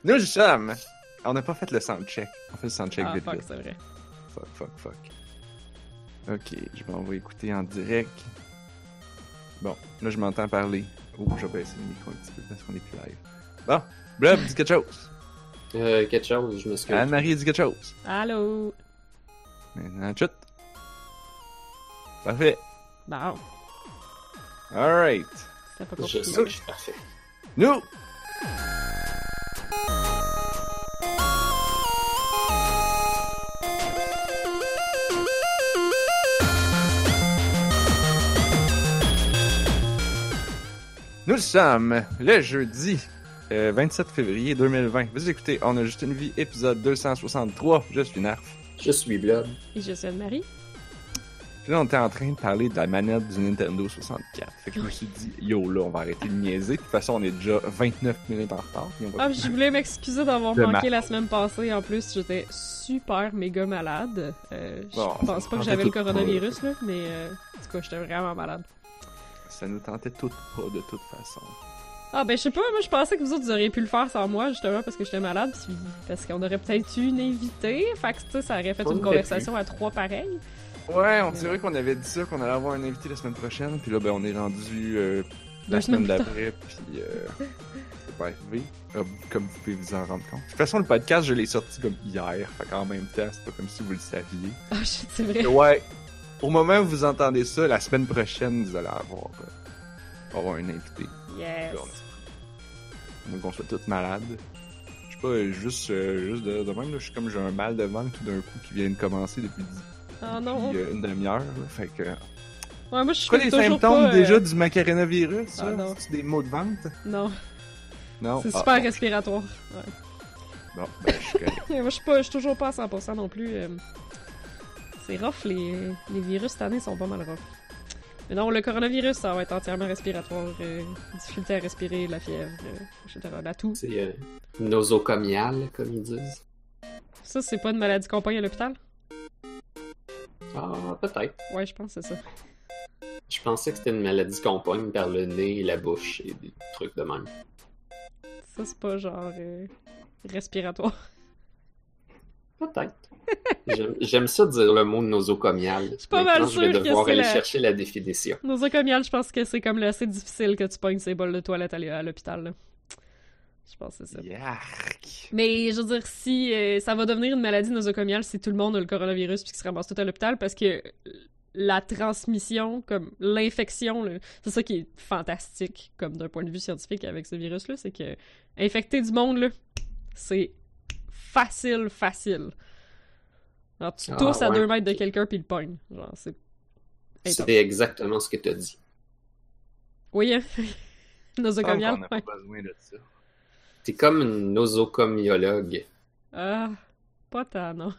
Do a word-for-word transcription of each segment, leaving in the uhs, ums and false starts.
Nous sommes... On n'a pas fait le soundcheck. On fait le soundcheck Ah, vite fuck, vite. c'est vrai. Fuck, fuck, fuck. Ok, je m'en vais écouter en direct. Bon, là je m'entends parler. Oh, je vais baisser le micro un petit peu parce qu'on est plus live. Bon, Blob, dis quelque chose. Euh, quelque chose, je m'excuse. Anne-Marie, dis quelque chose. Allô? Maintenant, chut. Parfait. Bon, Alright. c'était pas Je compliqué. sais que je suis parfait. Nous! Nous sommes le jeudi euh, vingt-sept février deux mille vingt. Vous écoutez On a juste une vie, épisode deux cent soixante-trois. Je suis Narf. Je suis Blob. Et je suis Anne-Marie. Puis là, on était en train de parler de la manette du Nintendo soixante-quatre. Fait que je me suis dit, yo, là, on va arrêter de niaiser. De toute façon, on est déjà vingt-neuf minutes en retard. Puis on va... Ah, je voulais m'excuser d'avoir De manqué ma- la semaine passée. En plus, j'étais super méga malade. Euh, je Bon, pense pas que ça j'avais le tentait tout coronavirus, là, mais euh, en tout cas, j'étais vraiment malade. Ça nous tentait toutes pas, de toute façon. Ah, ben, je sais pas, moi, je pensais que vous autres, vous auriez pu le faire sans moi, justement, parce que j'étais malade, puis parce qu'on aurait peut-être eu une invitée. Fait que, tu sais, ça aurait fait On une aurait conversation à trois pareils. Ouais, on dirait qu'on avait dit ça, qu'on allait avoir un invité la semaine prochaine. Puis là, ben, on est rendu euh, Deux la semaine semaines plus d'après. Puis, euh, c'est pas arrivé. Euh, Comme vous pouvez vous en rendre compte. De toute façon, le podcast, je l'ai sorti comme hier. Fait qu'en même temps, c'est pas comme si vous le saviez. Ah, shit, c'est vrai. Ouais. Au moment où vous entendez ça, la semaine prochaine, vous allez avoir, euh, avoir un invité. Yes. Là, on- Donc, on soit tous malades. Je sais pas, juste, euh, juste de, de même, là, je suis comme j'ai un mal de ventre tout d'un coup qui vient de commencer depuis, Ah non. depuis, euh, une demi-heure. là. Fait que. Ouais, moi, je suis C'est quoi les toujours symptômes pas, euh, déjà du macaronavirus, ça? Ah, non. C'est des maux de ventre? Non, Non? c'est Ah, super bon. respiratoire. Ouais. Bon, ben, je suis correct. Moi, je suis pas, je suis toujours pas à cent pour cent non plus. euh. C'est rough, les, les virus cette année sont pas mal rough. Mais non, le coronavirus, ça va être entièrement respiratoire. euh, difficulté à respirer, la fièvre, euh, et cetera. La toux. C'est euh, nosocomial, comme ils disent. Ça, c'est pas une maladie qu'on pogne à l'hôpital? Ah, peut-être. Ouais, je pense que c'est ça. Je pensais que c'était une maladie qu'on pogne par le nez et la bouche et des trucs de même. Ça, c'est pas genre euh, respiratoire. Peut-être. J'aime- J'aime ça dire le mot nosocomial. Je suis pas mal je vais sûre que devoir c'est aller la- chercher la définition. Nosocomial, je pense que c'est comme là, assez difficile que tu pognes ces bols de toilette à l'h- à l'hôpital. là. Je pense que c'est ça. Yark! Mais je veux dire, si euh, ça va devenir une maladie nosocomiale si tout le monde a le coronavirus puis qu'ils se ramassent tout à l'hôpital, parce que la transmission, comme l'infection, là, c'est ça qui est fantastique, comme d'un point de vue scientifique avec ce virus-là, c'est que infecter du monde, là, c'est facile, facile. Alors, tu Ah, tousses à ouais. deux mètres de quelqu'un puis le pognes. Genre, c'est intense. C'est exactement ce que t'as dit. Oui, hein? On Nosocomial, n'a pas ouais. besoin de ça. T'es comme une nosocomiologue. Ah, pas tant, non.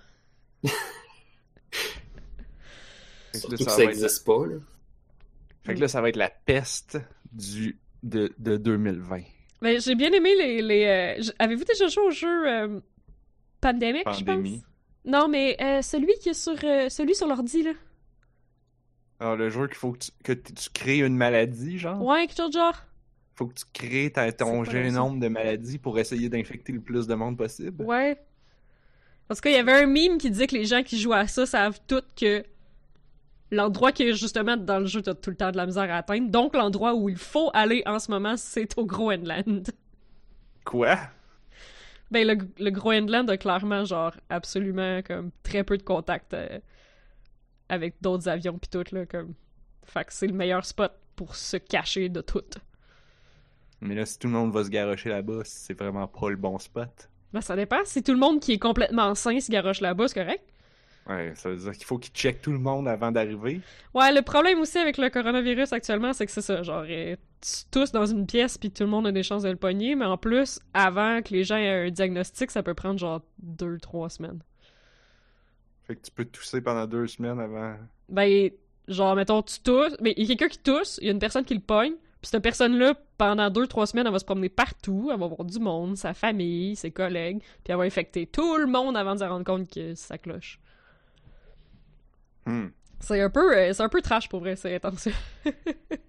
Fait que là, Surtout que ça ça va être- existe pas, là. Fait que là, ça va être la peste du, de, de deux mille vingt. Mais j'ai bien aimé les... les euh, j- Avez-vous déjà joué au jeu euh, Pandemic, je Pandémie. pense? Non, mais euh, celui qui est sur... euh, celui sur l'ordi, là. Alors, le jour qu'il faut que tu, que t- tu crées une maladie, genre. Ouais, quelque chose de genre. Faut que tu crées ta, ton C'est pas génome de maladies pour essayer d'infecter le plus de monde possible. Ouais. Parce qu'il y avait un meme qui disait que les gens qui jouent à ça savent tous que l'endroit que, justement, dans le jeu, t'as tout le temps de la misère à atteindre. Donc, l'endroit où il faut aller en ce moment, c'est au Groenland. Quoi? Ben, le, le Groenland a clairement, genre, absolument, comme, très peu de contact euh, avec d'autres avions pis tout, là, comme... Fait que c'est le meilleur spot pour se cacher de tout. Mais là, si tout le monde va se garrocher là-bas, c'est vraiment pas le bon spot. Ben, ça dépend. Si tout le monde qui est complètement sain se garoche là-bas, c'est correct. Ouais, ça veut dire qu'il faut qu'ils checkent tout le monde avant d'arriver. Ouais, le problème aussi avec le coronavirus actuellement, c'est que c'est ça, genre, euh, tu tousses dans une pièce puis tout le monde a des chances de le pogner, mais en plus, avant que les gens aient un diagnostic, ça peut prendre genre deux, trois semaines. Fait que tu peux tousser pendant deux semaines avant. Ben, genre, mettons, tu tousses, mais il y a quelqu'un qui tousse, il y a une personne qui le pogne, puis cette personne-là, pendant deux, trois semaines, elle va se promener partout, elle va voir du monde, sa famille, ses collègues, puis elle va infecter tout le monde avant de se rendre compte que ça cloche. Hmm. C'est un peu, euh, c'est un peu trash pour vrai, c'est intense.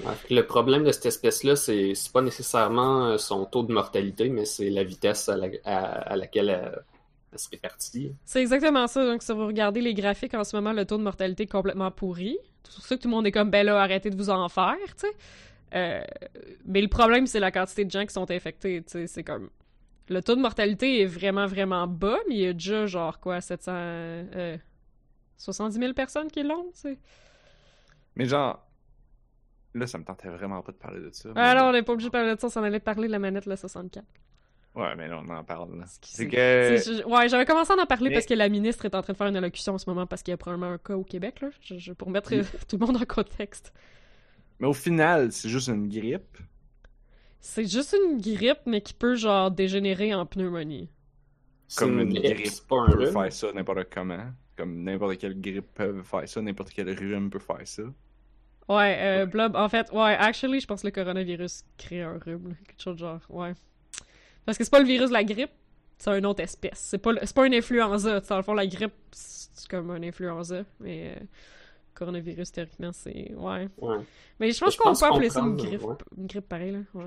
Ouais, fait que le problème de cette espèce-là, c'est, c'est pas nécessairement son taux de mortalité, mais c'est la vitesse à, la, à, à laquelle elle, elle se répartit. C'est exactement ça. Donc, si vous regardez les graphiques en ce moment, le taux de mortalité est complètement pourri. C'est pour ça que tout le monde est comme, ben là, arrêtez de vous en faire, tu sais. Euh, mais le problème, c'est la quantité de gens qui sont infectés, tu sais. C'est comme... Le taux de mortalité est vraiment, vraiment bas, mais il y a déjà, genre, quoi, sept cents... Euh, soixante-dix mille personnes qui l'ont, tu sais. Mais genre... Là, ça me tentait vraiment pas de parler de ça. Ah mais non, bon. on n'est pas obligé de parler de ça, on s'en allait parler de la manette, la soixante-quatre. Ouais, mais là, on en parle, là. C'est C'est que... c'est- Ouais, j'avais commencé à en parler Mais- parce que la ministre est en train de faire une allocution en ce moment parce qu'il y a probablement un cas au Québec, là. Je, je- pour mettre euh, tout le monde en contexte. Mais au final, c'est juste une grippe. C'est juste une grippe, mais qui peut, genre, dégénérer en pneumonie. C'est Comme une grippe, grippe c'est pas un peut rhume. faire ça n'importe comment. Comme n'importe quelle grippe peut faire ça, n'importe quel rhume peut faire ça. Ouais, euh, Blob, en fait, ouais, actually, je pense que le coronavirus crée un rhume, là, quelque chose de genre, ouais. Parce que c'est pas le virus de la grippe, c'est une autre espèce. C'est pas, le- c'est pas une influenza. Dans le fond, la grippe, c'est comme un influenza, mais euh, coronavirus, théoriquement, c'est... Ouais. Ouais. Mais je pense Je qu'on pense peut appeler ça une comprendre, grippe, ouais. une grippe pareille, là, ouais.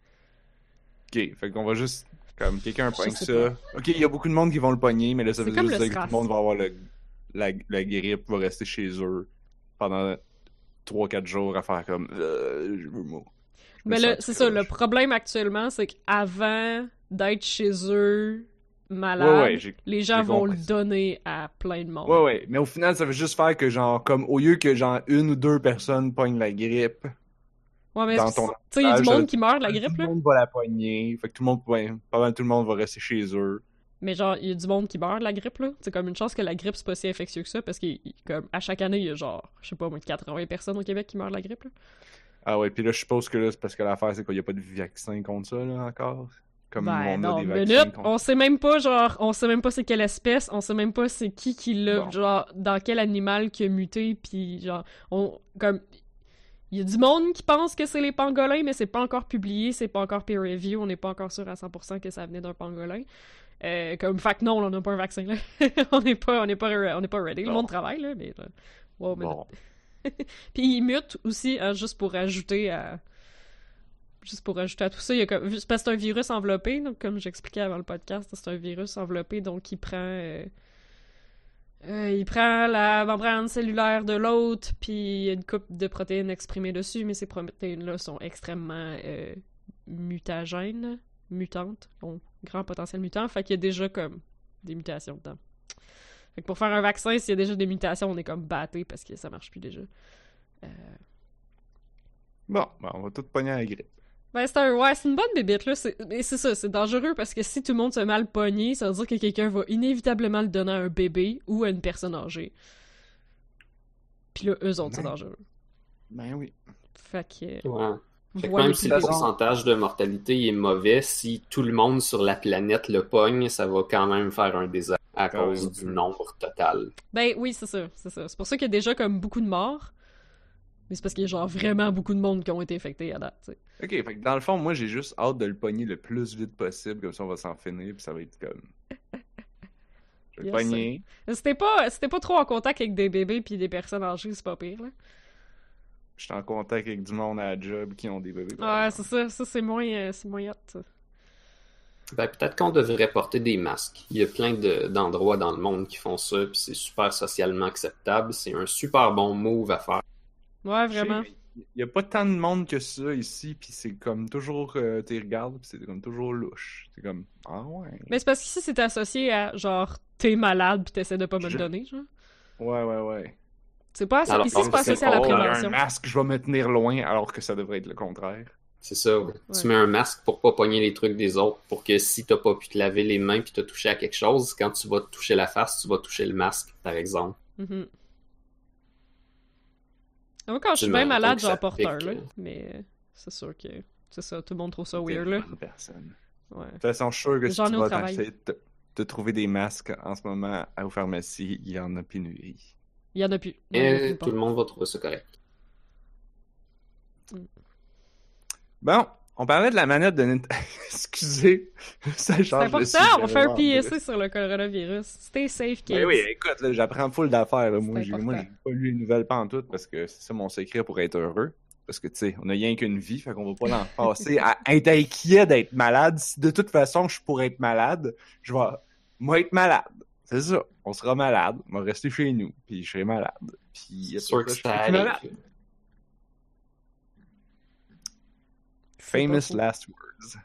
Ok, fait qu'on va juste... Comme quelqu'un Je pogne sais ça. Ok, il y a beaucoup de monde qui vont le pogner, mais là, ça C'est veut comme juste le dire que tout SRAS. le monde va avoir le... la... la grippe, va rester chez eux pendant trois quatre jours à faire comme... Euh, je veux mourir. Je me Mais là, sens c'est ça, le croche. problème actuellement, c'est qu'avant d'être chez eux malades, Ouais, ouais, j'ai- les gens j'ai vont compris le ça. donner à plein de monde. Ouais, ouais, mais au final, ça veut juste faire que, genre, comme, au lieu que, genre, une ou deux personnes pognent la grippe, Ouais, mais dans est-ce ton que- tu sais, il y a du entourage, monde qui meurt de la grippe, tout là. le monde va la pogner, fait que tout le monde, ouais, pas mal tout le monde va rester chez eux. Mais genre, il y a du monde qui meurt de la grippe, là. C'est comme une chance que la grippe, c'est pas si infectieux que ça, parce que comme à chaque année, il y a genre, je sais pas, moins de quatre-vingts personnes au Québec qui meurent de la grippe, là. Ah ouais, puis là, je suppose que là, c'est parce que l'affaire, c'est qu'il n'y a pas de vaccin contre ça, là, encore. Comme Ben on non, a des vaccins minute, contre... on sait même pas, genre, on sait même pas c'est quelle espèce, on sait même pas c'est qui qui l'a, Bon. genre, dans quel animal qui a muté, pis genre, on, comme, il y a du monde qui pense que c'est les pangolins, mais c'est pas encore publié, c'est pas encore peer review, on n'est pas encore sûr à cent pour cent que ça venait d'un pangolin. Euh, comme, fait que non, là, on n'a pas un vaccin, là. on n'est pas, on n'est pas, on n'est pas ready. Le Bon. monde travaille, là, mais, là, wow, mais Bon. Puis il mute aussi, hein, juste pour ajouter à... Juste pour ajouter à tout ça, il y a comme... Parce que c'est un virus enveloppé, donc comme j'expliquais avant le podcast, c'est un virus enveloppé, donc il prend... euh, euh, il prend la membrane cellulaire de l'autre, puis il y a une coupe de protéines exprimées dessus, mais ces protéines-là sont extrêmement euh, mutagènes, mutantes, ont grand potentiel mutant, fait qu'il y a déjà comme des mutations dedans. Fait que pour faire un vaccin, s'il y a déjà des mutations, on est comme batté parce que ça marche plus déjà. Euh... Bon, ben, on va tout pogner à la grippe. Ben, c'est un... ouais, c'est une bonne bébite, là. C'est... Mais c'est ça, c'est dangereux parce que si tout le monde se met à le pogner, ça veut dire que quelqu'un va inévitablement le donner à un bébé ou à une personne âgée. Puis là, eux autres, c'est Ben. dangereux. Ben oui. Fait que... Ouais. Fait que voyez même si plus le de- pourcentage de mortalité est mauvais, si tout le monde sur la planète le pogne, ça va quand même faire un désastre à cause oui. du nombre total. Ben oui, c'est ça, c'est ça. C'est pour ça qu'il y a déjà comme beaucoup de morts. Mais c'est parce qu'il y a genre vraiment beaucoup de monde qui ont été infectés à date, tu sais. Ok, fait que dans le fond, moi, j'ai juste hâte de le pogner le plus vite possible, comme ça, on va s'en finir, puis ça va être comme... Je vais le Yes, pogner. C'était pas, c'était pas trop en contact avec des bébés puis des personnes âgées, c'est pas pire, là. Je suis en contact avec du monde à la job qui ont des bébés. Ouais, c'est ça, ça c'est moins, euh, c'est moins hot, ça. Ben, peut-être qu'on devrait porter des masques. Il y a plein de- d'endroits dans le monde qui font ça, puis c'est super socialement acceptable. C'est un super bon move à faire. Ouais, Je sais, vraiment. mais il y a pas tant de monde que ça ici, puis c'est comme toujours... Euh, tu regardes, puis c'est comme toujours louche. C'est comme... Ah ouais. Mais c'est parce qu'ici, c'est associé à, genre, t'es malade pis t'essaies de pas me le Je- donner, genre. Ouais, ouais, ouais. C'est pas, asso- Alors, ici, c'est pas c'est associé à la pas- Oh, j'ai prévention. un masque, je vais me tenir loin, alors que ça devrait être le contraire. C'est ça, ouais. Ouais. Tu mets un masque pour pas pogner les trucs des autres, pour que si t'as pas pu te laver les mains puis t'as touché à quelque chose, quand tu vas te toucher la face, tu vas toucher le masque, par exemple. Mhm. Moi, quand je suis C'est bien marrant malade, que ça j'en porte un, pique, là. euh. Mais euh, c'est sûr que... C'est ça, tout le monde trouve ça T'es weird, une là. bonne personne. Ouais. De toute façon, je suis sûr que si J'en tu ai au vas travail. essayer de, de trouver des masques en ce moment à aux pharmacies, il y en a pénurie. Il y en a plus. Il y en a Et plus pas. tout le monde va trouver ça correct. Bon, on parlait de la manette de Nintendo. Excusez, ça C'est change le important, sujet, on fait un vraiment, P S bref. A sur le coronavirus. Stay safe, kids. Ben oui, écoute, là, j'apprends full d'affaires. là. Moi, C'est j'ai, moi, important. j'ai pas lu les nouvelles pantoute parce que c'est ça mon secret pour être heureux. Parce que, tu sais, on a rien qu'une vie, fait qu'on va pas l'en passer à être inquiet d'être malade. Si de toute façon, je pourrais être malade, je vais, moi, être malade. C'est ça. On sera malade. On va rester chez nous. Puis je serai malade. Puis C'est sûr que ça, je ça serai arrive. malade. Famous last words.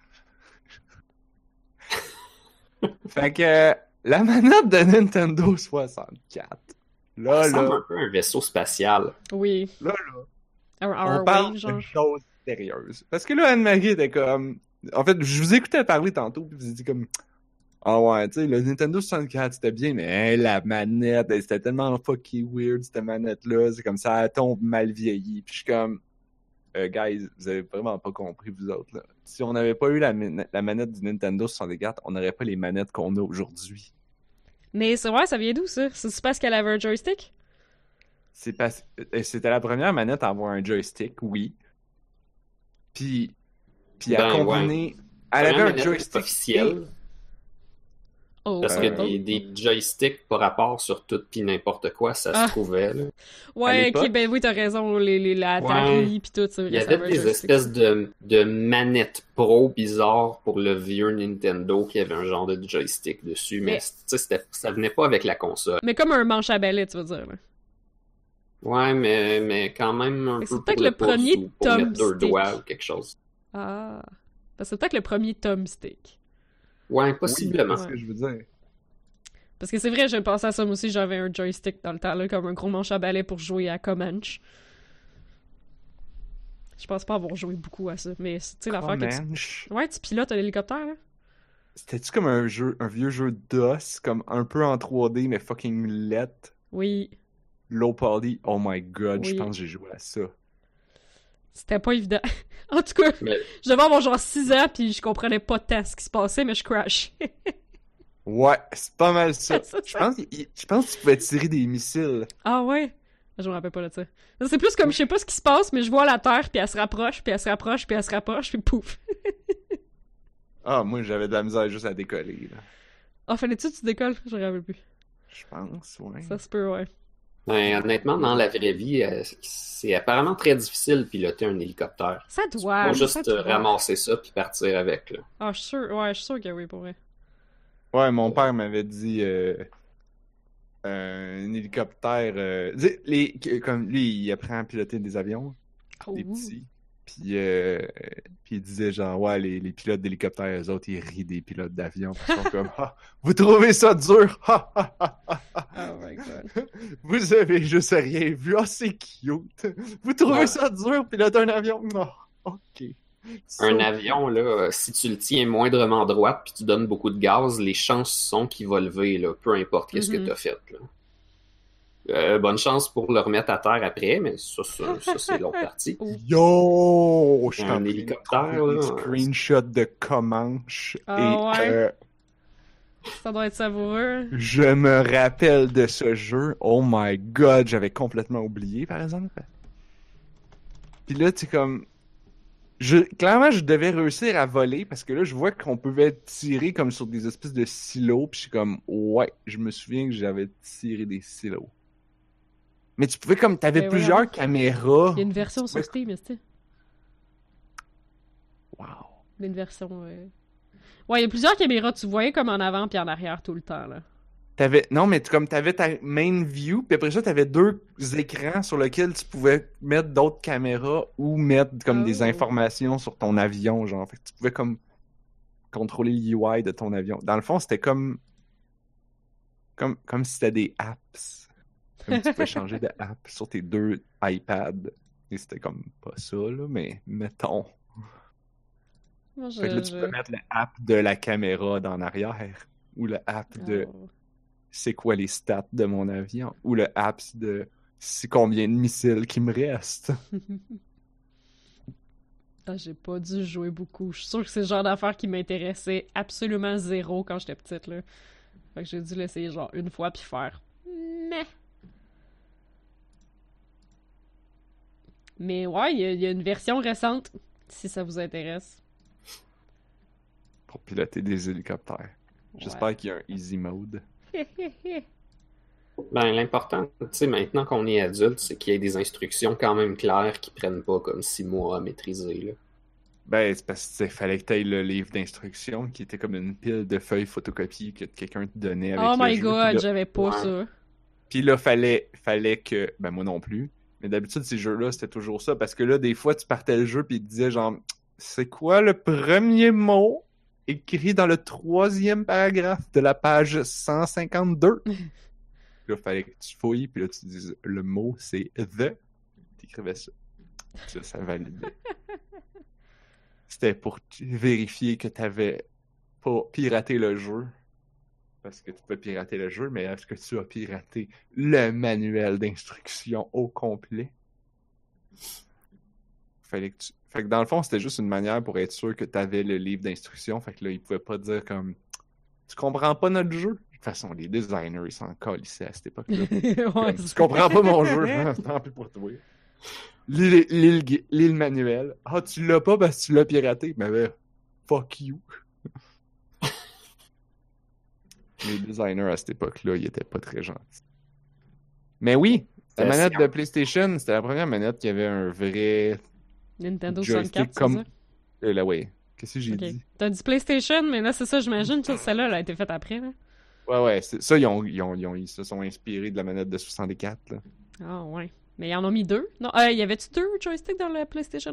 Fait que euh, la manette de Nintendo soixante-quatre. Là, Ça ressemble là, un peu à un vaisseau spatial. Oui. là, là. Un On Our parle Way, genre. de choses sérieuses. Parce que là, Anne-Marie était comme... En fait, je vous écoutais parler tantôt, puis vous avez dit comme... Ah ouais, tu sais, le Nintendo soixante-quatre, c'était bien, mais hein, la manette, elle, c'était tellement fucking weird, cette manette-là. C'est comme ça, elle tombe mal vieillie. Puis je suis comme... Euh, guys, vous avez vraiment pas compris, vous autres, là. Si on n'avait pas eu la, la manette du Nintendo soixante-quatre, on n'aurait pas les manettes qu'on a aujourd'hui. Mais c'est vrai, ça vient d'où, ça? C'est parce qu'elle avait un joystick? C'est pas... C'était la première manette à avoir un joystick, oui. Puis, puis à Ben, combiner... ouais. Elle avait Première un manette joystick officielle. Oh, Parce Euh, que des, des joysticks par rapport sur tout pis n'importe quoi, ça Ah. se trouvait. Là. à ouais, l'époque. ok, ben oui, t'as raison, les, les, la Atari Ouais. pis tout, c'est vrai, Il y ça avait avait un des joystick. espèces de, de manettes pro bizarres pour le vieux Nintendo qui avait un genre de joystick dessus, mais, Mais- tu sais, c'était- ça venait pas avec la console. Mais comme un manche à balai, tu veux dire, là. Ouais, mais, mais quand même un Mais peu c'est peut-être pour le le pouce premier ou pour mettre deux thumbstick. doigts ou quelque chose. Ah. Parce que c'est peut-être le premier thumbstick. Ouais, Oui, possiblement. c'est ce que je veux dire. Parce que c'est vrai, je pensais à ça, moi aussi, j'avais un joystick dans le temps, là, comme un gros manche à balai pour jouer à Comanche. Je pense pas avoir joué beaucoup à ça, mais tu sais, l'affaire que tu... Comanche. Ouais, tu pilotes un hélicoptère, là. C'était-tu comme un jeu, un vieux jeu d'os, comme un peu en trois D, mais fucking let, Oui, low poly? Oh my god, je Oui. pense que j'ai joué à ça. c'était pas évident. En tout cas, Mais je devais avoir genre six ans, puis je comprenais pas tant ce qui se passait, mais je crash. Ouais, c'est pas mal ça. C'est Je ça. pense, qu'il- je pense que tu pouvais tirer des missiles. Ah ouais? Je me rappelle pas de ça. C'est plus comme, je sais pas ce qui se passe, mais je vois la Terre, puis elle se rapproche, puis elle se rapproche, puis elle se rapproche, puis pouf. Ah, moi, j'avais de la misère juste à décoller, là. Ah, fallait-tu que tu décolles? Je me rappelle plus. Je pense, ouais. Ça se peut, ouais. ben, honnêtement, dans la vraie vie, euh, c'est apparemment très difficile de piloter un hélicoptère. Ça Faut doit, ça juste euh, doit. ramasser ça puis partir avec. Là. Ah, je suis sûr, ouais, je suis sûr que oui, pour vrai. Ouais, mon père m'avait dit euh, un hélicoptère. Euh, tu sais, les, que- comme lui, il apprend à piloter des avions, des Oh. petits. Puis, euh, puis il disait genre, ouais, les, les pilotes d'hélicoptères, eux autres, ils rient des pilotes d'avion. Puis Ils sont comme, ah, vous trouvez ça dur? Ha, ha, ha, ha, ha. Oh my god. Vous avez juste rien vu. Ah, c'est cute. Vous trouvez Ouais. ça dur, piloter un avion? Non. Ok. Un So- avion, là, euh, si tu le tiens moindrement droit puis tu donnes beaucoup de gaz, les chances sont qu'il va lever, là, peu importe qu'est-ce Mhm. que tu as fait. Là. Euh, bonne chance pour le remettre à terre après, mais ça, ça, ça, c'est l'autre partie. Yo! Je suis Un en train de hélicoptère, trouver des là. screenshots de Comanche. Ah et ouais? euh, Ça doit être savoureux. je me rappelle de ce jeu. Oh my god, j'avais complètement oublié, par exemple. Puis là, tu sais, comme... Je... Clairement, je devais réussir à voler parce que là, je vois qu'on pouvait tirer comme sur des espèces de silos. Puis je suis comme, ouais, je me souviens que j'avais tiré des silos. Mais tu pouvais comme, t'avais Ben plusieurs voyons. caméras. Il y a une version Tu sur pouvais- Steam, tu sais. Wow. Il y a une version. euh, Ouais, il y a plusieurs caméras, tu voyais comme en avant puis en arrière tout le temps, là. T'avais... Non, mais tu- comme t'avais ta main view, puis après ça, t'avais deux écrans sur lesquels tu pouvais mettre d'autres caméras ou mettre comme des Oh. informations sur ton avion, genre. Fait que tu pouvais comme contrôler le U I de ton avion. Dans le fond, c'était comme comme, comme si c'était des apps. Comme tu pouvais changer de app sur tes deux iPads. Et c'était comme pas ça, là, mais mettons. Moi, je, Fait que là, tu je- pouvais mettre l'app de la caméra d'en arrière. Ou le app de Oh. c'est quoi les stats de mon avion, ou le apps de c'est combien de missiles qui me restent. Ah, j'ai pas dû jouer beaucoup. Je suis sûre que c'est le genre d'affaire qui m'intéressait absolument zéro quand j'étais petite, là. Fait que j'ai dû l'essayer genre une fois puis faire. Mais. Mais ouais, il y, a- il y a une version récente, si ça vous intéresse. Pour piloter des hélicoptères. Ouais. J'espère qu'il y a un easy mode. Ben, l'important, tu sais, maintenant qu'on est adulte, c'est qu'il y ait des instructions quand même claires qui prennent pas comme six mois à maîtriser, là. Ben, c'est parce qu'il fallait que tu aies le livre d'instructions qui était comme une pile de feuilles photocopiées que quelqu'un te donnait avec Oh le my jeu. god, Puis là, j'avais pas Ouais. ça. puis là, fallait, fallait que... Ben, moi non plus. Mais d'habitude, ces jeux-là, c'était toujours ça. Parce que là, des fois, tu partais le jeu puis il te disait genre, c'est quoi le premier mot écrit dans le troisième paragraphe de la page cent cinquante-deux? Puis là, fallait que tu fouilles, puis là, tu dises, le mot, c'est the. T'écrivais ça. Ça, ça validait. C'était pour t- vérifier que t'avais pas piraté le jeu. Parce que tu peux pirater le jeu, mais est-ce que tu as piraté le manuel d'instruction au complet? Fallait que tu... Fait que dans le fond, c'était juste une manière pour être sûr que t'avais le livre d'instruction. Fait que là, ils pouvaient pas dire comme tu comprends pas notre jeu. De toute façon, les designers, ils s'en calissaient à cette époque-là. Ouais, Comme, c'est- tu comprends pas mon jeu, tant pis pour toi. Lis lis le gu- lis le manuel. Ah, tu l'as pas parce que tu l'as piraté. Mais ben, fuck you. Les designers à cette époque-là, ils étaient pas très gentils. Mais oui, la C'était manette assez- de PlayStation, c'était la première manette qui avait un vrai Nintendo joystick soixante-quatre, c'est comme... ça? Euh, là, ouais. Qu'est-ce que j'ai Ok. dit? T'as dit PlayStation, mais là, c'est ça, j'imagine que celle-là, elle a été faite après, là. Ouais, ouais. c'est- Ça, ils, ont, ils, ont, ils, ont- ils se sont inspirés de la manette de soixante-quatre. Là. Ah, ouais. Mais ils en ont mis deux. Non, euh, y avait-tu deux joysticks dans la PlayStation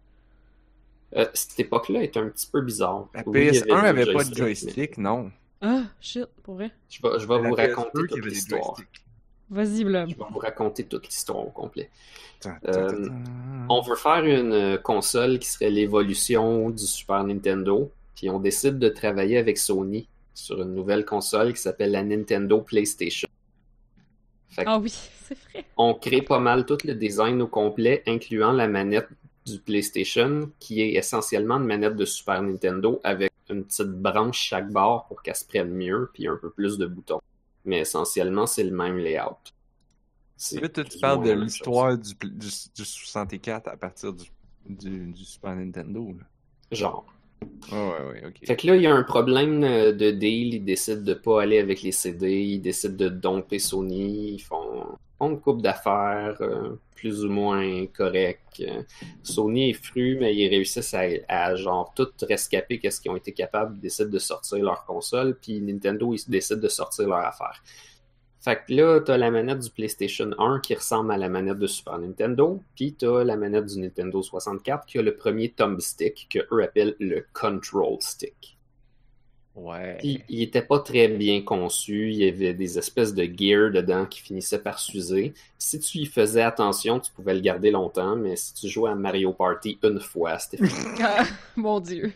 un? Euh, cette époque-là était un petit peu bizarre. La Oui, il y P S un deux avait pas de joysticks, joystick, non. Ah, shit, pour vrai. mais Je vais, je vais La vous P S raconter deux qui toute avait des l'histoire. joysticks. Vas-y, Blob. Je vais vous raconter toute l'histoire au complet. Tan, tan, Euh, tan, tan. On veut faire une euh, console qui serait l'évolution du Super Nintendo, puis on décide de travailler avec Sony sur une nouvelle console qui s'appelle la Nintendo PlayStation. Fait Ah oui, c'est vrai. on crée pas mal tout le design au complet, incluant la manette du PlayStation, qui est essentiellement une manette de Super Nintendo avec une petite branche chaque barre pour qu'elle se prenne mieux, puis un peu plus de boutons. Mais essentiellement, c'est le même layout. C'est Là, toi, plus tu ou parles moins de la même chose. l'histoire du, pl- du, du soixante-quatre à partir du, du, du Super Nintendo. Là. Genre. Ouais, ouais, ouais, ok. Fait que là, il y a un problème euh, de deal. Ils décident de pas aller avec les C D. Ils décident de domper Sony. Ils font, font une coupe d'affaires euh, plus ou moins correctes. Euh, Sony est fru, mais ils réussissent à, à genre tout rescaper qu'est-ce qu'ils ont été capables. Ils décident de sortir leur console. Puis Nintendo, ils décident de sortir leur affaire. Fait que là, t'as la manette du PlayStation un qui ressemble à la manette de Super Nintendo, puis t'as la manette du Nintendo soixante-quatre qui a le premier thumb stick que eux appellent le control stick. Ouais. Puis il était pas très bien conçu, il y avait des espèces de gear dedans qui finissaient par s'user. Si tu y faisais attention, tu pouvais le garder longtemps, mais si tu jouais à Mario Party une fois, c'était fini. Ah, mon Dieu.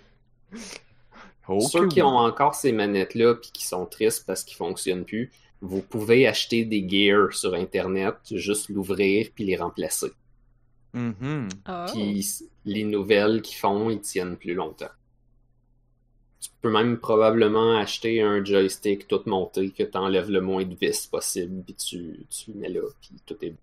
Ok, Ceux qui oui. ont encore ces manettes-là puis qui sont tristes parce qu'ils fonctionnent plus, vous pouvez acheter des gears sur Internet, juste l'ouvrir puis les remplacer. Mhm. Ah. Puis les nouvelles qu'ils font, ils tiennent plus longtemps. Tu peux même probablement acheter un joystick tout monté que tu enlèves le moins de vis possible puis tu, tu le mets là puis tout est bon.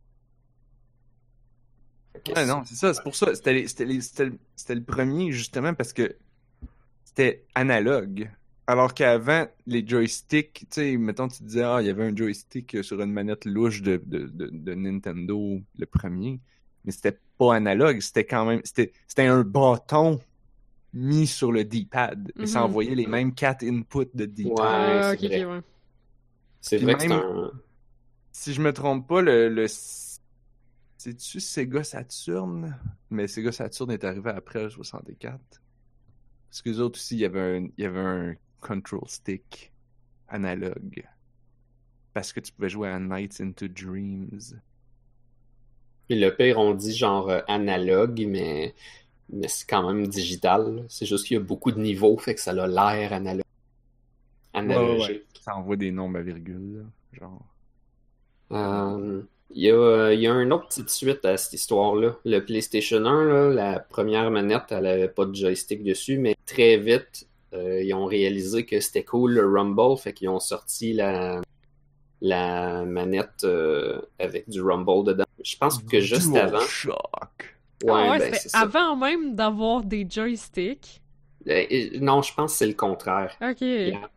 Fait que Ouais, c'est- non, c'est ça. C'est pour ça. C'était les- c'était les- c'était le c'était le premier, justement, parce que c'était analogue. Alors qu'avant, les joysticks, tu sais, mettons, tu disais, ah, il y avait un joystick sur une manette louche de, de, de, de Nintendo, le premier. Mais c'était pas analogue. C'était quand même. C'était c'était un bâton mis sur le D-pad. Et ça Mhm. envoyait les mêmes quatre inputs de D-pad. Ouais, Ah, c'est ok, vrai. ok, ouais. C'est Puis vrai que c'est même- un... Si je me trompe pas, le. le... C'est-tu Sega Saturn? Mais Sega Saturn est arrivé après le soixante-quatre. Parce que les autres aussi, il y avait un, il y avait un control stick analogue. Parce que tu pouvais jouer à Nights into Dreams. Puis le pire, on dit genre euh, analogue, mais, mais c'est quand même digital. là. C'est juste qu'il y a beaucoup de niveaux, fait que ça a l'air analo- analogique. Ça envoie des nombres à virgule, là, genre. Euh, Il y a, euh, il y a une autre petite suite à cette histoire-là. Le PlayStation un, là, la première manette, elle avait pas de joystick dessus, mais très vite, euh, ils ont réalisé que c'était cool le Rumble, fait qu'ils ont sorti la, la manette euh, avec du Rumble dedans. Je pense que juste avant. DualShock. Ouais, Ah ouais, ben, c'était c'est ça. avant même d'avoir des joysticks. Euh, euh, non, je pense que c'est le contraire. Ok. Et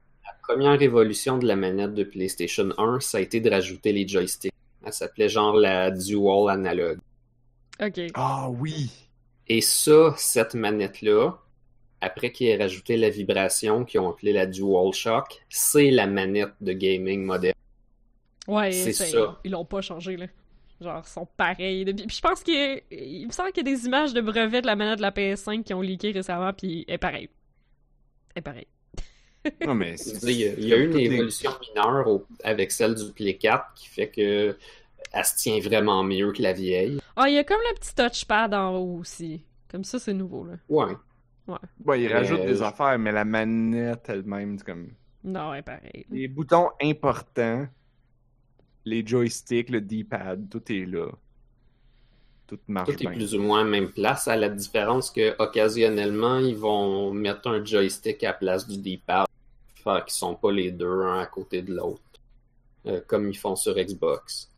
première évolution de la manette de PlayStation un, ça a été de rajouter les joysticks. Elle s'appelait genre la Dual Analog. Ok. Ah oui! Et ça, cette manette-là, après qu'ils aient rajouté la vibration, qu'ils ont appelé la DualShock, c'est la manette de gaming moderne. Ouais, C'est c'est- ça. Ils l'ont pas changé, là. Genre, ils sont pareils. Depuis... Puis je pense qu'il y a- il me semble qu'il y a des images de brevets de la manette de la P S cinq qui ont leaké récemment, puis elle est pareille. Elle est pareille. Non, mais Je veux dire, Il y a, il y a une toutes les- évolution mineure au- avec celle du Play quatre qui fait que elle se tient vraiment mieux que la vieille. Ah, il y a comme le petit touchpad en haut aussi. Comme ça, c'est nouveau, là. Ouais. Ouais, ils rajoutent Mais des je- affaires, mais la manette elle-même, c'est comme... Non, elle est pareille. Les boutons importants, les joysticks, le D-pad, tout est là. Tout marche Tout est bien. plus ou moins à la même place, à la différence que occasionnellement, ils vont mettre un joystick à la place du D-pad, faire qu'ils sont pas les deux un à côté de l'autre, euh, comme ils font sur Xbox.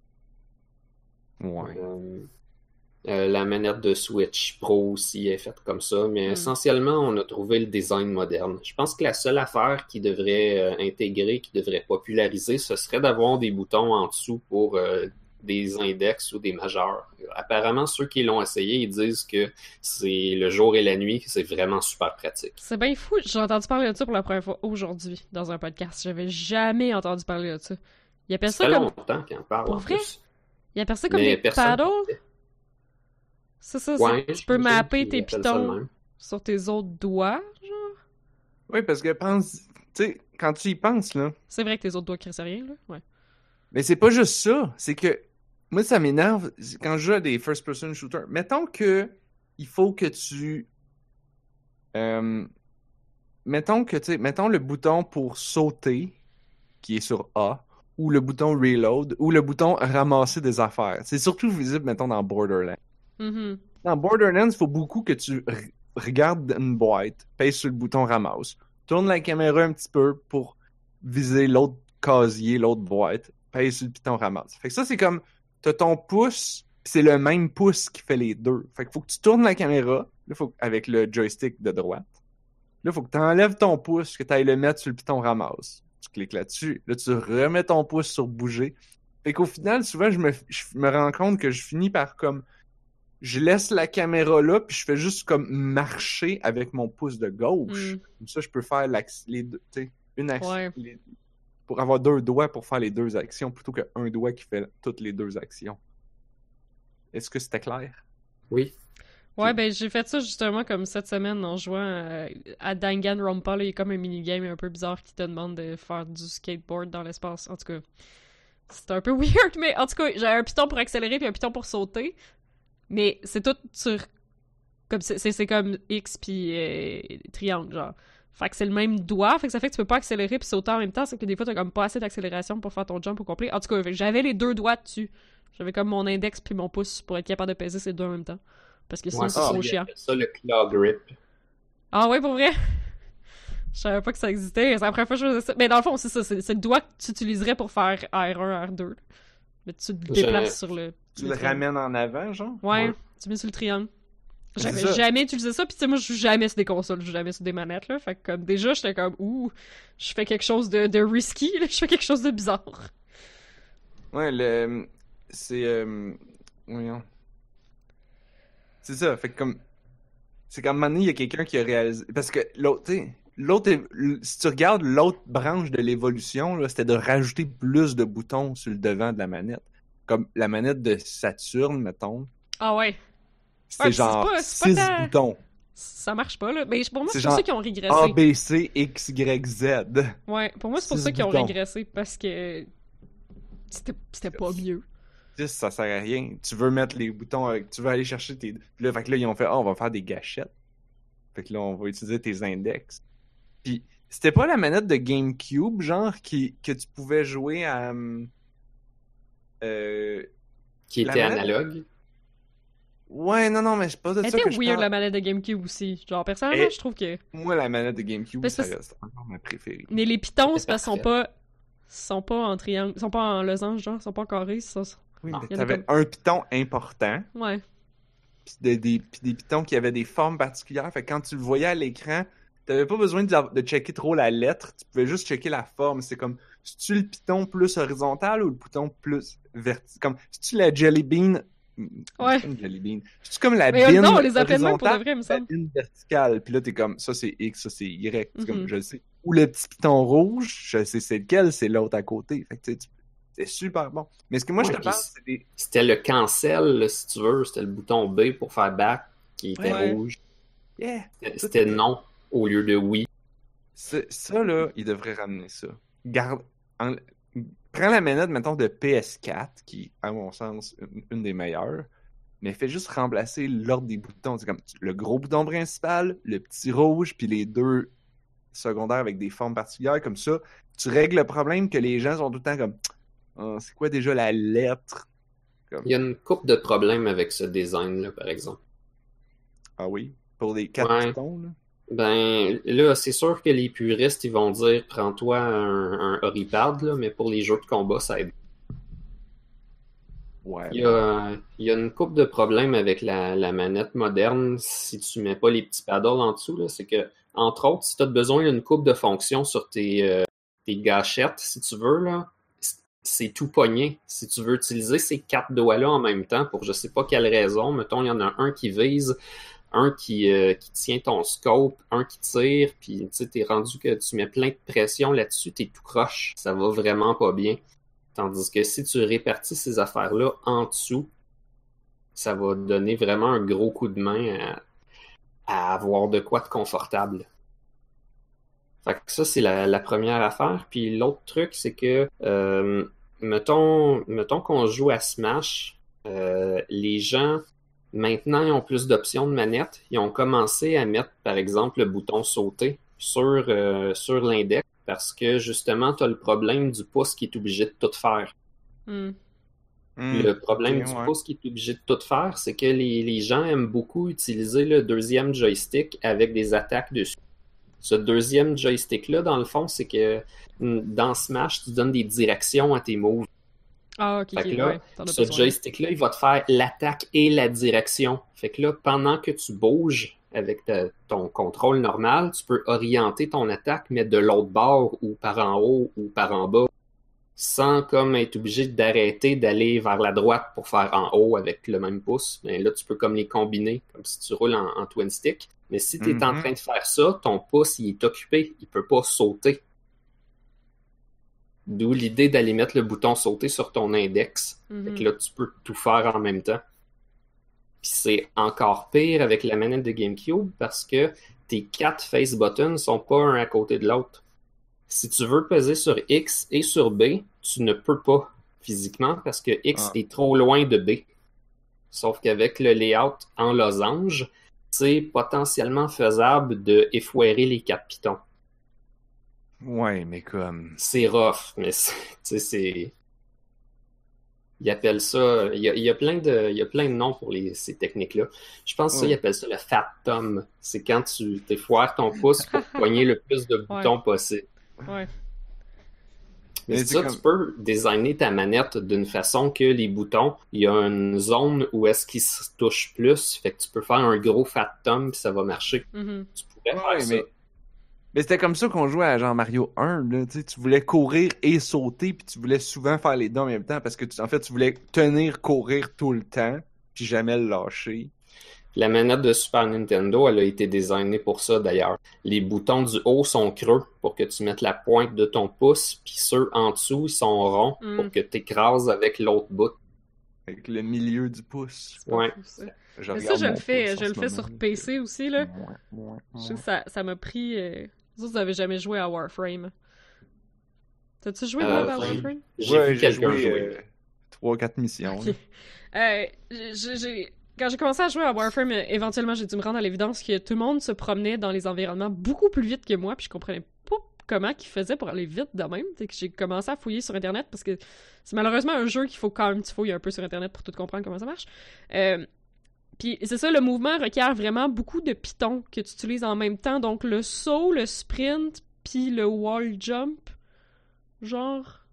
Ouais. Euh, euh, la manette de Switch Pro aussi est faite comme ça, mais Mm. essentiellement, on a trouvé le design moderne. Je pense que la seule affaire qui devrait euh, intégrer, qui devrait populariser, ce serait d'avoir des boutons en dessous pour euh, des index ou des majeurs. Apparemment, ceux qui l'ont essayé, ils disent que c'est le jour et la nuit, que c'est vraiment super pratique. C'est bien fou. J'ai entendu parler de ça pour la première fois aujourd'hui dans un podcast. J'avais jamais entendu parler de ça. Il appelle Ça ça fait comme. longtemps qu'ils en parlent Pour en vrai? plus. Il appelle ça comme Mais des personne- paddles. C'est ça, c'est- Ouais, tu peux j'imagine mapper qu'ils tes appellent ça de pitons même. sur tes autres doigts. Oui, parce que pense... Tu sais, quand tu y penses, là... C'est vrai que tes autres doigts crissent rien, là. Ouais. Mais c'est pas juste ça. C'est que... Moi, ça m'énerve c'est quand je joue à des first-person shooters. Mettons que... Il faut que tu... euh, Mettons que, tu sais... Mettons le bouton pour sauter, qui est sur A, ou le bouton reload, ou le bouton ramasser des affaires. C'est surtout visible, mettons, dans Borderlands. Mhm. Dans Borderlands, il faut beaucoup que tu re- regardes une boîte, pèses sur le bouton ramasse, tourne la caméra un petit peu pour viser l'autre casier, l'autre boîte, pèse sur le bouton ramasse. Fait que ça, c'est comme, t'as ton pouce, pis c'est le même pouce qui fait les deux. Fait que faut que tu tournes la caméra, là, faut, avec le joystick de droite. Là, faut que tu enlèves ton pouce, que tu ailles le mettre sur le piton ramasse. Tu cliques là-dessus. Là, tu remets ton pouce sur bouger. Fait qu'au final, souvent, je me, je me rends compte que je finis par comme... Je laisse la caméra là, puis je fais juste comme marcher avec mon pouce de gauche. Mm. Comme ça, je peux faire l'ax- les deux, tu sais, une action... Ouais. les- pour avoir deux doigts pour faire les deux actions, plutôt qu'un doigt qui fait toutes les deux actions. Est-ce que c'était clair? Oui. Ouais, ben j'ai fait ça justement comme cette semaine en jouant à, à Danganronpa. Là, il y a comme un minigame un peu bizarre qui te demande de faire du skateboard dans l'espace. En tout cas, c'est un peu weird, mais en tout cas, j'ai un piton pour accélérer puis un piton pour sauter. Mais c'est tout sur... comme C'est c'est- c'est comme X puis euh, triangle, genre. Fait que c'est le même doigt, fait que ça fait que tu peux pas accélérer puis sauter en même temps, c'est que des fois t'as comme pas assez d'accélération pour faire ton jump au complet. En tout cas, fait que j'avais les deux doigts dessus. J'avais comme mon index puis mon pouce pour être capable de peser ces deux en même temps. Parce que sinon Ouais, c'est ça, trop il chiant. appelle ça le claw grip. Ah ouais, pour vrai? Je savais pas que ça existait. C'est la première fois que je faisais ça. Mais dans le fond, c'est ça. C'est c'est le doigt que tu utiliserais pour faire R un, R deux. Mais tu le Je- déplaces sur le... Tu le ramènes en avant, genre? Ouais, Ouais. tu mets sur le triangle. C'est J'avais ça. jamais utilisé ça, pis tu sais, moi, je joue jamais sur des consoles, je joue jamais sur des manettes, là. Fait que, comme, déjà, j'étais comme, ouh, je fais quelque chose de, de risky, là. Je fais quelque chose de bizarre. Ouais, le... C'est... Euh... Voyons. C'est ça, fait que comme... C'est qu'à un moment donné, il y a quelqu'un qui a réalisé... Parce que l'autre, tu sais, l'autre... é- Si tu regardes l'autre branche de l'évolution, là, c'était de rajouter plus de boutons sur le devant de la manette. Comme la manette de Saturne, mettons. Ah ouais. C'est Ouais, genre c'est pas- c'est pas six tant- boutons. Ça marche pas, là. Mais pour moi, C'est c'est pour genre ça qu'ils ont régressé. A, B, C, X, Y, Z. Ouais, pour moi, c'est pour six ça qu'ils ont boutons. régressé, parce que c'était c'était pas mieux. dix, ça sert à rien. Tu veux mettre les boutons avec... Tu veux aller chercher tes... Puis là, fait que là, ils ont fait, ah, on va faire des gâchettes. Fait que là, on va utiliser tes index. Puis, c'était pas la manette de GameCube, genre, qui... que tu pouvais jouer à... hum, Euh... Qui La était manette- analogue. Ouais, non, non, mais c'est pas de Elle ça était que je weird, parle. la manette de GameCube aussi. Genre, personnellement, Et- je trouve que... Moi, la manette de GameCube, Mais ça c'est- reste encore ma préférée. Mais les pitons, C'est c'est parce qu'ils sont pas... sont pas en triangle... Ils sont pas en losange, genre. Ils sont pas en carré, ça. Oui, Ah. mais Il y en a t'avais un piton important, Ouais. puis des, des, puis des pitons qui avaient des formes particulières. Fait que quand tu le voyais à l'écran, t'avais pas besoin de, de checker trop la lettre, tu pouvais juste checker la forme. C'est comme, c'est-tu le piton plus horizontal ou le piton plus vertical? Comme, c'est-tu la jelly bean? Ouais. C'est une jelly bean. C'est-tu comme la Mais bean non, on les appelle même pour de horizontale, vrai, il me la semble. bean verticale? Puis là, t'es comme, ça c'est X, ça c'est Y. C'est comme, Mhm. je le sais. Ou le petit piton rouge, je sais c'est lequel, c'est l'autre à côté. Fait que tu sais, tu- c'est super bon. Mais ce que moi Ouais, je te puis parle, c'est des... C'était le cancel, là, si tu veux. C'était le bouton B pour faire back qui était Ouais. rouge. Yeah! C'était- C'était non au lieu de oui. C'est- Ça, là, il devrait ramener ça. Garde... en- Prends la manette, mettons, de P S quatre, qui, à mon sens, une, une des meilleures, mais fais juste remplacer l'ordre des boutons. C'est comme le gros bouton principal, le petit rouge, puis les deux secondaires avec des formes particulières, comme ça. Tu règles le problème que les gens sont tout le temps comme ah, c'est quoi déjà la lettre? Comme, Il y a une couple de problèmes avec ce design-là, par exemple. ah oui? Pour les quatre Ouais. pitons, là? Ben, là, c'est sûr que les puristes, ils vont dire prends-toi un, un Horipad, là, mais pour les jeux de combat, ça aide. Ouais. Il y a, il y a une couple de problèmes avec la, la manette moderne si tu mets pas les petits paddles en dessous, là. C'est que, entre autres, si tu as besoin d'une couple de fonctions sur tes, euh, tes gâchettes, si tu veux, là, c'est tout pogné. Si tu veux utiliser ces quatre doigts-là en même temps pour je sais pas quelle raison, mettons, il y en a un qui vise, un qui, euh, qui tient ton scope, un qui tire, puis tu sais, t'es rendu que tu mets plein de pression là-dessus, t'es tout croche. Ça va vraiment pas bien. Tandis que si tu répartis ces affaires-là en dessous, ça va donner vraiment un gros coup de main à, à avoir de quoi de confortable. Fait que ça, c'est la, la première affaire. Puis l'autre truc, c'est que, euh, mettons, mettons qu'on joue à Smash, euh, les gens, maintenant, ils ont plus d'options de manette. Ils ont commencé à mettre, par exemple, le bouton sauter sur, euh, sur l'index parce que, justement, tu as le problème du pouce qui est obligé de tout faire. Mm. Mm. Le problème Ok, du ouais. pouce qui est obligé de tout faire, c'est que les, les gens aiment beaucoup utiliser le deuxième joystick avec des attaques dessus. Ce deuxième joystick-là, dans le fond, c'est que dans Smash, tu donnes des directions à tes moves. Ah, ok, Fait ok, que là, ouais. T'en as ce besoin. joystick-là, il va te faire l'attaque et la direction. Fait que là, pendant que tu bouges avec ta- ton contrôle normal, tu peux orienter ton attaque, mais de l'autre bord, ou par en haut, ou par en bas, sans comme être obligé d'arrêter d'aller vers la droite pour faire en haut avec le même pouce. Mais là, tu peux comme les combiner, comme si tu roules en, en twin stick. Mais si tu es en Mhm. train de faire ça, ton pouce, il est occupé. Il peut pas sauter. D'où l'idée d'aller mettre le bouton sauter sur ton index. Mhm. Fait que là, tu peux tout faire en même temps. Puis c'est encore pire avec la manette de GameCube parce que tes quatre face buttons sont pas un à côté de l'autre. Si tu veux peser sur X et sur B, tu ne peux pas physiquement parce que X Ah. est trop loin de B. Sauf qu'avec le layout en losange, c'est potentiellement faisable de effoirer les quatre pitons. Ouais, mais comme... C'est rough, mais c'est, tu sais, c'est... Ils appellent ça... Il y a, il y a plein de, il y a plein de noms pour les, ces techniques-là. Je pense que ça, Ouais. ils appellent ça le fat thumb. C'est quand tu t'effoires ton pouce pour poigner le plus de boutons possible. Ouais. Mais Mais c'est c'est ça, comme- tu peux designer ta manette d'une façon que les boutons, il y a une zone où est-ce qu'ils se touchent plus, fait que tu peux faire un gros fat thumb puis ça va marcher. Mhm. Tu pourrais Ouais, faire ça. mais... mais c'était comme ça qu'on jouait à genre Mario un, là, tu sais, tu voulais courir et sauter, puis tu voulais souvent faire les deux en même temps, parce que, tu, en fait, tu voulais tenir, courir tout le temps, puis jamais le lâcher. La manette de Super Nintendo, elle a été designée pour ça d'ailleurs. Les boutons du haut sont creux pour que tu mettes la pointe de ton pouce, puis ceux en dessous, ils sont ronds Mm. pour que tu écrases avec l'autre bout. Avec le milieu du pouce. C'est pas Ouais. fou, ça. Je Mais ça, regarde je le mon fais, pouce en je le ce fais moment, sur là. P C aussi, là. Ouais, ouais, Je sais ouais. que ça, ça m'a pris... Euh... Vous, vous avez jamais joué à Warframe. T'as-tu joué, Euh, Bob, à oui. Warframe? J'ai Ouais, vu j'ai quelqu'un joué jouer. euh, trois quatre missions. Ok. là. Euh, j'ai- j'ai- Quand j'ai commencé à jouer à Warframe, euh, éventuellement, j'ai dû me rendre à l'évidence que tout le monde se promenait dans les environnements beaucoup plus vite que moi, puis je comprenais pas comment ils faisaient pour aller vite de même. C'est que j'ai commencé à fouiller sur Internet, parce que c'est malheureusement un jeu qu'il faut quand même que tu fouilles un peu sur Internet pour tout comprendre comment ça marche. Euh, Puis c'est ça, le mouvement requiert vraiment beaucoup de pitons que tu utilises en même temps. Donc le saut, le sprint, puis le wall jump. Genre...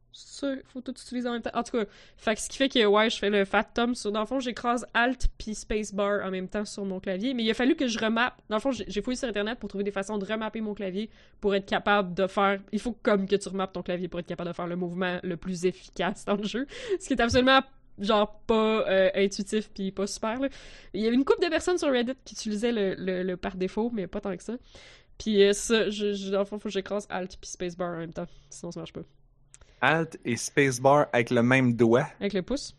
C'est ça, faut tout utiliser en même temps. En tout cas, fait que ce qui fait que, ouais, je fais le fat thumb sur... Dans le fond, j'écrase Alt puis Spacebar en même temps sur mon clavier. Mais il a fallu que je remappe. Dans le fond, j'ai j'ai fouillé sur Internet pour trouver des façons de remapper mon clavier pour être capable de faire... Il faut comme que tu remappes ton clavier pour être capable de faire le mouvement le plus efficace dans le jeu. Ce qui est absolument, genre, pas euh, intuitif puis pas super, là. Il y avait une couple de personnes sur Reddit qui utilisaient le, le, le par défaut, mais pas tant que ça. Puis euh, ça, je, je, dans le fond, faut que j'écrase Alt puis Spacebar en même temps. Sinon, ça marche pas. Alt et Spacebar avec le même doigt. Avec le pouce.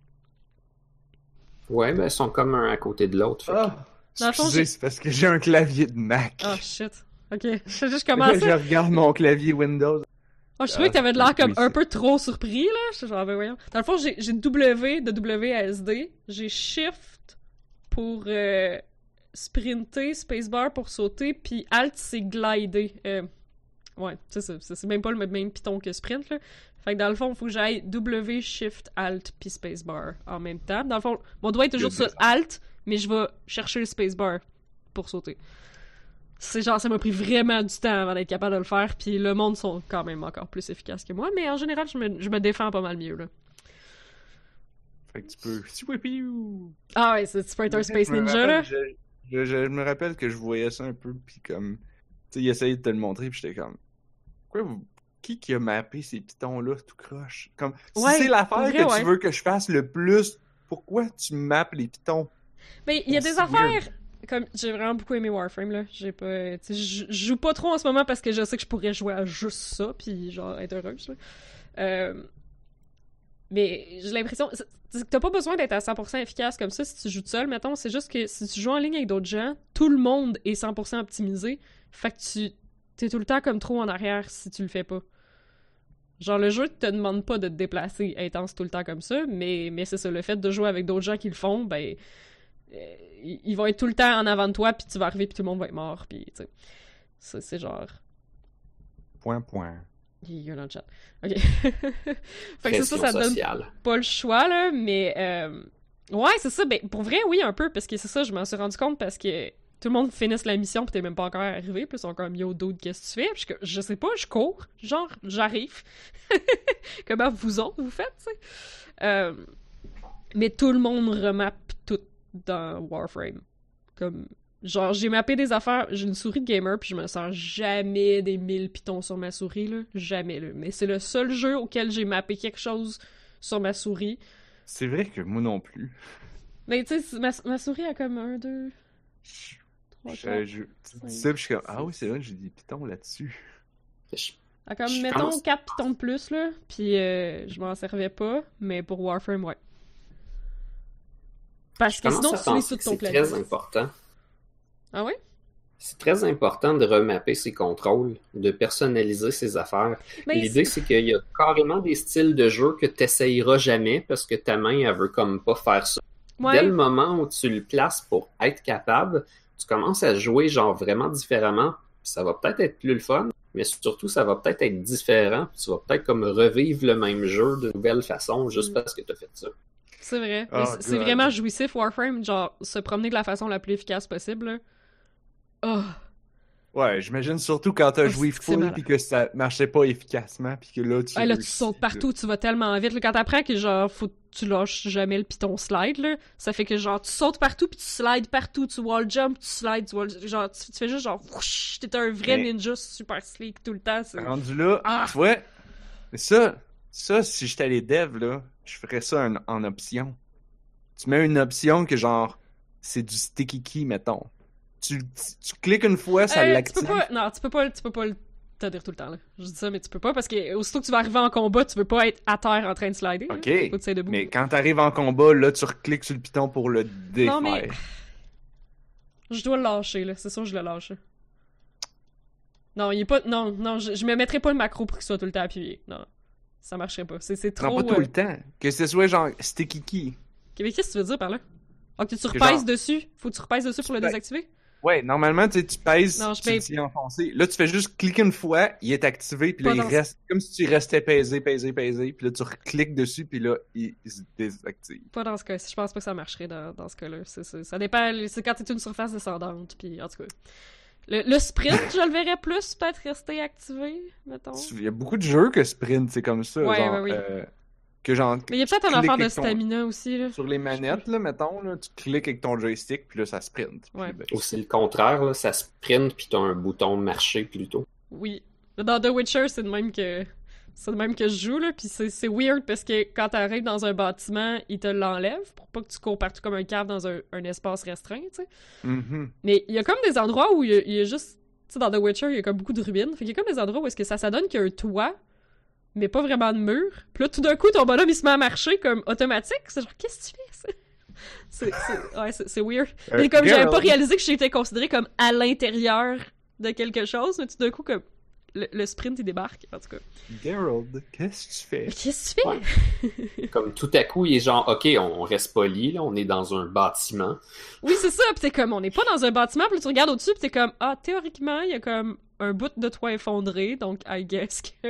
Ouais, ben ils sont comme un à côté de l'autre. Fait que- Ah! Dans le fond, Excusez, j'ai- c'est parce que j'ai un clavier de Mac. Oh shit. Ok, je sais juste Là, comment je ça. regarde mon clavier Windows. Oh, je trouvais Ah, que t'avais de l'air oui, comme un c'est- peu trop surpris, là. J'étais genre, ben voyons. Dans le fond, j'ai j'ai W de W à S D. J'ai Shift pour euh, sprinter, Spacebar pour sauter, puis Alt, c'est glider. Euh, ouais, c'est ça. C'est c'est même pas le même piton que sprint, là. Fait que dans le fond, il faut que j'aille W, Shift, Alt, puis Spacebar en même temps. Dans le fond, mon doigt est toujours sur Alt, mais je vais chercher le Spacebar pour sauter. C'est genre, ça m'a pris vraiment du temps avant d'être capable de le faire, puis le monde sont quand même encore plus efficaces que moi, mais en général, je me, je me défends pas mal mieux, là. Fait que tu peux... Swippiou! Ah ouais, c'est- tu peux être un Space Je me Ninja, là. rappelle, Je, je, je me rappelle que je voyais ça un peu, puis comme... Tu sais, il essayait de te le montrer, puis j'étais comme... Quoi, vous... Qui qui a mappé ces pitons-là tout croche? Comme, Ouais, si c'est l'affaire pour vrai, que ouais. tu veux que je fasse le plus, pourquoi tu mappes les pitons? Mais il y a des Aussi affaires... weird. Comme, j'ai vraiment beaucoup aimé Warframe, là. J'ai pas... Tu sais, je je joue pas trop en ce moment parce que je sais que je pourrais jouer à juste ça, puis genre, être heureuse, là. Euh... Mais j'ai l'impression... c'est- c'est que t'as pas besoin d'être à cent pour cent efficace comme ça si tu joues tout seul, mettons. C'est juste que si tu joues en ligne avec d'autres gens, tout le monde est cent pour cent optimisé. Fait que tu... T'es tout le temps comme trop en arrière si tu le fais pas. Genre, le jeu te demande pas de te déplacer intense tout le temps comme ça, mais, mais c'est ça, le fait de jouer avec d'autres gens qui le font, ben... euh, ils ils vont être tout le temps en avant de toi, puis tu vas arriver, puis tout le monde va être mort, puis tu sais... Ça, c'est genre... Point, point. Il y a dans le chat. Ok. Fait que c'est ça, Pression ça te donne sociale. pas le choix, là, mais... euh, Ouais, c'est ça, ben, pour vrai, oui, un peu, parce que c'est ça, je m'en suis rendu compte, parce que tout le monde finisse la mission, pis t'es même pas encore arrivé, puis ils sont comme, yo, dude, qu'est-ce que tu fais? Puis je, suis comme, je sais pas, je cours, genre, j'arrive. Comment vous autres, vous faites, tu sais? Euh, Mais tout le monde remappe tout dans Warframe. Comme, genre, j'ai mappé des affaires, j'ai une souris de gamer, puis je me sers jamais des mille pitons sur ma souris, là, jamais, là. Mais c'est le seul jeu auquel j'ai mappé quelque chose sur ma souris. C'est vrai que moi non plus. Mais tu sais, ma, ma souris a comme un, deux, trois, Je, quatre. je, tu cinq, dis ça, puis je suis comme, ah six. oui, c'est vrai que j'ai des pitons là-dessus. Je- Elle a comme, Je mettons, pense- quatre pitons de plus, là. Puis euh, je m'en servais pas, mais pour Warframe, ouais. Parce je que commence sinon, à tu utilises penser tout que ton c'est clavier. très important. Ah ouais? C'est très important de remapper ses contrôles, de personnaliser ses affaires. Mais L'idée, c'est qu'il y a carrément des styles de jeu que tu n'essayeras jamais parce que ta main, elle veut comme pas faire ça. ouais. Dès le moment où tu le places pour être capable, tu commences à jouer genre vraiment différemment. Puis ça va peut-être être plus le fun, mais surtout, ça va peut-être être différent. Puis tu vas peut-être comme revivre le même jeu de nouvelle façon juste Mm. parce que tu as fait ça. C'est vrai. Oh, Mais c'est- c'est God. vraiment jouissif, Warframe. Genre, se promener de la façon la plus efficace possible, là. Oh. Ouais, j'imagine surtout quand t'as Oh, joué c'est que c'est full malade. puis que ça marchait pas efficacement puis que là tu Ah, là, tu réussis, sautes partout, tu vas tellement vite. Là, quand t'apprends que, genre, faut que tu lâches jamais le piton slide, là, ça fait que, genre, tu sautes partout, puis tu slides partout, tu wall jump, tu slides, tu wall... Genre, tu, tu fais juste, genre, whoosh, t'es un vrai Mais- ninja super sleek tout le temps. c'est- Rendu là, Ah! tu vois, ça, ça, si j'étais les devs, là, je ferais ça en, en option. Tu mets une option que genre, c'est du sticky key, mettons. Tu, tu, tu cliques une fois, ça Euh, tu l'active. peux pas... Non, tu peux pas, tu peux pas le te dire tout le temps, là. Je dis ça, mais tu peux pas, parce que aussitôt que tu vas arriver en combat, tu veux pas être à terre en train de slider. là. Ok. Faut que tu sois debout. Mais quand t'arrives en combat, là, tu recliques sur le piton pour le défaire. Non, mais- Je dois le lâcher, là. C'est sûr que je le lâche. Non, il est pas... Non, non, je, je me mettrais pas le macro pour qu'il soit tout le temps appuyé. Non, ça marcherait pas. C'est, c'est trop... Non, pas tout euh, le temps. Que ce soit genre sticky key. Ok, mais qu'est-ce que tu veux dire par là? Ok, tu Que repèses genre- dessus? Faut que tu repèses dessus pour le Ben- désactiver? Ouais, normalement, tu sais, tu pèses, Non, je tu le paye- tiens enfoncé. Là, tu fais juste cliquer une fois, il est activé, puis là, Pas il dans- reste comme si tu restais pesé, pesé, pesé, puis là, tu recliques dessus, puis là, il, il se désactive. Pas dans ce cas-ci. Je pense pas que ça marcherait dans, dans ce cas-là. C'est, c'est- ça dépend... C'est quand t'es une surface descendante, puis en tout cas... Le, le sprint, je le verrais plus peut-être rester activé, mettons. Il y a beaucoup de jeux que sprint, c'est comme ça. Ouais, genre, ouais, oui. euh, que genre, Mais il y a peut-être tu un cliques affaire de avec ton- stamina aussi, là. Sur les manettes, là, mettons, là, tu cliques avec ton joystick, puis là, ça sprint. Puis, Ouais. ben, Ou c'est le contraire, là, ça sprint puis t'as un bouton marcher plutôt. Oui. Dans The Witcher, c'est de même que... C'est de même que je joue, là, pis c'est, c'est weird parce que quand t'arrives dans un bâtiment, il te l'enlève pour pas que tu cours partout comme un cave dans un, un espace restreint, tu sais. mhm. Mais il y a comme des endroits où il y a, il y a juste... Tu sais, dans The Witcher, il y a comme beaucoup de ruines. Fait qu'il y a comme des endroits où est-ce que ça, ça donne qu'il y a un toit, mais pas vraiment de mur. Puis là, tout d'un coup, ton bonhomme, il se met à marcher comme automatique. C'est genre, qu'est-ce que tu fais, ça? C'est, c'est, ouais, c'est, c'est weird. Euh, Mais comme j'avais pas Geralt. réalisé que j'étais considéré comme à l'intérieur de quelque chose, mais tout d'un coup, comme... Le, le sprint, il débarque, en tout cas. Geralt, qu'est-ce que tu fais? Mais qu'est-ce que tu fais? Ouais. Comme tout à coup, il est genre, OK, on reste poli, là, on est dans un bâtiment. Oui, c'est ça, pis t'es comme, on n'est pas dans un bâtiment, pis là, tu regardes au-dessus, pis t'es comme, ah, théoriquement, il y a comme un bout de toit effondré, donc I guess que...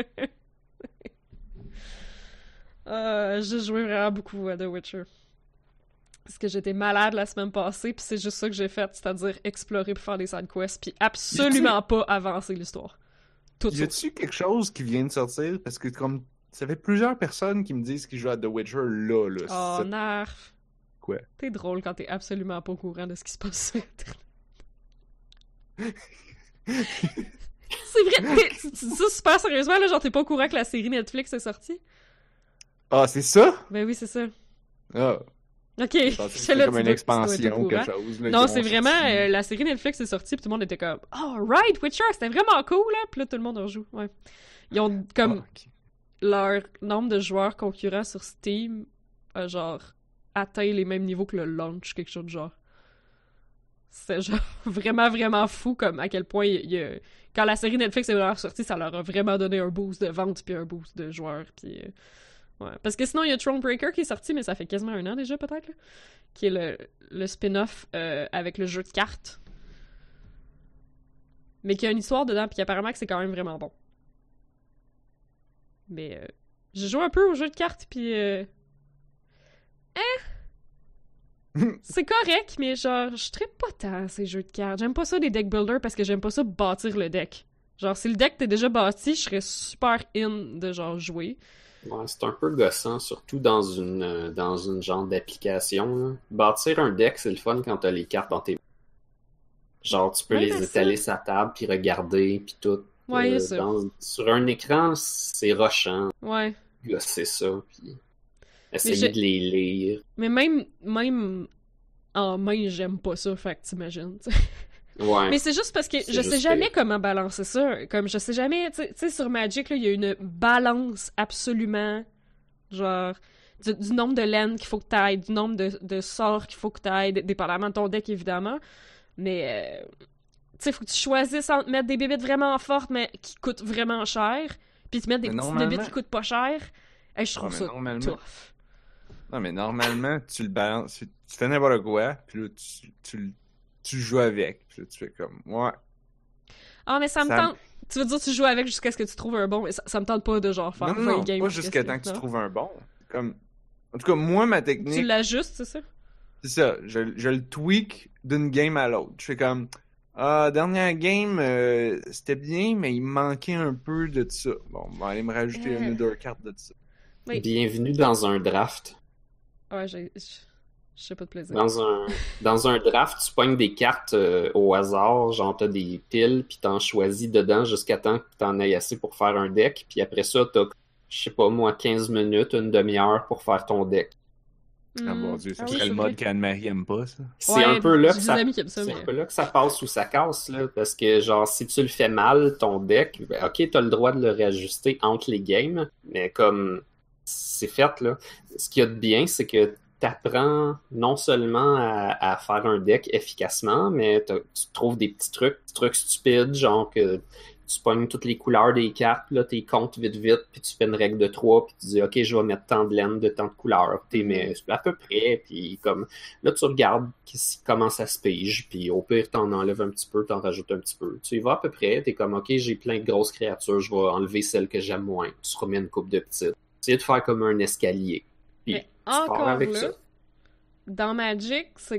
euh, j'ai joué vraiment beaucoup à The Witcher. Parce que j'étais malade la semaine passée, pis c'est juste ça que j'ai fait, c'est-à-dire explorer pour faire des side quests, pis absolument pas avancer l'histoire. Tout Y ça. a-tu quelque chose qui vient de sortir? Parce que comme ça fait plusieurs personnes qui me disent qu'ils jouent à The Witcher là, là. Oh, c'est- nerf. Quoi? T'es drôle quand t'es absolument pas au courant de ce qui se passe sur Internet. C'est vrai, t'es- tu tu dis ça super sérieusement, là, genre t'es pas au courant que la série Netflix est sortie? Ah, c'est ça? Ben oui, c'est ça. Ah, Ok, je pensais que j'étais c'était là, comme tu une dois- tu dois être expansion au ou quelque courant. chose. là, Non, qu'ils c'est ont vraiment, sorti. euh, la série Netflix est sortie, puis tout le monde était comme « Oh, right, Witcher, c'était vraiment cool, là! » Puis là, tout le monde en joue, ouais. Ils ont comme... Ah, ok. Leur nombre de joueurs concurrents sur Steam a genre atteint les mêmes niveaux que le launch, quelque chose de genre. C'était genre vraiment, vraiment fou comme à quel point il y a... Quand la série Netflix est vraiment sortie, ça leur a vraiment donné un boost de vente puis un boost de joueurs. Puis, euh, ouais. Parce que sinon, il y a Thronebreaker qui est sorti, mais ça fait quasiment un an déjà peut-être, là, qui est le, le spin-off euh, avec le jeu de cartes. Mais qui a une histoire dedans, puis apparemment que c'est quand même vraiment bon. Mais euh, j'ai joué un peu au jeu de cartes, puis... Euh... Hein? C'est correct, mais genre, je trippe pas tant ces jeux de cartes. J'aime pas ça des deck builders parce que j'aime pas ça bâtir le deck. Genre, si le deck t'es déjà bâti, je serais super in de genre jouer. Ouais, c'est un peu gossant, surtout dans une euh, dans une genre d'application, là. Bâtir un deck, c'est le fun quand t'as les cartes dans tes... Genre, tu peux Ouais, les mais étaler ça- sur la table, puis regarder, puis tout. Ouais, Euh, ça. dans- Sur un écran, c'est rushant. Ouais. Gosser ça, puis essayer j'ai- de les lire. Mais même, même en main, j'aime pas ça, fait que t'imagines, tu sais. Ouais. Mais c'est juste parce que C'est je sais juste jamais pire. comment balancer ça. Comme je sais jamais, tu sais- tu sais, sur Magic, là, il y a une balance absolument, genre, du, du nombre de laines qu'il faut que t'ailles, du nombre de, de sorts qu'il faut que t'ailles, d- dépendamment de ton deck, évidemment. Mais, euh, tu sais, faut que tu choisisses entre mettre des bébites vraiment fortes, mais qui coûtent vraiment cher, puis te mettre des Mais petites normalement- bébites qui coûtent pas cher. Hey, je trouve Ouais, ça mais normalement- tough. Non, mais normalement, tu le balances, tu tu fais n'importe quoi, puis là, tu, tu, le- tu joues avec, puis là, tu fais comme, ouais. Ah, mais ça me Ça- tente... Tu veux dire, tu joues avec jusqu'à ce que tu trouves un bon, mais ça, ça me tente pas de genre faire Non, non, vingt non, games pas jusqu'à jusqu'à ce temps que tu non. trouves un bon. Comme, en tout cas, moi, ma Tu technique, l'ajustes, c'est ça? c'est ça, je, je le tweak d'une game à l'autre. Je fais comme, ah, dernière game, euh, c'était bien, mais il me manquait un peu de ça. Bon, on va aller me rajouter Euh. une ou deux cartes de ça. Oui. Bienvenue dans un draft. Ouais, j'ai... Je je sais pas de plaisir. Dans un, dans un draft, tu pognes des cartes euh, au hasard, genre t'as des piles, puis t'en choisis dedans jusqu'à temps que t'en aies assez pour faire un deck, puis après ça, t'as, je sais pas moi, quinze minutes, une demi-heure pour faire ton deck. Ah Hmm. mon dieu, ça Ah oui, serait c'est le vrai. mode qu'Anne-Marie aime pas, ça. C'est Ouais, un peu là j'ai que des ça... amis qui aiment ça, C'est mais- un peu là que ça passe ou ça casse, là, parce que, genre, si tu le fais mal, ton deck, ben, ok, t'as le droit de le réajuster entre les games, mais comme c'est fait, là, ce qu'il y a de bien, c'est que t'apprends non seulement à, à faire un deck efficacement, mais t'as- tu trouves des petits trucs, des trucs stupides, genre que tu pognes toutes les couleurs des cartes, puis là, t'es comptes vite vite, puis tu fais une règle de trois, puis tu dis, ok, je vais mettre tant de laine de tant de couleurs, t'es mais à peu près, puis comme, là, tu regardes qui- comment ça se pige, puis au pire, t'en enlèves un petit peu, t'en rajoutes un petit peu. Tu y vas à peu près, t'es comme, ok, j'ai plein de grosses créatures, je vais enlever celles que j'aime moins. Tu remets une coupe de petites. Essayer de faire comme un escalier. Puis Mais tu pars encore avec là, ça. dans Magic, c'est...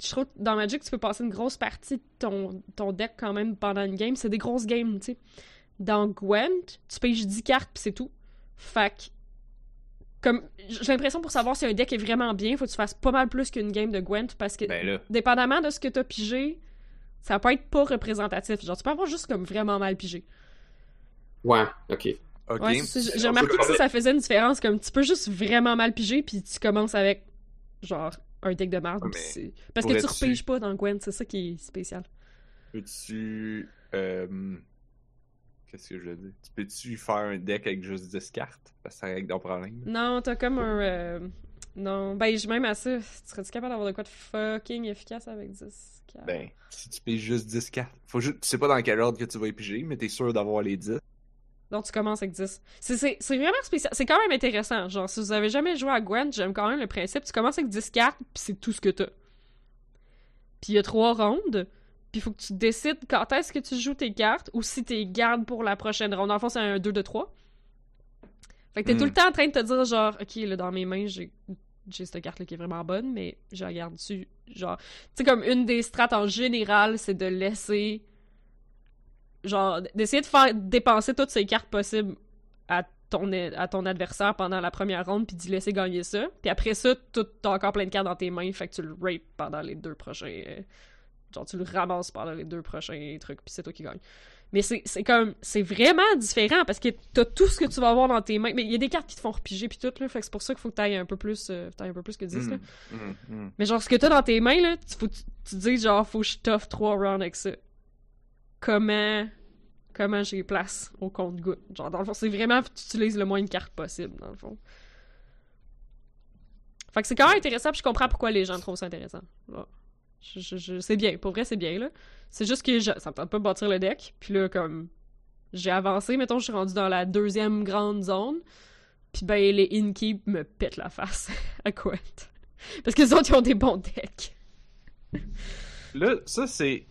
je trouve que dans Magic, tu peux passer une grosse partie de ton, ton deck quand même pendant une game. C'est des grosses games, tu sais. Dans Gwent, tu piges dix cartes pis c'est tout. Fait que, comme, j'ai l'impression pour savoir si un deck est vraiment bien, faut que tu fasses pas mal plus qu'une game de Gwent parce que, Ben là. dépendamment de ce que t'as pigé, ça peut être pas représentatif. Genre, tu peux avoir juste comme vraiment mal pigé. Ouais, ok. Ok. Ouais, c'est ça. J'ai remarqué que ça, ça faisait une différence. Comme, tu peux juste vraiment mal piger puis tu commences avec, genre, un deck de merde. Ouais, pis mais c'est- Parce que tu pourrais-tu- repiges pas dans Gwent, c'est ça qui est spécial. Peux-tu. euh, Qu'est-ce que je veux dire? Tu peux-tu faire un deck avec juste dix cartes? Parce que ça règle ton problème. Non, t'as comme un... euh, Non, ben, je même à ça. Serais-tu capable d'avoir de quoi de fucking efficace avec dix cartes? Ben, si tu piges juste dix cartes. Faut juste... Tu sais pas dans quel ordre que tu vas y piger, mais t'es sûr d'avoir les dix. Donc, tu commences avec dix. C'est, c'est, c'est vraiment spécial. C'est quand même intéressant. Genre, si vous avez jamais joué à Gwent, j'aime quand même le principe. Tu commences avec dix cartes, pis c'est tout ce que t'as. Puis il y a trois rondes, puis il faut que tu décides quand est-ce que tu joues tes cartes, ou si t'es gardes pour la prochaine ronde. Dans le fond, c'est un deux de trois. Fait que t'es Mm. tout le temps en train de te dire, genre, OK, là, dans mes mains, j'ai, j'ai cette carte-là qui est vraiment bonne, mais je la garde dessus. Genre, tu sais, comme une des strates en général, c'est de laisser... Genre, d'essayer de faire dépenser toutes ces cartes possibles à ton, à ton adversaire pendant la première ronde, puis d'y laisser gagner ça. Puis après ça, tout- t'as encore plein de cartes dans tes mains, fait que tu le rapes pendant les deux prochains... euh, genre, tu le ramasses pendant les deux prochains trucs, puis c'est toi qui gagne. Mais c'est, c'est comme... C'est vraiment différent, parce que t'as tout ce que tu vas avoir dans tes mains. Mais il y a des cartes qui te font repiger, puis tout, là, fait que c'est pour ça qu'il faut que t'ailles un peu plus... euh, t'ailles un peu plus que dix, là. Mm, mm, mm. Mais genre, ce que t'as dans tes mains, là, tu, faut, tu, tu te dis, genre, faut que je toffe trois rounds avec ça. Comment... Comment j'ai place au compte-goutte. Genre, dans le fond, c'est vraiment que tu utilises le moins de cartes possible, dans le fond. Fait que c'est quand même intéressant, puis je comprends pourquoi les gens trouvent ça intéressant. Genre, je, je, je- c'est bien, pour vrai, c'est bien, là. C'est juste que je, ça me tente pas de bâtir le deck, puis là, comme... J'ai avancé, mettons, je suis rendu dans la deuxième grande zone, puis ben, les Inkeep me pètent la face à Gwent. Parce que les autres, ils ont des bons decks. Là, ça, c'est...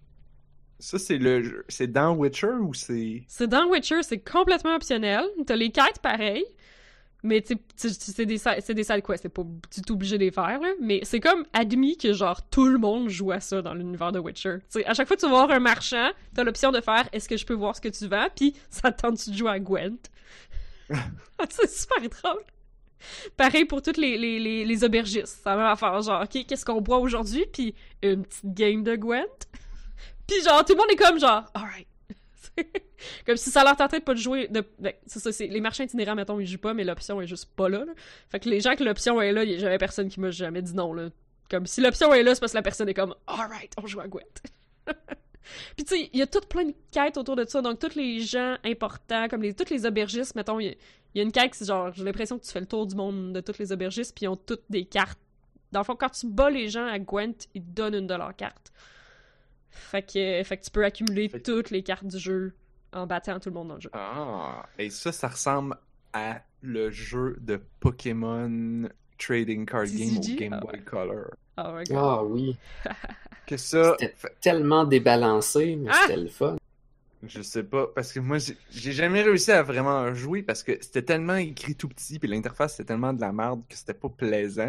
Ça, c'est le jeu- c'est dans Witcher ou c'est... C'est dans Witcher, c'est complètement optionnel. T'as les quêtes pareilles, mais tu sais, c'est des, si- c'est des side quests, t'es pas du tout obligé de les faire, là. Mais c'est comme admis que, genre, tout le monde joue à ça dans l'univers de Witcher. T'sais, à chaque fois que tu vas voir un marchand, t'as l'option de faire « Est-ce que je peux voir ce que tu vends? » Puis ça te tente de jouer à Gwent. C'est super drôle. Pareil pour toutes les, les, les, les aubergistes. C'est la même affaire, genre « Ok, qu'est-ce qu'on boit aujourd'hui? » Puis une petite game de Gwent. Puis genre, tout le monde est comme genre « Alright. » Comme si ça leur tentait de pas de jouer. De... Ben, c'est ça, c'est... les marchands itinérants, mettons, ils jouent pas, mais l'option est juste pas là, là. Fait que les gens que l'option est là, il y a jamais personne qui m'a jamais dit non, là. Comme si l'option est là, c'est parce que la personne est comme alright, on joue à Gwent. Puis tu sais, il y a toutes plein de quêtes autour de ça, donc tous les gens importants, comme les, tous les aubergistes, mettons, il y, a- il y a une quête, c'est genre, j'ai l'impression que tu fais le tour du monde de tous les aubergistes, puis ils ont toutes des cartes. Dans le fond, quand tu bats les gens à Gwent, ils te donnent une de leurs cartes. Fait que, fait que tu peux accumuler Fait que- toutes les cartes du jeu en battant tout le monde dans le jeu. Ah! Et ça, ça ressemble à le jeu de Pokémon Trading Card Game au T C G? Game Ah Boy ouais. Color. Oh my god. Ah oui. Que ça... C'était fait- tellement débalancé, mais Ah! c'était le fun. Je sais pas, parce que moi, j'ai j'ai jamais réussi à vraiment jouer parce que c'était tellement écrit tout petit, puis l'interface c'était tellement de la merde que c'était pas plaisant.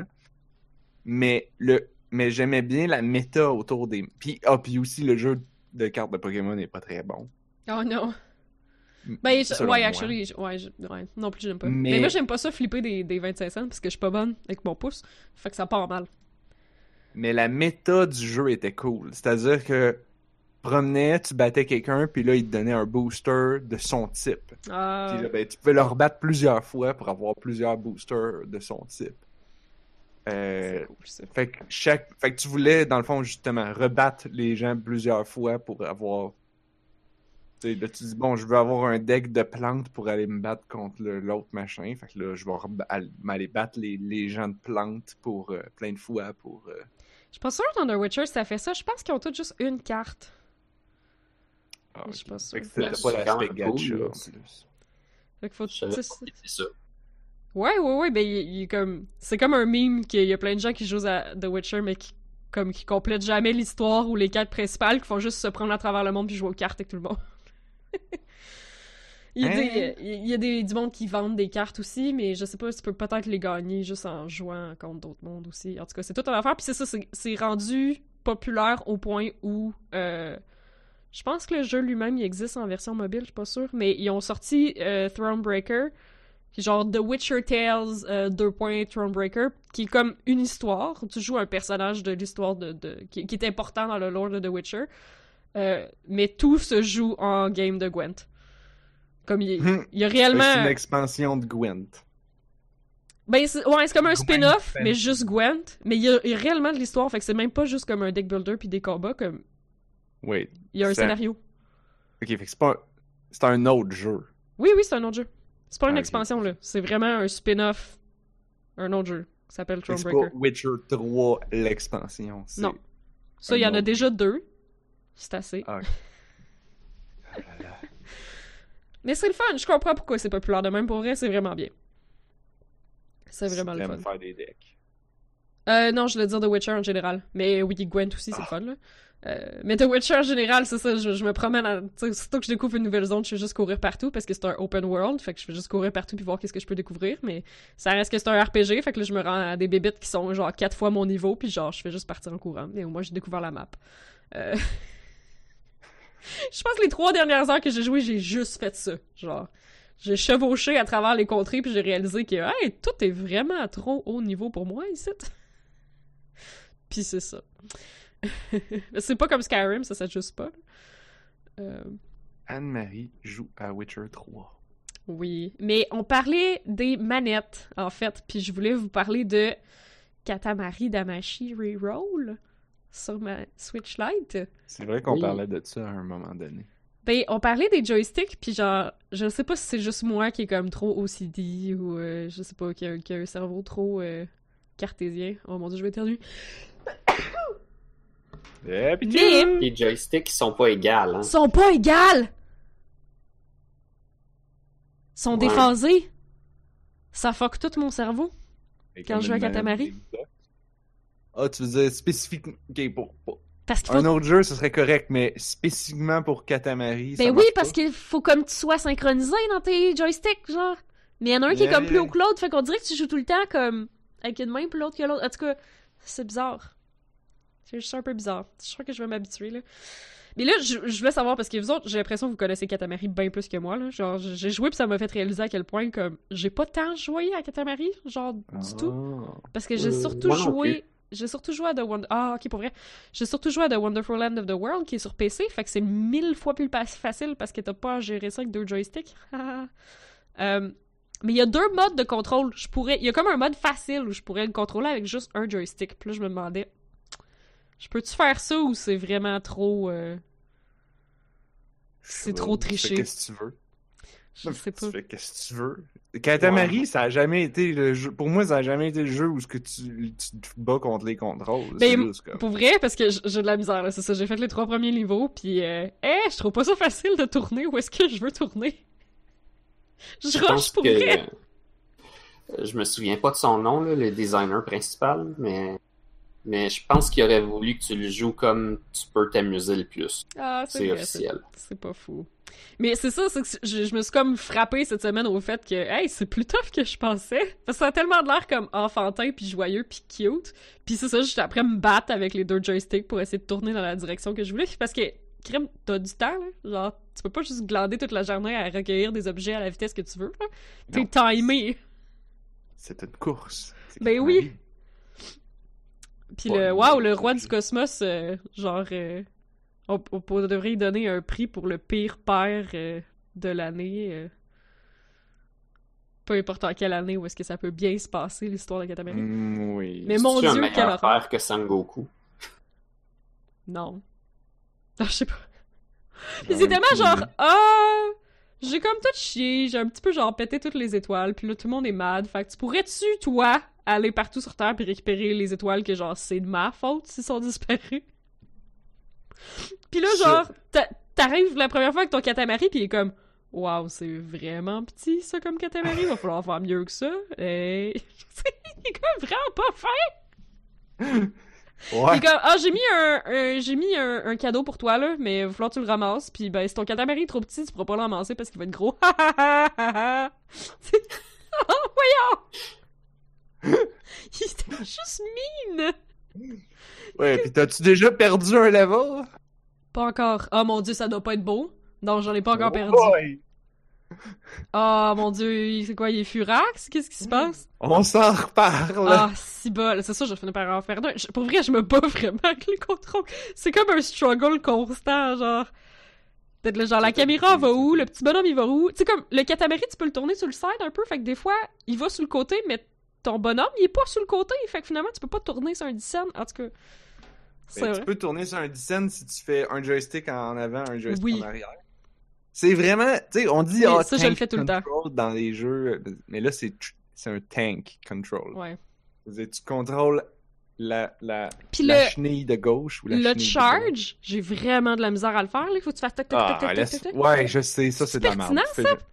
Mais le, mais j'aimais bien la méta autour des. Puis ah, puis aussi le jeu de cartes de Pokémon n'est pas très bon. Oh non. Ben, je- Selon ouais, moi. actually, je- ouais, je- ouais, non plus j'aime pas. Mais- Mais... moi, j'aime pas ça flipper des, des vingt-cinq cents parce que je suis pas bonne avec mon pouce. Fait que ça part mal. Mais la méta du jeu était cool. C'est-à-dire que promenais, tu battais quelqu'un, puis là il te donnait un booster de son type. Ah. Puis là, ben, tu pouvais le rebattre plusieurs fois pour avoir plusieurs boosters de son type. Euh, C'est cool, ça. Fait que chaque, fait que tu voulais dans le fond justement rebattre les gens plusieurs fois pour avoir. Tu sais, là tu dis bon, je veux avoir un deck de plantes pour aller me battre contre le- l'autre machin. Fait que là, je vais reba- aller m'aller battre les, les gens de plantes pour euh, plein de fois pour. euh, Je suis pas sûre dans The Witcher ça fait ça. Je pense qu'ils ont tous juste une carte. ah, Je suis ok. pas Fait que sûre. c'était Ouais, pas c'est l'aspect quand même gacha cool, là. en plus. Fait qu'il faut. Je savais tu pas sais, que c'était ça. Ouais, ouais, ouais, ben, il, il est comme... C'est comme un meme qu'il y a plein de gens qui jouent à The Witcher, mais qui, comme, qui complètent jamais l'histoire ou les quêtes principales, qui font juste se prendre à travers le monde puis jouer aux cartes avec tout le monde. Il y a, Hein? des, il y a des, du monde qui vendent des cartes aussi, mais je sais pas, tu peux peut-être les gagner juste en jouant contre d'autres mondes aussi. En tout cas, c'est toute une affaire. Puis c'est ça, c'est, c'est rendu populaire au point où... Euh, je pense que le jeu lui-même, il existe en version mobile, je suis pas sûre, mais ils ont sorti euh, Thronebreaker, qui est genre The Witcher Tales euh, deux. Thronebreaker, qui est comme une histoire. Tu joues un personnage de l'histoire de, de qui, qui est important dans le lore de The Witcher. Euh, mais tout se joue en game de Gwent. Comme il, Hmm. il y a réellement... C'est une expansion de Gwent. Ben, c'est, ouais, c'est comme un Gwent spin-off, Fantasy. mais juste Gwent. Mais il y, a, il y a réellement de l'histoire, fait que c'est même pas juste comme un deck builder puis des combats, comme... Oui. Il y a un Ça- scénario. Ok, fait que c'est pas un... C'est un autre jeu. Oui, oui, c'est un autre jeu. C'est pas une Ah, ok. expansion, là. C'est vraiment un spin-off. Un autre jeu. Ça s'appelle Fait que c'est Thronebreaker. pas Witcher trois, l'expansion. c'est- Non. Ça, il y en un a autre déjà deux. C'est assez. Ah, ok. Ah là là. Mais c'est le fun. Je comprends pourquoi c'est populaire de même. Pour vrai, c'est vraiment bien. C'est Si vraiment le t'aimes fun. faire des decks. Euh, non, je voulais dire The Witcher en général. Mais oui, Gwent aussi, c'est le fun, là. Euh, mais The Witcher en général, c'est ça, je, je me promène, à, tu sais, surtout que je découvre une nouvelle zone, je fais juste courir partout parce que c'est un open world, fait que je fais juste courir partout puis voir qu'est-ce que je peux découvrir, mais ça reste que c'est un R P G, fait que là, je me rends à des bébites qui sont genre quatre fois mon niveau, puis genre, je fais juste partir en courant, mais au moins, j'ai découvert la map. Euh... je pense que les trois dernières heures que j'ai joué, j'ai juste fait ça, genre... J'ai chevauché à travers les contrées, puis j'ai réalisé que, hey, tout est vraiment à trop haut niveau pour moi, ici. Puis c'est ça. C'est pas comme Skyrim, ça s'ajuste pas. Euh, Anne-Marie joue à Witcher trois. oui, mais on parlait des manettes, en fait, puis je voulais vous parler de Katamari Damacy Reroll sur ma Switch Lite. C'est vrai qu'on Oui. parlait de ça à un moment donné. Ben, on parlait des joysticks, puis genre, je sais pas si c'est juste moi qui est comme trop O C D, ou euh, je sais pas, qui a, qui a un cerveau trop euh, cartésien. Oh mon dieu, je vais éternuer. Eh, puis Mais, Les joysticks, ils sont pas égales, hein. sont pas égales! Sont Ouais. déphasés! Ça fuck tout mon cerveau. Et quand comme je joue à une Katamari. manette Xbox. Ah, tu veux dire spécifiquement... Ok, pour... pour- Parce qu'il faut... Un autre jeu, ce serait correct, mais spécifiquement pour Katamari, ça Ben oui, marche parce pas. qu'il faut comme tu sois synchronisé dans tes joysticks, genre. Mais il y en a un qui est Yeah, comme plus yeah. haut que l'autre, fait qu'on dirait que tu joues tout le temps comme avec une main puis l'autre que l'autre. En tout cas, c'est bizarre. C'est juste un peu bizarre. Je crois que je vais m'habituer, là. Mais là, je, je voulais savoir, parce que vous autres, j'ai l'impression que vous connaissez Katamari bien plus que moi, là. Genre, j'ai joué puis ça m'a fait réaliser à quel point, comme, j'ai pas tant joué à Katamari, genre, du tout. Ah. Parce que j'ai Euh, surtout moi non joué... J'ai surtout joué à The Wonder... Ah, ok, pour vrai. J'ai surtout joué à The Wonderful Land of the World, qui est sur P C, fait que c'est mille fois plus pas- facile parce que t'as pas à gérer ça avec deux joysticks. Euh, mais il y a deux modes de contrôle. Je pourrais... Il y a comme un mode facile où je pourrais le contrôler avec juste un joystick. Puis là, je me demandais... Je peux-tu faire ça ou c'est vraiment trop... euh, C'est Je sais trop pas, tu fais triché. Qu'est-ce que tu veux? Je sais pas. Tu fais qu'est-ce que tu veux. Katamari, Ouais. ça a jamais été le jeu. Pour moi, ça a jamais été le jeu où ce que tu, tu te bats contre les contrôles. Ben, C'est juste comme... Pour vrai, parce que j- j'ai de la misère, là, c'est ça. J'ai fait les trois premiers niveaux, puis euh, eh, je trouve pas ça facile de tourner où est-ce que je veux tourner. Je Je rush pense pour que... vrai. euh, Je me souviens pas de son nom, là, le designer principal, mais... Mais je pense qu'il aurait voulu que tu le joues comme tu peux t'amuser le plus. Ah, c'est C'est vrai, officiel. c'est- C'est pas fou. Mais c'est ça, c'est que je, je me suis comme frappée cette semaine au fait que, hey, c'est plus tough que je pensais. Parce que ça a tellement de l'air comme enfantin, puis joyeux, puis cute. Puis c'est ça, j'étais après me battre avec les deux joysticks pour essayer de tourner dans la direction que je voulais. Parce que, crème, t'as du temps, là. Genre, tu peux pas juste glander toute la journée à recueillir des objets à la vitesse que tu veux, là. T'es Non. timé. C'est une course. C'est Ben Katamari. oui. Puis Pas le, une waouh, le course, roi ok. du cosmos, euh, genre, euh, on, on devrait lui donner un prix pour le pire père euh, de l'année. euh. Peu importe en quelle année où est-ce que ça peut bien se passer, l'histoire de Katamari. Mm, oui. Mais mon C'est un Dieu, quel meilleur horreur. père que Sangoku. Non. Non, je sais pas. J'en Puis c'est ai tellement aucune genre, idée. ah, j'ai comme tout chié, j'ai un petit peu genre pété toutes les étoiles, puis là tout le monde est mad. Fait que tu pourrais-tu, toi, aller partout sur Terre puis récupérer les étoiles que genre c'est de ma faute s'ils sont disparus? Puis là, Je- genre, t'a- t'arrives la première fois avec ton Katamari puis il est comme, waouh, c'est vraiment petit ça comme Katamari, va falloir faire mieux que ça. Et il est comme vraiment pas fin. Ouais. Puis comme, ah, j'ai mis un, un- j'ai mis un, un cadeau pour toi, là, mais il va falloir que tu le ramasses. Puis ben, si ton catamaran est trop petit, tu pourras pas le ramasser parce qu'il va être gros. C'est- oh, voyons! Il était juste mine! Ouais, pis t'as-tu déjà perdu un level? Pas encore. Oh mon dieu, ça doit pas être beau. Non, j'en ai pas encore Oh perdu. boy! Oh mon dieu, il- c'est quoi, il est furax? Qu'est-ce qui se passe? On s'en reparle! Ah, si bol. C'est ça, je finis par en faire deux. Je- Pour vrai, je me bats vraiment avec le contrôle. C'est comme un struggle constant, genre. Peut-être le genre, la caméra va où? Le petit bonhomme, il va où? Tu sais, comme, le catamaran, tu peux le tourner sur le side un peu, fait que des fois, il va sur le côté, mais ton bonhomme, il est pas sur le côté, fait que finalement, tu peux pas tourner sur un dix-cent. En tout cas, c'est Ben, vrai. tu peux tourner sur un dix si tu fais un joystick en avant, un joystick Oui. en arrière. C'est vraiment, tu sais, on dit Oui, ah, ça, je tank le fais tout le temps. control dans les jeux, mais là c'est tr- c'est un tank control. Ouais. C'est-à-dire, tu contrôles la la, Puis la le- chenille de gauche ou la Le chenille de droite. charge, j'ai vraiment de la misère à le faire, là. Faut que tu fasses tac tac tac Ah, tac tac laisse- tac tac. ouais, je sais, ça c'est de la C'est merde. pertinent, Fais-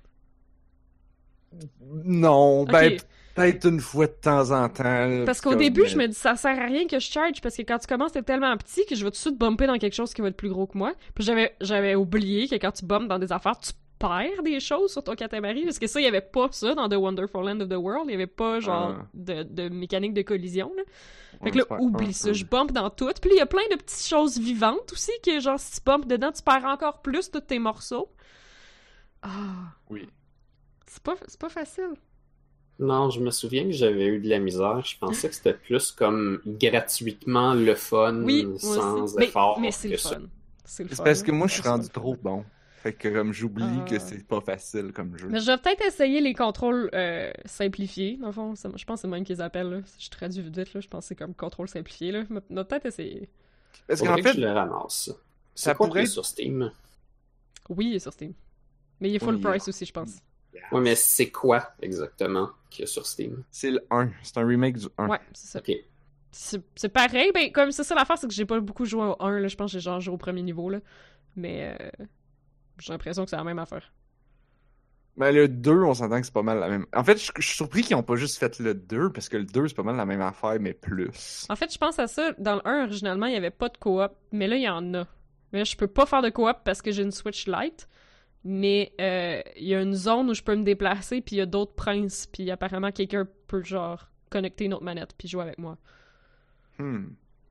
Non, ben Ok. peut-être une fois de temps en temps. là, Parce puis qu'au comme, début, mais- je me dis, ça sert à rien que je charge, parce que quand tu commences, t'es tellement petit que je vais tout de suite bumper dans quelque chose qui va être plus gros que moi. Puis j'avais, j'avais oublié que quand tu bumpes dans des affaires, tu perds des choses sur ton catamaran, parce que ça, il y avait pas ça dans The Wonderful Land of the World, il y avait pas, genre, Ah. de, de mécanique de collision, là. Fait Ouais, que là, c'est pas- oublie un- ça, un- je bump dans tout. Puis là, il y a plein de petites choses vivantes aussi, que genre, si tu bumpes dedans, tu perds encore plus tous tes morceaux. Ah, Oui. c'est pas, c'est pas facile. Non, je me souviens que j'avais eu de la misère. Je pensais que c'était plus comme gratuitement le fun, Oui, moi sans aussi. Mais, effort. mais c'est que le ça. fun. C'est le C'est fun, parce là. que moi je suis C'est rendu le fun. trop bon. Fait que comme j'oublie Ah. que c'est pas facile comme jeu. Mais je vais peut-être essayer les contrôles euh, simplifiés, dans le fond. Ça- je pense que c'est même qu'ils appellent, là. Si je traduis vite, vite, là, je pense que c'est comme contrôle simplifié, là. Mais on va peut-être essayer. Parce Faudrait qu'en que fait, je le ramasse. ça C'est quoi pourrait qui est être- sur Steam? Oui, il est sur Steam. Mais il est full Oui, price aussi, je pense. Ouais, mais c'est quoi exactement qu'il y a sur Steam? c'est le un. C'est un remake du un. Ouais, c'est ça. Ok. C'est c'est pareil, ben, comme c'est ça l'affaire, c'est que j'ai pas beaucoup joué au un, là. Je pense que j'ai genre joué au premier niveau, là. Mais euh, j'ai l'impression que c'est la même affaire. Mais le deux, on s'entend que c'est pas mal la même. En fait, je je suis surpris qu'ils ont pas juste fait le deux, parce que le deux, c'est pas mal la même affaire, mais plus. En fait, je pense à ça. Dans le un, originalement, il y avait pas de coop. Mais là, il y en a. Mais là, je peux pas faire de coop parce que j'ai une Switch Lite. Mais euh, il y a une zone où je peux me déplacer, puis il y a d'autres princes. Puis apparemment, quelqu'un peut, genre, connecter une autre manette, puis jouer avec moi. Hmm.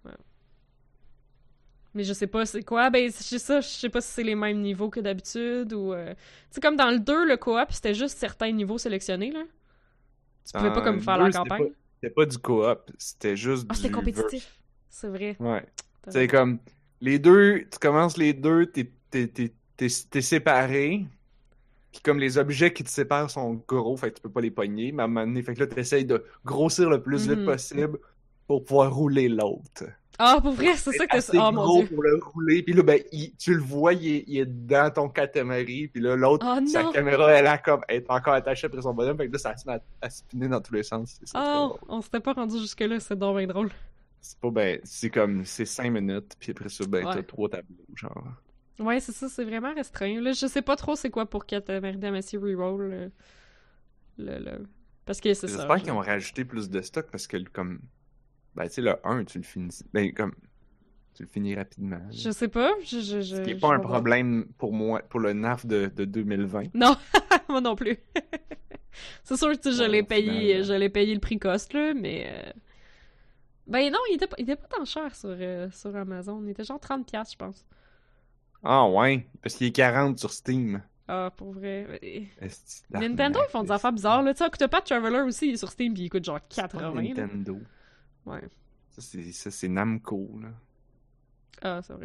Mais je sais pas c'est quoi. Ben, c'est ça. Je sais pas si c'est les mêmes niveaux que d'habitude ou... euh, Tu sais, comme dans le deux, le coop, c'était juste certains niveaux sélectionnés, là. Tu pouvais pas Dans comme le faire deux, la c'était campagne. pas- C'était pas du co-op, c'était juste Ah, du... c'était compétitif. C'est vrai. ver- Ouais. T'as C'est raison. comme, les deux, tu commences les deux, t'es, t'es, t'es, t'es, t'es séparés, puis comme les objets qui te séparent sont gros, fait que tu peux pas les pogner, mais à un moment donné, fait que là, t'essayes de grossir le plus Mhm. vite possible pour pouvoir rouler l'autre. Ah, pour vrai, c'est ça que t'as... Assez Oh, mon gros Dieu. pour le rouler, puis là, ben, il- tu le vois, il est, il est dans ton catamaran, puis là, l'autre, Oh, sa non. caméra, elle, a comme, elle est encore attachée après son bonhomme, fait que là, ça se met à, à spinner dans tous les sens. C'est ça, très Oh, drôle. on s'était pas rendu jusque-là, c'est donc bien drôle. C'est pas ben, c'est comme, c'est cinq minutes, puis après ça, ben, Ouais. t'as trois tableaux, genre. Ouais, c'est ça, c'est vraiment restreint. Là, je sais pas trop c'est quoi pour Catamaran Damacy Reroll. Le... Le, le... Parce que c'est ça. J'espère je- qu'ils ont rajouté plus de stock, parce que, comme, ben, tu sais, le un, tu le finis, ben, comme, tu le finis rapidement. là. Je sais pas. Je, je, je, Ce qui est je pas un vais voir. problème pour moi, pour le N A F de, de deux mille vingt. Non, moi non plus. C'est sûr que tu sais, je Bon, l'ai au payé, final, je l'ai payé le prix cost, là, mais... euh, Ben non, il était, pas- il était pas tant cher sur, euh, sur Amazon. Il était genre trente dollars, je pense. Ah ouais, parce qu'il est quarante sur Steam. Ah, pour vrai. ouais. Esti, Nintendo, ils font des l'arnaque, affaires bizarres, là. Tu sais, Octopath Traveler aussi, il est sur Steam, puis il coûte genre c'est pas quatre-vingts, là. Nintendo. Ouais. Ça, c'est, ça, c'est Namco, là. Ah, c'est vrai.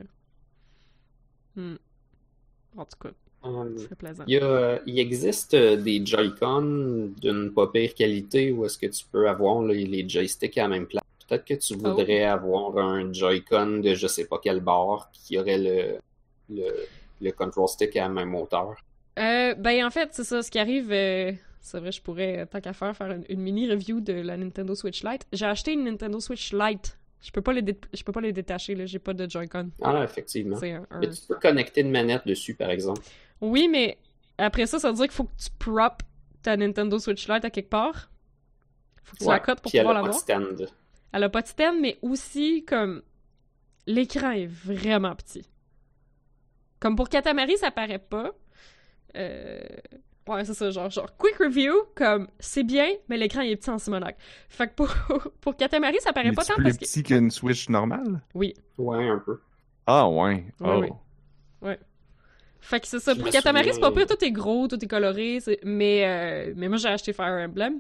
Hmm. En tout cas, Euh, c'est plaisant. Il, y a- il existe euh, des Joy-Con d'une pas pire qualité où est-ce que tu peux avoir là, les joysticks à la même place. Peut-être que tu voudrais avoir un Joy-Con de je sais pas quelle barre qui aurait le, le, le control stick à la même hauteur. Euh, ben en fait, c'est ça, ce qui arrive, euh, c'est vrai, je pourrais, euh, tant qu'à faire, faire une, une mini-review de la Nintendo Switch Lite. J'ai acheté une Nintendo Switch Lite. Je peux pas les, dé- je peux pas les détacher, là, j'ai pas de Joy-Con. Ah, effectivement. C'est un- un- Mais tu peux connecter une manette dessus, par exemple. Oui, mais après ça, ça veut dire qu'il faut que tu prop ta Nintendo Switch Lite à quelque part. Faut que tu la cotes pour puis elle pouvoir a pas de l'avoir. stand. Elle a pas de stand, mais aussi, comme, l'écran est vraiment petit. Comme pour Katamari, ça paraît pas. Euh... Ouais, c'est ça, genre, genre, quick review, comme, c'est bien, mais l'écran, il est petit en Simonac. Fait que pour, pour Katamari, ça paraît Mais pas c'est tant plus parce que... petit qu'une Switch normale? Oui. Ouais, un peu. Ah, ouais. Oui, Oh. oui. Ouais. Fait que c'est ça. Je Pour me Katamari, c'est pas souviens- pire, tout est gros, tout est coloré, c'est- mais, euh, mais moi, j'ai acheté Fire Emblem.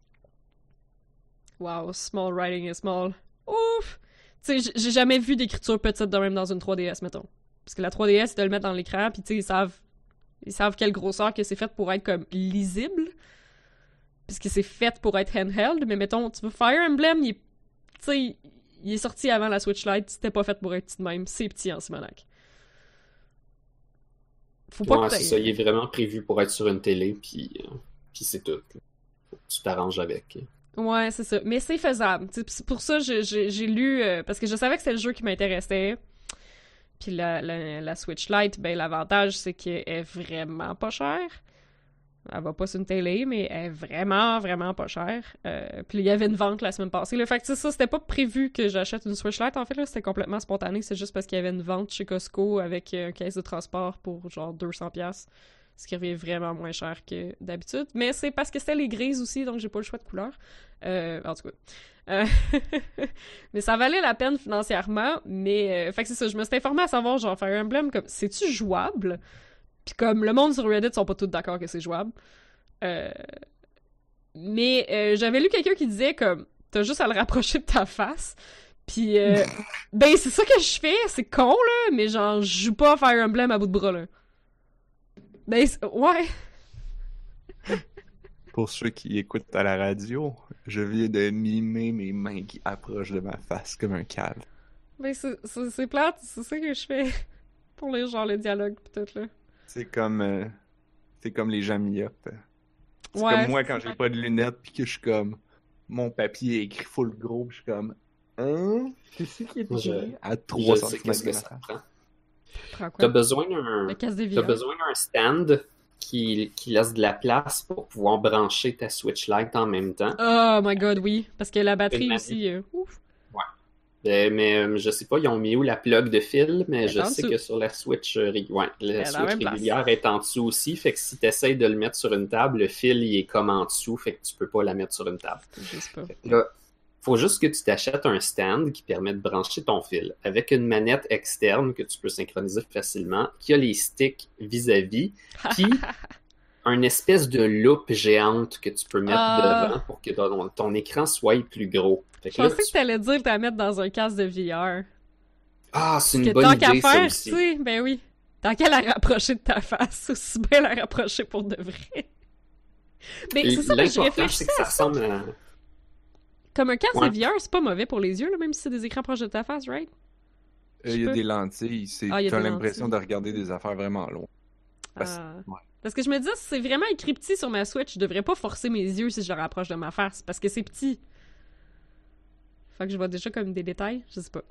Wow, small writing is small. Ouf! Tu sais, j- j'ai jamais vu d'écriture petite de même dans une trois D S, mettons. Parce que la trois D S, ils te le mettent dans l'écran, pis tu sais, ils savent... Ils savent quelle grosseur que c'est fait pour être, comme, lisible. Puisque c'est fait pour être handheld, mais mettons, tu veux Fire Emblem, il est... Tu sais, il est sorti avant la Switch Lite, c'était pas fait pour être petit de même, c'est petit en Simonac. Faut pas Ouais, que c'est t'aies- ça. Il est vraiment prévu pour être sur une télé, puis, euh, puis c'est tout. Là. Faut que tu t'arranges avec. Ouais, c'est ça. Mais c'est faisable. T'sais, c'est pour ça, j'ai, j'ai, j'ai lu... euh, parce que je savais que c'était le jeu qui m'intéressait. Puis la, la, la Switch Lite, ben l'avantage, c'est qu'elle est vraiment pas chère. Elle va pas sur une télé, mais elle est vraiment, vraiment pas chère. Euh, puis il y avait une vente la semaine passée. Le fait que ça, c'était pas prévu que j'achète une Switch Lite. En fait, là, c'était complètement spontané. C'est juste parce qu'il y avait une vente chez Costco avec euh, un caisse de transport pour genre deux cents piastres. Ce qui revient vraiment moins cher que d'habitude. Mais c'est parce que c'était les grises aussi, donc j'ai pas le choix de couleur. Euh, en tout cas. Euh, mais ça valait la peine financièrement. Mais, euh, fait que c'est ça, je me suis informée à savoir, genre, Fire Emblem, comme, c'est-tu jouable? Puis comme, le monde sur Reddit sont pas tous d'accord que c'est jouable. Euh, mais euh, j'avais lu quelqu'un qui disait, comme, t'as juste à le rapprocher de ta face. Puis, euh, ben, c'est ça que je fais, c'est con, là, mais genre, je joue pas à Fire Emblem à bout de bras, là. Ben, c'est- ouais. Pour ceux qui écoutent à la radio, je viens de mimer mes mains qui approchent de ma face comme un cave. Ben, c'est, c'est, c'est plate, c'est ça que je fais. Pour les genre, le dialogue pis tout, là. C'est comme... euh, c'est comme les gens myopes. C'est Ouais. comme moi quand j'ai pas de lunettes pis que je suis comme... Mon papier est écrit full gros pis je suis comme... Hein? C'est ça qui est Je- écrit? À Je trois sais centimètres qu'est-ce de que ma ça face. prend. Prends T'as quoi? besoin d'un... Le casse des T'as V R. besoin d'un stand qui, qui laisse de la place pour pouvoir brancher ta Switch Lite en même temps. Oh my god, oui. Parce que la batterie Une aussi, euh, ouf. Euh, mais euh, je sais pas, ils ont mis où la plug de fil, mais Elle est je en sais dessous. que sur la Switch, euh, ré- ouais, la Elle est à la Switch même place. régulière est en dessous aussi. Fait que si tu essaies de le mettre sur une table, le fil il est comme en dessous, fait que tu peux pas la mettre sur une table. Je sais pas. Là, faut juste que tu t'achètes un stand qui permet de brancher ton fil avec une manette externe que tu peux synchroniser facilement, qui a les sticks vis-à-vis, puis une espèce de loupe géante que tu peux mettre Ah. devant pour que ton, ton écran soit plus gros. Fait Je que là, pensais tu- que t'allais dire de la mettre dans un casque de V R. Ah, c'est Parce une que bonne tant qu'à idée, ça faire, aussi. tu sais, ben oui. Tant qu'à la rapprocher de ta face, aussi bien la rapprocher pour de vrai. Mais c'est ça que je L'important, réfléchissais c'est que ça à ça. ressemble à... Comme un casque Ouais. de V R, c'est pas mauvais pour les yeux, là, même si c'est des écrans proches de ta face, right? Euh, Je Il y a peux- des lentilles, c'est... Ah, il y a t'as des l'impression lentilles. de regarder des affaires vraiment loin. Parce- Ah. ouais. Parce que je me disais, si c'est vraiment écrit petit sur ma Switch, je devrais pas forcer mes yeux si je le rapproche de ma face, parce que c'est petit. Fait que je vois déjà comme des détails, je sais pas.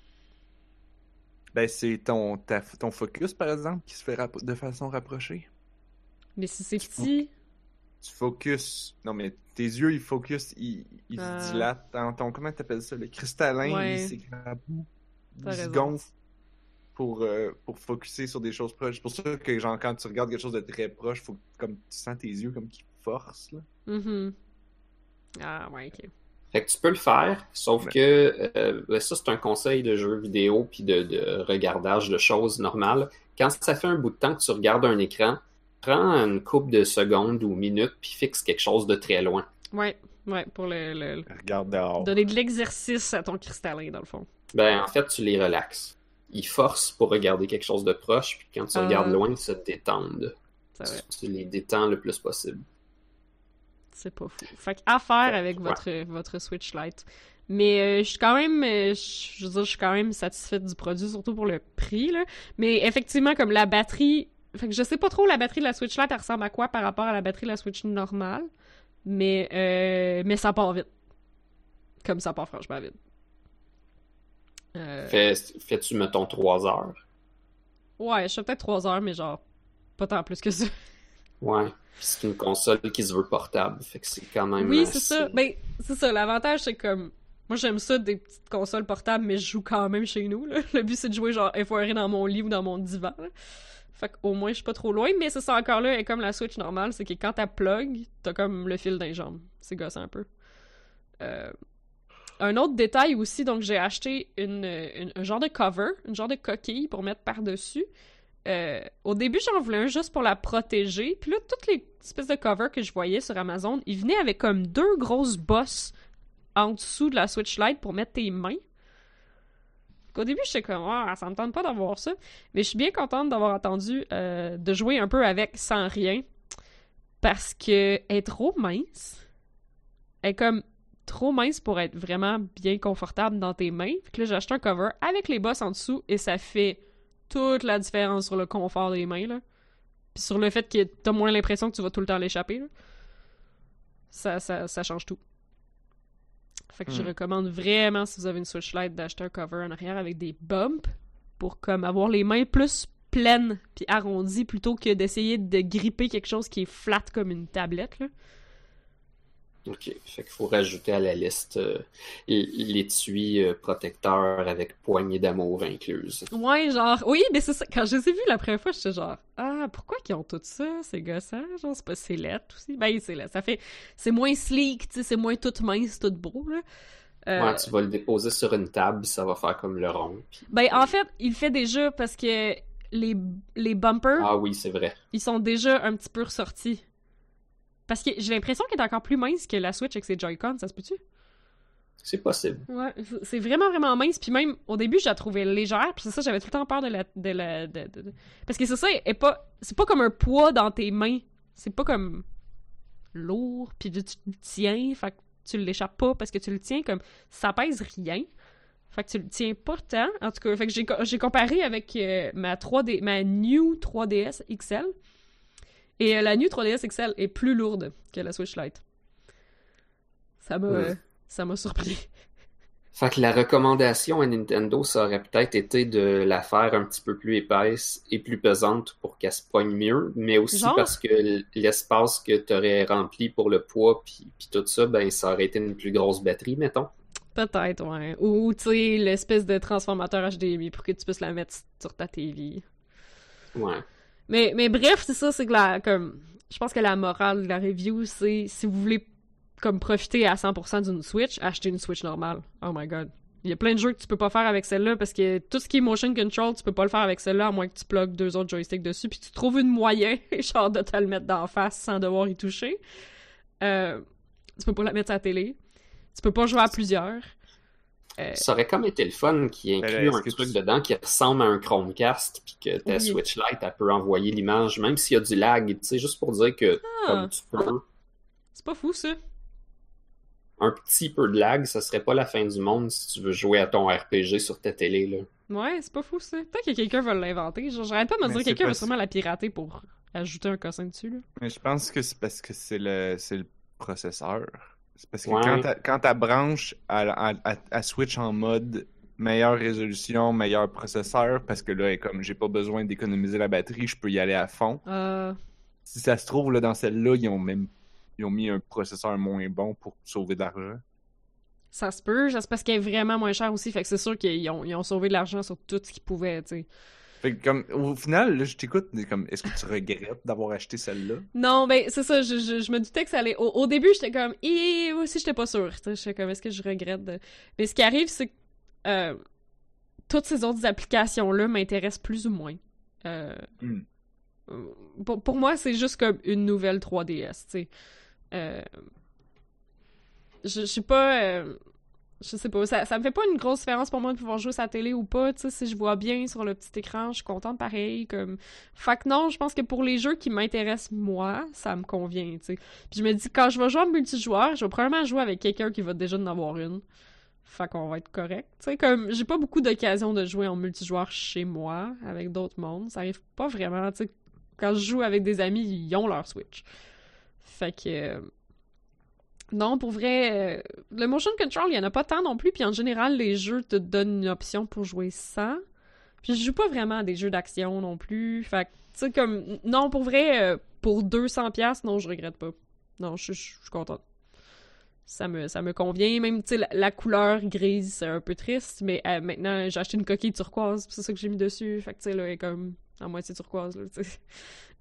Ben, c'est ton, ta- ton focus, par exemple, qui se fait rap- de façon rapprochée. Mais si c'est Tu petit, Tu focus... Non, mais tes yeux, ils focus, ils, ils Ah. se dilatent dans ton... Comment t'appelles ça? Le cristallin, Ouais. il s'écraboue, T'as il se raison. gonfle pour, euh, pour focuser sur des choses proches. C'est pour ça que, genre, quand tu regardes quelque chose de très proche, faut que, comme, tu sens tes yeux comme qui forcent, là. mhm. Ah, ouais, ok. Fait que tu peux le faire, sauf Ouais. que euh, ben ça, c'est un conseil de jeu vidéo puis de, de regardage de choses normales. Quand ça fait un bout de temps que tu regardes un écran, prends une couple de secondes ou minutes puis fixe quelque chose de très loin. Ouais, ouais, pour le, le- le- Regarde dehors. donner de l'exercice à ton cristallin, dans le fond. Ben, en fait, tu les relaxes. Ils forcent pour regarder quelque chose de proche, puis quand tu Ah. regardes loin, ils se détendent. C'est vrai, Tu, tu les détends le plus possible. c'est pas fou. Fait que à faire Fait- avec ouais. votre, votre Switch Lite. Mais euh, je suis quand même, euh, je je veux dire, je suis quand même satisfaite du produit, surtout pour le prix, là. Mais effectivement, comme la batterie... Fait que je sais pas trop la batterie de la Switch Lite, elle ressemble à quoi par rapport à la batterie de la Switch normale. Mais, euh, mais ça part vite. Comme ça part franchement vite. Euh, Fais, fais-tu, mettons, trois heures? Ouais, je fais peut-être trois heures, mais genre, pas tant plus que ça. Ouais. Puis c'est une console qui se veut portable, fait que c'est quand même... Oui, euh, c'est ça. Ben, c'est ça. L'avantage, c'est comme. Moi, j'aime ça, des petites consoles portables, mais je joue quand même chez nous, là. Le but, c'est de jouer, genre, effoiré dans mon lit ou dans mon divan, là. Fait qu'au moins, je suis pas trop loin, mais c'est ça, encore là, est comme la Switch normale, c'est que quand t'as plug, t'as comme le fil dans les jambes. C'est gossant un peu. Euh... Un autre détail aussi, donc j'ai acheté une, une, un genre de cover, une genre de coquille pour mettre par-dessus. Euh, au début, j'en voulais un juste pour la protéger, puis là, toutes les espèces de covers que je voyais sur Amazon, ils venaient avec comme deux grosses bosses en dessous de la Switch Lite pour mettre tes mains. Au début, j'étais comme, ah, ça me tente pas d'avoir ça. Mais je suis bien contente d'avoir attendu euh, de jouer un peu avec sans rien. Parce que elle est trop mince. Elle est comme trop mince pour être vraiment bien confortable dans tes mains. Fait que là, j'ai acheté un cover avec les bosses en dessous et ça fait toute la différence sur le confort des mains, là. Puis sur le fait que t'as moins l'impression que tu vas tout le temps l'échapper, là. Ça, ça, ça change tout. Fait que mm. je recommande vraiment, si vous avez une Switch Lite, d'acheter un cover en arrière avec des bumps pour comme avoir les mains plus pleines puis arrondies plutôt que d'essayer de gripper quelque chose qui est flat comme une tablette, là. Ok, fait qu'il faut rajouter à la liste euh, l'étui euh, protecteur avec poignée d'amour incluse. Ouais, genre, oui, mais c'est ça. Quand je les ai vus la première fois, j'étais genre, ah, pourquoi qu'ils ont tout ça, ces gossants? Genre, c'est pas c'est laid aussi. Ben, c'est laid. Ça fait, c'est moins sleek, tu sais, c'est moins tout mince, tout beau, là. Euh... Ouais, tu vas le déposer sur une table, ça va faire comme le rond. Puis... Ben, en fait, il le fait déjà parce que les, les bumpers. Ah oui, c'est vrai. Ils sont déjà un petit peu ressortis. Parce que j'ai l'impression qu'elle est encore plus mince que la Switch avec ses Joy-Con, ça se peut-tu? C'est possible. Ouais, c'est vraiment, vraiment mince. Puis même, au début, je la trouvais légère. Puis c'est ça, j'avais tout le temps peur de la... De la de, de, de... Parce que c'est ça, elle est pas... c'est pas comme un poids dans tes mains. C'est pas comme lourd, puis tu le tiens, fait que tu l'échappes pas parce que tu le tiens comme... Ça pèse rien. Fait que tu le tiens pas tant. En tout cas, fait que j'ai, j'ai comparé avec euh, ma trois D... ma New trois D S X L. Et euh, la New trois D S X L est plus lourde que la Switch Lite. Ça m'a, euh, ça m'a surpris. Fait que la recommandation à Nintendo, ça aurait peut-être été de la faire un petit peu plus épaisse et plus pesante pour qu'elle se poigne mieux, mais aussi Genre? parce que l'espace que tu aurais rempli pour le poids puis, puis tout ça, ben ça aurait été une plus grosse batterie, mettons. Peut-être, ouais. Ou, tu sais, l'espèce de transformateur H D M I pour que tu puisses la mettre sur ta T V. Ouais. Mais, mais bref, c'est ça, c'est que la, comme, je pense que la morale de la review, c'est, si vous voulez, comme, profiter à cent pour cent d'une Switch, achetez une Switch normale. Oh my god. Il y a plein de jeux que tu peux pas faire avec celle-là, parce que tout ce qui est motion control, tu peux pas le faire avec celle-là, à moins que tu plugues deux autres joysticks dessus, puis tu trouves une moyen, genre, de te le mettre d'en face sans devoir y toucher. Euh, tu peux pas la mettre à la télé. Tu peux pas jouer à plusieurs. Euh... Ça aurait comme été le fun qui inclut un truc tu... dedans qui ressemble à un Chromecast puis que ta oui. Switch Lite, elle peut envoyer l'image, même s'il y a du lag, tu sais, juste pour dire que ah. comme tu peux... C'est pas fou, ça. Un petit peu de lag, ça serait pas la fin du monde si tu veux jouer à ton R P G sur ta télé, là. Ouais, c'est pas fou, ça. Peut-être que quelqu'un va l'inventer. Genre, j'arrête pas de me dire que quelqu'un va sûrement la pirater pour ajouter un cossin dessus, là. Mais je pense que c'est parce que c'est le, c'est le processeur. C'est parce que ouais. quand, ta, quand ta branche à, à, à Switch en mode meilleure résolution, meilleur processeur, parce que là, comme j'ai pas besoin d'économiser la batterie, je peux y aller à fond. Euh... Si ça se trouve, là, dans celle-là, ils ont même ils ont mis un processeur moins bon pour sauver de l'argent. Ça se peut, c'est parce qu'elle est vraiment moins chère aussi, fait que c'est sûr qu'ils ont, ils ont sauvé de l'argent sur tout ce qu'ils pouvaient, tu sais. Fait que comme, au final, là, je t'écoute, comme, est-ce que tu regrettes d'avoir acheté celle-là? Non, ben, c'est ça, je, je, je me doutais que ça allait... Au, au début, j'étais comme, et aussi, j'étais pas sûre, tu sais, j'étais comme, est-ce que je regrette de... Mais ce qui arrive, c'est que euh, toutes ces autres applications-là m'intéressent plus ou moins. Euh, mm. pour, pour moi, c'est juste comme une nouvelle trois D S, tu sais. Euh, je, je suis pas... Euh, Je sais pas, ça, ça me fait pas une grosse différence pour moi de pouvoir jouer sur la télé ou pas, tu sais, si je vois bien sur le petit écran, je suis contente pareil, comme... Fait que non, je pense que pour les jeux qui m'intéressent, moi, ça me convient, tu sais. Puis je me dis, quand je vais jouer en multijoueur, je vais probablement jouer avec quelqu'un qui va déjà en avoir une. Fait qu'on va être correct, tu sais, comme, j'ai pas beaucoup d'occasions de jouer en multijoueur chez moi, avec d'autres mondes, ça arrive pas vraiment, tu sais, quand je joue avec des amis, ils ont leur Switch. Fait que... Euh... Non, pour vrai, euh, le motion control, il y en a pas tant non plus, puis en général, les jeux te donnent une option pour jouer sans. Puis je joue pas vraiment à des jeux d'action non plus, fait que, tu sais, comme, non, pour vrai, euh, pour deux cents dollars, non, je regrette pas. Non, je suis contente. ça me, ça me convient. Même, tu sais, la, la couleur grise, c'est un peu triste, mais euh, maintenant, j'ai acheté une coquille turquoise, pis c'est ça que j'ai mis dessus. Fait que, tu sais, là, elle est comme à moitié turquoise, là, tu sais.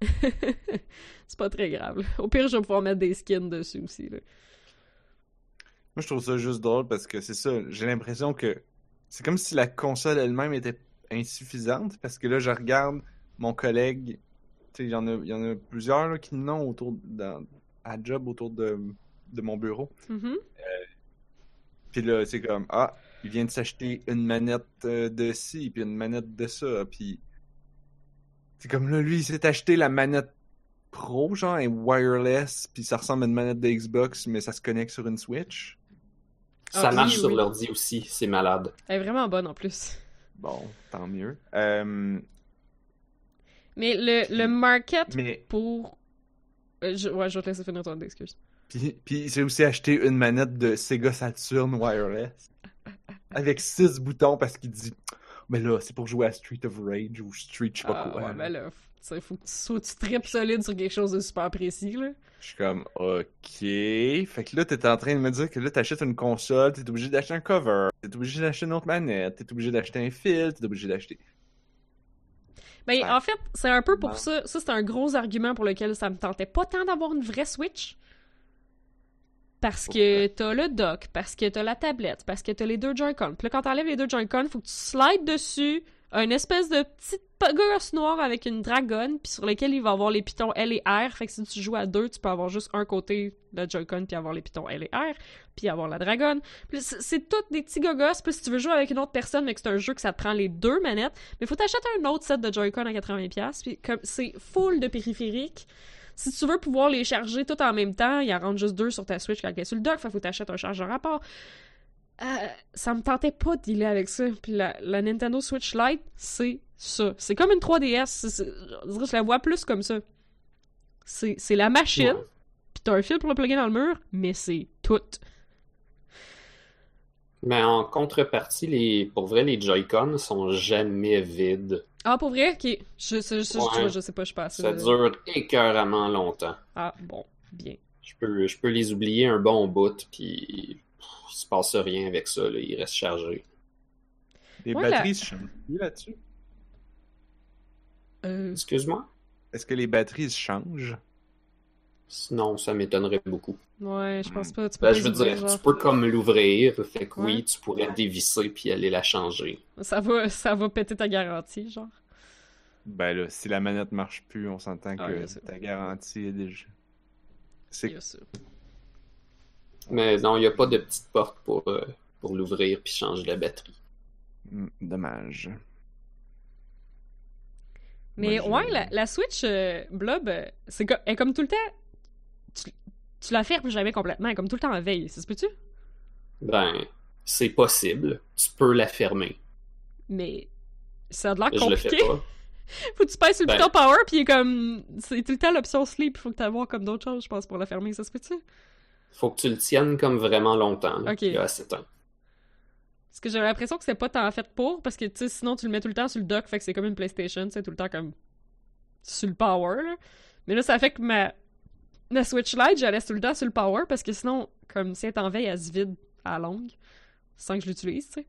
C'est pas très grave, là. Au pire, je vais pouvoir mettre des skins dessus aussi, là. Moi, je trouve ça juste drôle parce que c'est ça, j'ai l'impression que c'est comme si la console elle-même était insuffisante parce que là, je regarde mon collègue, tu sais, il y en a, il y en a plusieurs là, qui n'ont autour, dans, à job autour de, de mon bureau. Mm-hmm. Euh, puis là, c'est comme, ah, il vient de s'acheter une manette euh, de ci, puis une manette de ça, puis c'est comme là, lui, il s'est acheté la manette Pro, genre, et wireless, puis ça ressemble à une manette de Xbox, mais ça se connecte sur une Switch. Ça Ah, marche oui, sur oui. l'ordi aussi, c'est malade. Elle est vraiment bonne, en plus. Bon, tant mieux. Euh, Mais le, le market mais, pour... Euh, je... Ouais, je vais te laisser finir ton idée, excuse. puis, puis il s'est aussi acheté une manette de Sega Saturn wireless, avec six boutons, parce qu'il dit, mais là, c'est pour jouer à Street of Rage, ou Street je sais pas Ah, quoi. ouais, ben là, il faut que tu sois tu tripes solide sur quelque chose de super précis, là. Je suis comme, ok. Fait que là, t'es en train de me dire que là, t'achètes une console, t'es obligé d'acheter un cover, t'es obligé d'acheter une autre manette, t'es obligé d'acheter un fil, t'es obligé d'acheter. Ben, Ouais. en fait, c'est un peu pour Bon. ça. Ça, c'est un gros argument pour lequel ça me tentait pas tant d'avoir une vraie Switch. Parce que t'as le dock, parce que t'as la tablette, parce que t'as les deux Joy-Con. Puis là, quand t'enlèves les deux Joy-Con, faut que tu slides dessus une espèce de petite gosse noire avec une dragonne, puis sur lequel il va avoir les pitons L et R. Fait que si tu joues à deux, tu peux avoir juste un côté de Joy-Con, puis avoir les pitons L et R, puis avoir la dragonne. Puis c'est, c'est toutes des petits gogos. Puis si tu veux jouer avec une autre personne, mais que c'est un jeu que ça te prend les deux manettes, mais faut t'acheter un autre set de Joy-Con à quatre-vingts dollars. Puis comme c'est full de périphériques. Si tu veux pouvoir les charger tout en même temps, il en rentre juste deux sur ta Switch quand elle est sur le dock, fait faut t'acheter un chargeur à part. Euh, ça me tentait pas de dealer avec ça. Puis la, la Nintendo Switch Lite, c'est ça. C'est comme une trois D S. C'est, c'est, je dirais, je la vois plus comme ça. C'est, c'est la machine, Ouais. pis t'as un fil pour le plugger dans le mur, mais c'est tout. Mais en contrepartie, les... pour vrai, les Joy-Con sont jamais vides. Ah, pour vrai? Ok. Je, je, je, je, Ouais. tu vois, je sais pas, je passe. Ça dure écœuramment longtemps. Ah, bon. Bien. Je peux, je peux les oublier un bon bout, puis pff, il se passe rien avec ça, là, ils restent chargés. Les Ouais, batteries la- se changent plus là-dessus? Euh... Excuse-moi? Est-ce que les batteries se changent? Sinon, ça m'étonnerait beaucoup. Ouais, je pense pas. Tu peux Ben, pas je veux les ouvrir, dire, genre. tu peux comme l'ouvrir, fait que Ouais. oui, tu pourrais dévisser puis aller la changer. Ça va, ça va péter ta garantie, genre. Ben là, si la manette marche plus, on s'entend Ah, que bien sûr. ta garantie est déjà... Il C'est... y a ça. Mais non, il n'y a pas de petite porte pour, euh, pour l'ouvrir puis changer la batterie. Hmm, dommage. Mais Moi, je- ouais, la, la Switch euh, Blob, euh, c'est co- elle est comme tout le temps. Tu, tu la fermes jamais complètement, elle est comme tout le temps en veille, ça se peut-tu? Ben, c'est possible. Tu peux la fermer. Mais ça a de l'air Je le fais compliqué. pas. Faut que tu pèses sur le Ben- piton power, puis il est comme. C'est tout le temps l'option sleep, faut que tu aies comme d'autres choses, je pense, pour la fermer, ça se peut-tu? Faut que tu le tiennes comme vraiment longtemps. Là, Ok. puis là, c'est temps. Parce que j'avais l'impression que c'était pas tant fait pour, parce que tu sais, sinon tu le mets tout le temps sur le dock, fait que c'est comme une PlayStation, tu sais, tout le temps comme. Sur le power, là. Mais là, ça fait que ma. Ma Switch Lite, je la laisse tout le temps sur le power, parce que sinon, comme si elle est en veille, elle se vide à la longue, sans que je l'utilise, tu sais.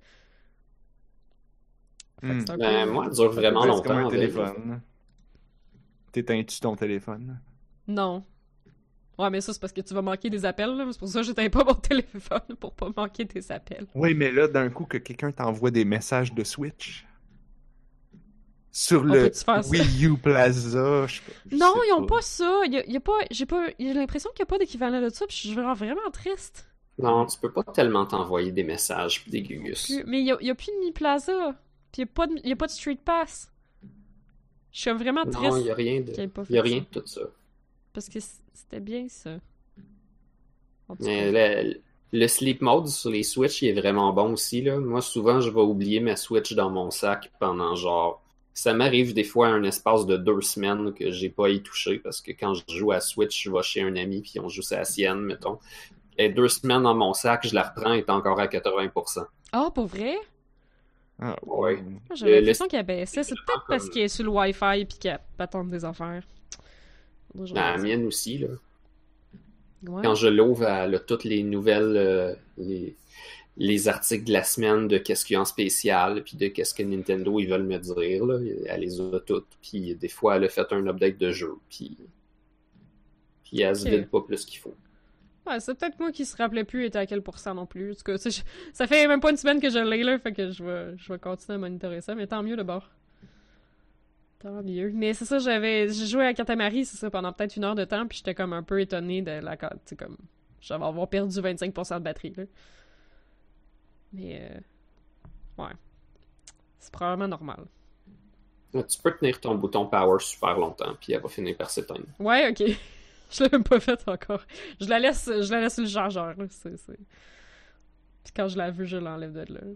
Fait que Hmm. c'est un Ben, peu- moi, elle dure vraiment C'est longtemps. comme un en téléphone. T'éteins-tu ton téléphone? Non. Ouais, mais ça, c'est parce que tu vas manquer des appels, là. C'est pour ça que j'éteins pas mon téléphone, pour pas manquer des appels. Oui, mais là, d'un coup, que quelqu'un t'envoie des messages de Switch sur On le peut-tu faire ça? Wii U Plaza, je, je Non, sais ils ont pas ça. Y a, y a pas, j'ai pas, j'ai l'impression qu'il y a pas d'équivalent de ça, puis je suis vraiment, vraiment triste. Non, tu peux pas tellement t'envoyer des messages pis des gugus. Plus- Mais y a, y a plus de Mi Plaza, puis y a pas de, y a pas de Street Pass. Je suis vraiment Non, triste il y a rien de... qu'il y ait pas fait y a rien ça. de tout ça. Parce que c- c'était bien ça. En tout Mais cas. le, le sleep mode sur les Switch, il est vraiment bon aussi, là. Moi, souvent, je vais oublier ma Switch dans mon sac pendant genre... Ça m'arrive des fois un espace de deux semaines que j'ai pas y touché parce que quand je joue à Switch, je vais chez un ami puis on joue à la sienne, mettons. Et deux semaines dans mon sac, je la reprends, elle est encore à quatre-vingts pour cent. Ah, pour vrai? Ah, Ouais. Moi, J'avais Le- l'impression le- qu'il abaissait. C'est peut-être comme- parce qu'il est sur le Wi-Fi puis qu'il patente des affaires. Faudrait que je La regarde. mienne aussi, là. Ouais. Quand je l'ouvre, elle a toutes les nouvelles, euh, les, les articles de la semaine de qu'est-ce qu'il y a en spécial, puis de qu'est-ce que Nintendo ils veulent me dire. Là. Elle les a toutes. Puis des fois, elle a fait un update de jeu. Puis, puis elle se Ok. vide pas plus qu'il faut. Ouais, c'est peut-être moi qui se rappelait plus était à quel pourcent non plus. En tout cas, tu sais, je- ça fait même pas une semaine que je l'ai là, fait que je vais, je vais continuer à monitorer ça, mais tant mieux de bord. Tant mieux. Mais c'est ça, j'avais. J'ai joué à Katamari, c'est ça, pendant peut-être une heure de temps, puis j'étais comme un peu étonnée de la. Tu sais, comme. J'avais avoir perdu vingt-cinq pour cent de batterie, là. Mais. Euh... Ouais. C'est probablement normal. Là, tu peux tenir ton bouton power super longtemps, puis elle va finir par s'éteindre. Ouais, ok. Je l'ai même pas fait encore. Je la laisse, je la laisse sur le chargeur, là. C'est, c'est... Puis quand je la veux, je l'enlève de là.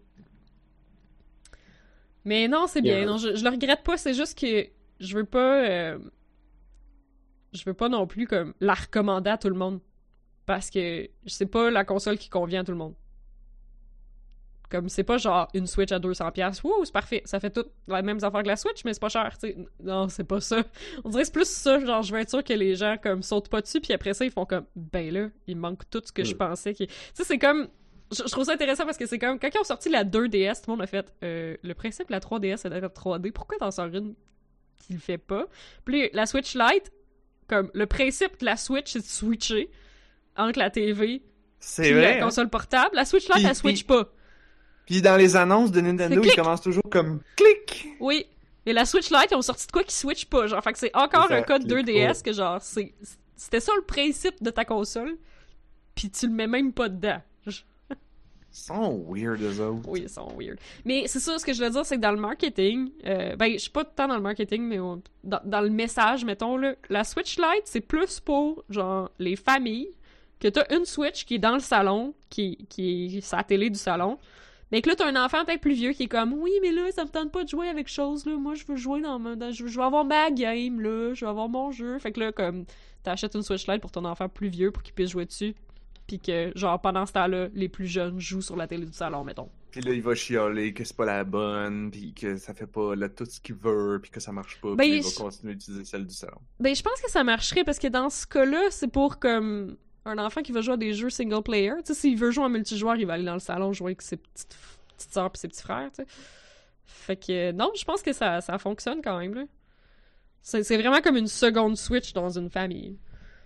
Mais non, c'est bien. Yeah. Non, je, je le regrette pas. C'est juste que je veux pas. euh, Je veux pas non plus comme la recommander à tout le monde. Parce que c'est pas la console qui convient à tout le monde. Comme c'est pas genre une Switch à deux cents dollars. Wouh, c'est parfait. Ça fait toutes les mêmes affaires que la Switch, mais c'est pas cher. T'sais. Non, c'est pas ça. On dirait que c'est plus ça. Genre, je veux être sûr que les gens comme sautent pas dessus, puis après ça, ils font comme ben là, il manque tout ce que je Mm. pensais. Qui... Tu sais, c'est comme. Je, je trouve ça intéressant parce que c'est comme quand ils ont sorti la deux D S, tout le monde a fait euh, le principe de la trois D S c'est d'être trois D. Pourquoi t'en sors une qui le fait pas? Puis la Switch Lite, comme le principe de la Switch, c'est de switcher entre la T V C'est puis vrai. la hein? console portable. La Switch Lite, Puis- elle switch puis- pas. Puis dans les annonces de Nintendo, C'est ils clic. commencent toujours comme clic. Oui. Et la Switch Lite, ils ont sorti de quoi qui switch pas. Genre, fait que c'est encore Ça un code clique deux D S que genre, c'est, c'était ça le principe de ta console. Puis tu le mets même pas dedans. Ils sont weird, eux autres. Oui, ils sont weird. Mais c'est ça, ce que je veux dire, c'est que dans le marketing, euh, ben, je suis pas tant dans le marketing, mais au- dans, dans le message, mettons, là, la Switch Lite, c'est plus pour, genre, les familles, que t'as une Switch qui est dans le salon, qui, qui est sa télé du salon, mais que là, t'as un enfant peut-être plus vieux qui est comme, oui, mais là, ça me tente pas de jouer avec chose, là, moi, je veux jouer dans mon, dans- je, veux, je veux avoir ma game, là, je veux avoir mon jeu, fait que là, comme, t'achètes une Switch Lite pour ton enfant plus vieux, pour qu'il puisse jouer dessus, puis que, genre, pendant ce temps-là, les plus jeunes jouent sur la télé du salon, mettons. Puis là, il va chialer que c'est pas la bonne, puis que ça fait pas là, tout ce qu'il veut, puis que ça marche pas, Ben, puis il je- va continuer d'utiliser celle du salon. Ben, je pense que ça marcherait parce que dans ce cas-là, c'est pour comme un enfant qui veut jouer à des jeux single player. Tu sais, s'il veut jouer en multijoueur, il va aller dans le salon jouer avec ses petites, petites sœurs et ses petits frères, tu sais. Fait que non, je pense que ça, ça fonctionne quand même, là. C'est, c'est vraiment comme une seconde Switch dans une famille.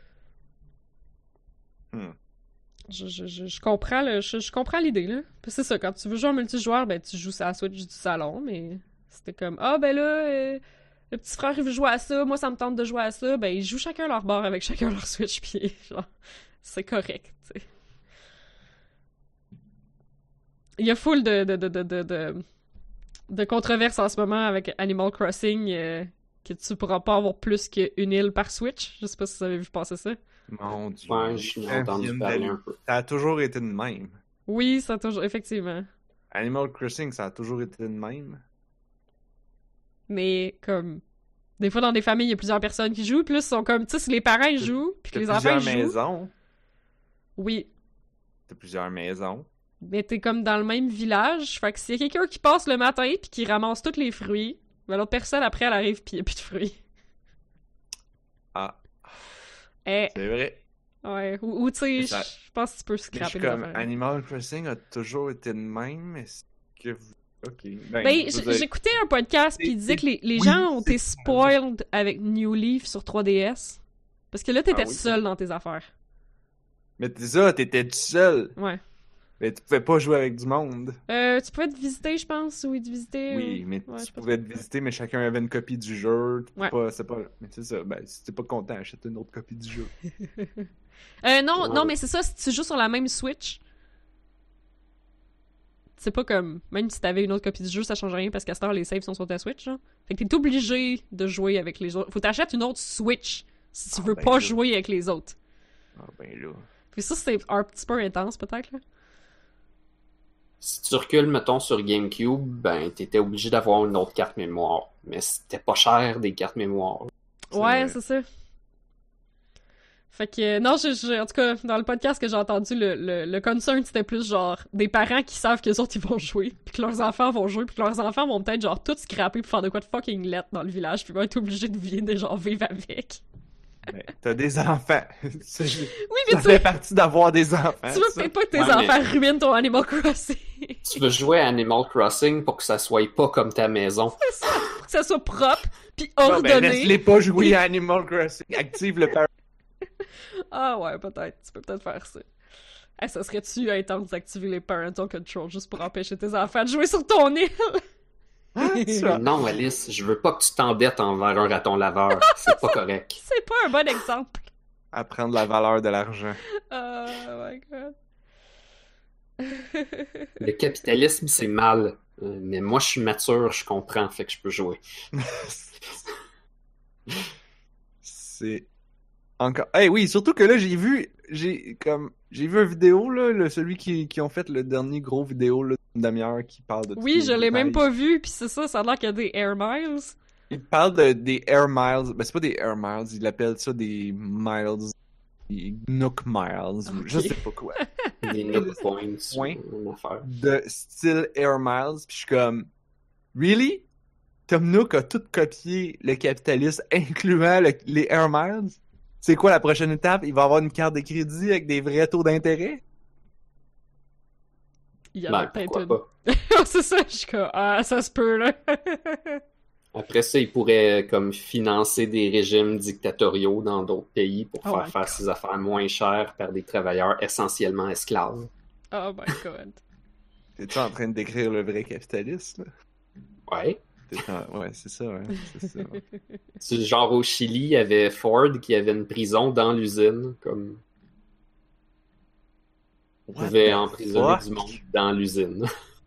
Hmm. Je, je, je, je comprends le, je, je comprends l'idée, là. Puis c'est ça, quand tu veux jouer en multijoueur, ben tu joues sur la Switch du salon, mais c'était comme, ah ben là, euh, le petit frère il veut jouer à ça, moi ça me tente de jouer à ça, ben ils jouent chacun leur bord avec chacun leur Switch, puis genre, c'est correct, tu sais. Il y a full de, de, de, de, de, de, de controverses en ce moment avec Animal Crossing, euh, que tu pourras pas avoir plus qu'une île par Switch. Je sais pas si vous avez vu passer ça. Mon dieu. Ouais, je l'ai entendu Vienne parler d'aller- un peu. Ça a toujours été de même. Oui, ça a toujours, effectivement. Animal Crossing, ça a toujours été de même. Mais comme des fois dans des familles il y a plusieurs personnes qui jouent, puis là ils sont comme tu sais si les parents ils jouent puis que T'as les enfants plusieurs ils jouent. maisons. Oui, T'as plusieurs maisons. mais t'es comme dans le même village, fait que s'il y a quelqu'un qui passe le matin puis qui ramasse tous les fruits, ben l'autre personne après elle arrive puis il y a plus de fruits. Ah, Eh, c'est vrai. ouais, ou, ou tu sais, Mais ça- je pense que tu peux Mais je scraper suis les comme, affaires. Animal Crossing a toujours été de même, est-ce que vous... Ok. Ben, Ben, je j- veux dire, j'écoutais un podcast puis il disait que les, les Oui, gens ont c'est été ça. spoiled avec New Leaf sur trois D S. Parce que là, t'étais Ah oui, seul dans tes affaires. Mais t'es ça, t'étais tout seul. Ouais. Mais tu pouvais pas jouer avec du monde. Euh, tu pouvais te visiter, je pense, ou te visiter. Oui, ou- mais ouais, je tu sais pas pouvais trop. te visiter, mais chacun avait une copie du jeu. Tu peux Ouais. pas, c'est pas... Mais c'est ça, ben, si t'es pas content, achète une autre copie du jeu. Euh, non, Ouais. non, mais c'est ça, si tu joues sur la même Switch, c'est pas comme, même si t'avais une autre copie du jeu, ça change rien parce qu'à ce temps, les saves sont sur ta Switch, genre. Fait que t'es obligé de jouer avec les autres. Faut t'acheter une autre Switch si tu Ah, veux ben pas là. jouer avec les autres. Ah ben là... Puis ça, c'est un petit peu intense, peut-être, là. Si tu recules, mettons, sur GameCube, ben, t'étais obligé d'avoir une autre carte mémoire. Mais c'était pas cher, des cartes mémoire. C'est Ouais, vrai. c'est ça. Fait que, euh, non, je, je- en tout cas, dans le podcast que j'ai entendu, le, le, le concern, c'était plus genre des parents qui savent qu'eux autres, ils vont jouer, puis que leurs enfants vont jouer, puis que leurs enfants vont peut-être genre tout scraper pour faire de quoi de fucking lettre dans le village, puis vont être obligés de vivre, de genre vivre avec. Mais t'as des enfants. C'est- Oui, ça mais tu, fait partie d'avoir des enfants. tu veux ça. peut-être pas que tes Ouais, enfants ruinent ton Animal Crossing. Tu veux jouer à Animal Crossing pour que ça soit pas comme ta maison. C'est ça, pour que ça soit propre, puis Bon, ben, ordonné. laisse-les pas jouer à Animal Crossing. Active le parent. Ah ouais, peut-être. Tu peux peut-être faire ça. Hey, ça serait-tu intense d'activer les parental control juste pour empêcher tes enfants de jouer sur ton île? Ça. Non, Alice, je veux pas que tu t'endettes envers un raton laveur. C'est pas correct. C'est pas un bon exemple. Apprendre la valeur de l'argent. Oh my god. Le capitalisme, c'est mal. Euh, mais moi, je suis mature, je comprends, fait que je peux jouer. C'est encore. Eh oui, surtout que là j'ai vu, j'ai comme, j'ai vu une vidéo là, le, celui qui, qui ont fait le dernier gros vidéo là, d'une demi-heure qui parle de. tous Oui, les je l'ai même détails. pas vu, puis c'est ça, ça a l'air qu'il y a des Air Miles. Il parle de, des Air Miles, ben c'est pas des Air Miles, il appelle ça des Miles, des Nook Miles, ou je Ok. sais pas quoi. Des Nook Points, Point. une affaire. De style Air Miles, puis je suis comme, really? Tom Nook a tout copié le capitalisme, incluant le- les Air Miles? C'est quoi la prochaine étape? Il va avoir une carte de crédit avec des vrais taux d'intérêt? Il y en a Ben, peut-être pourquoi une. pas. C'est ça, je suis comme, ah, ça se peut, là. Après ça, il pourrait comme financer des régimes dictatoriaux dans d'autres pays pour Oh faire my faire God. ses affaires moins chères par des travailleurs essentiellement esclaves. Oh my god. T'es-tu en train de décrire le vrai capitalisme? Ouais. T'es en- Ouais, c'est ça, ouais. C'est ça. Ouais. C'est genre au Chili, il y avait Ford qui avait une prison dans l'usine, comme il What pouvait the emprisonner fuck? du monde dans l'usine.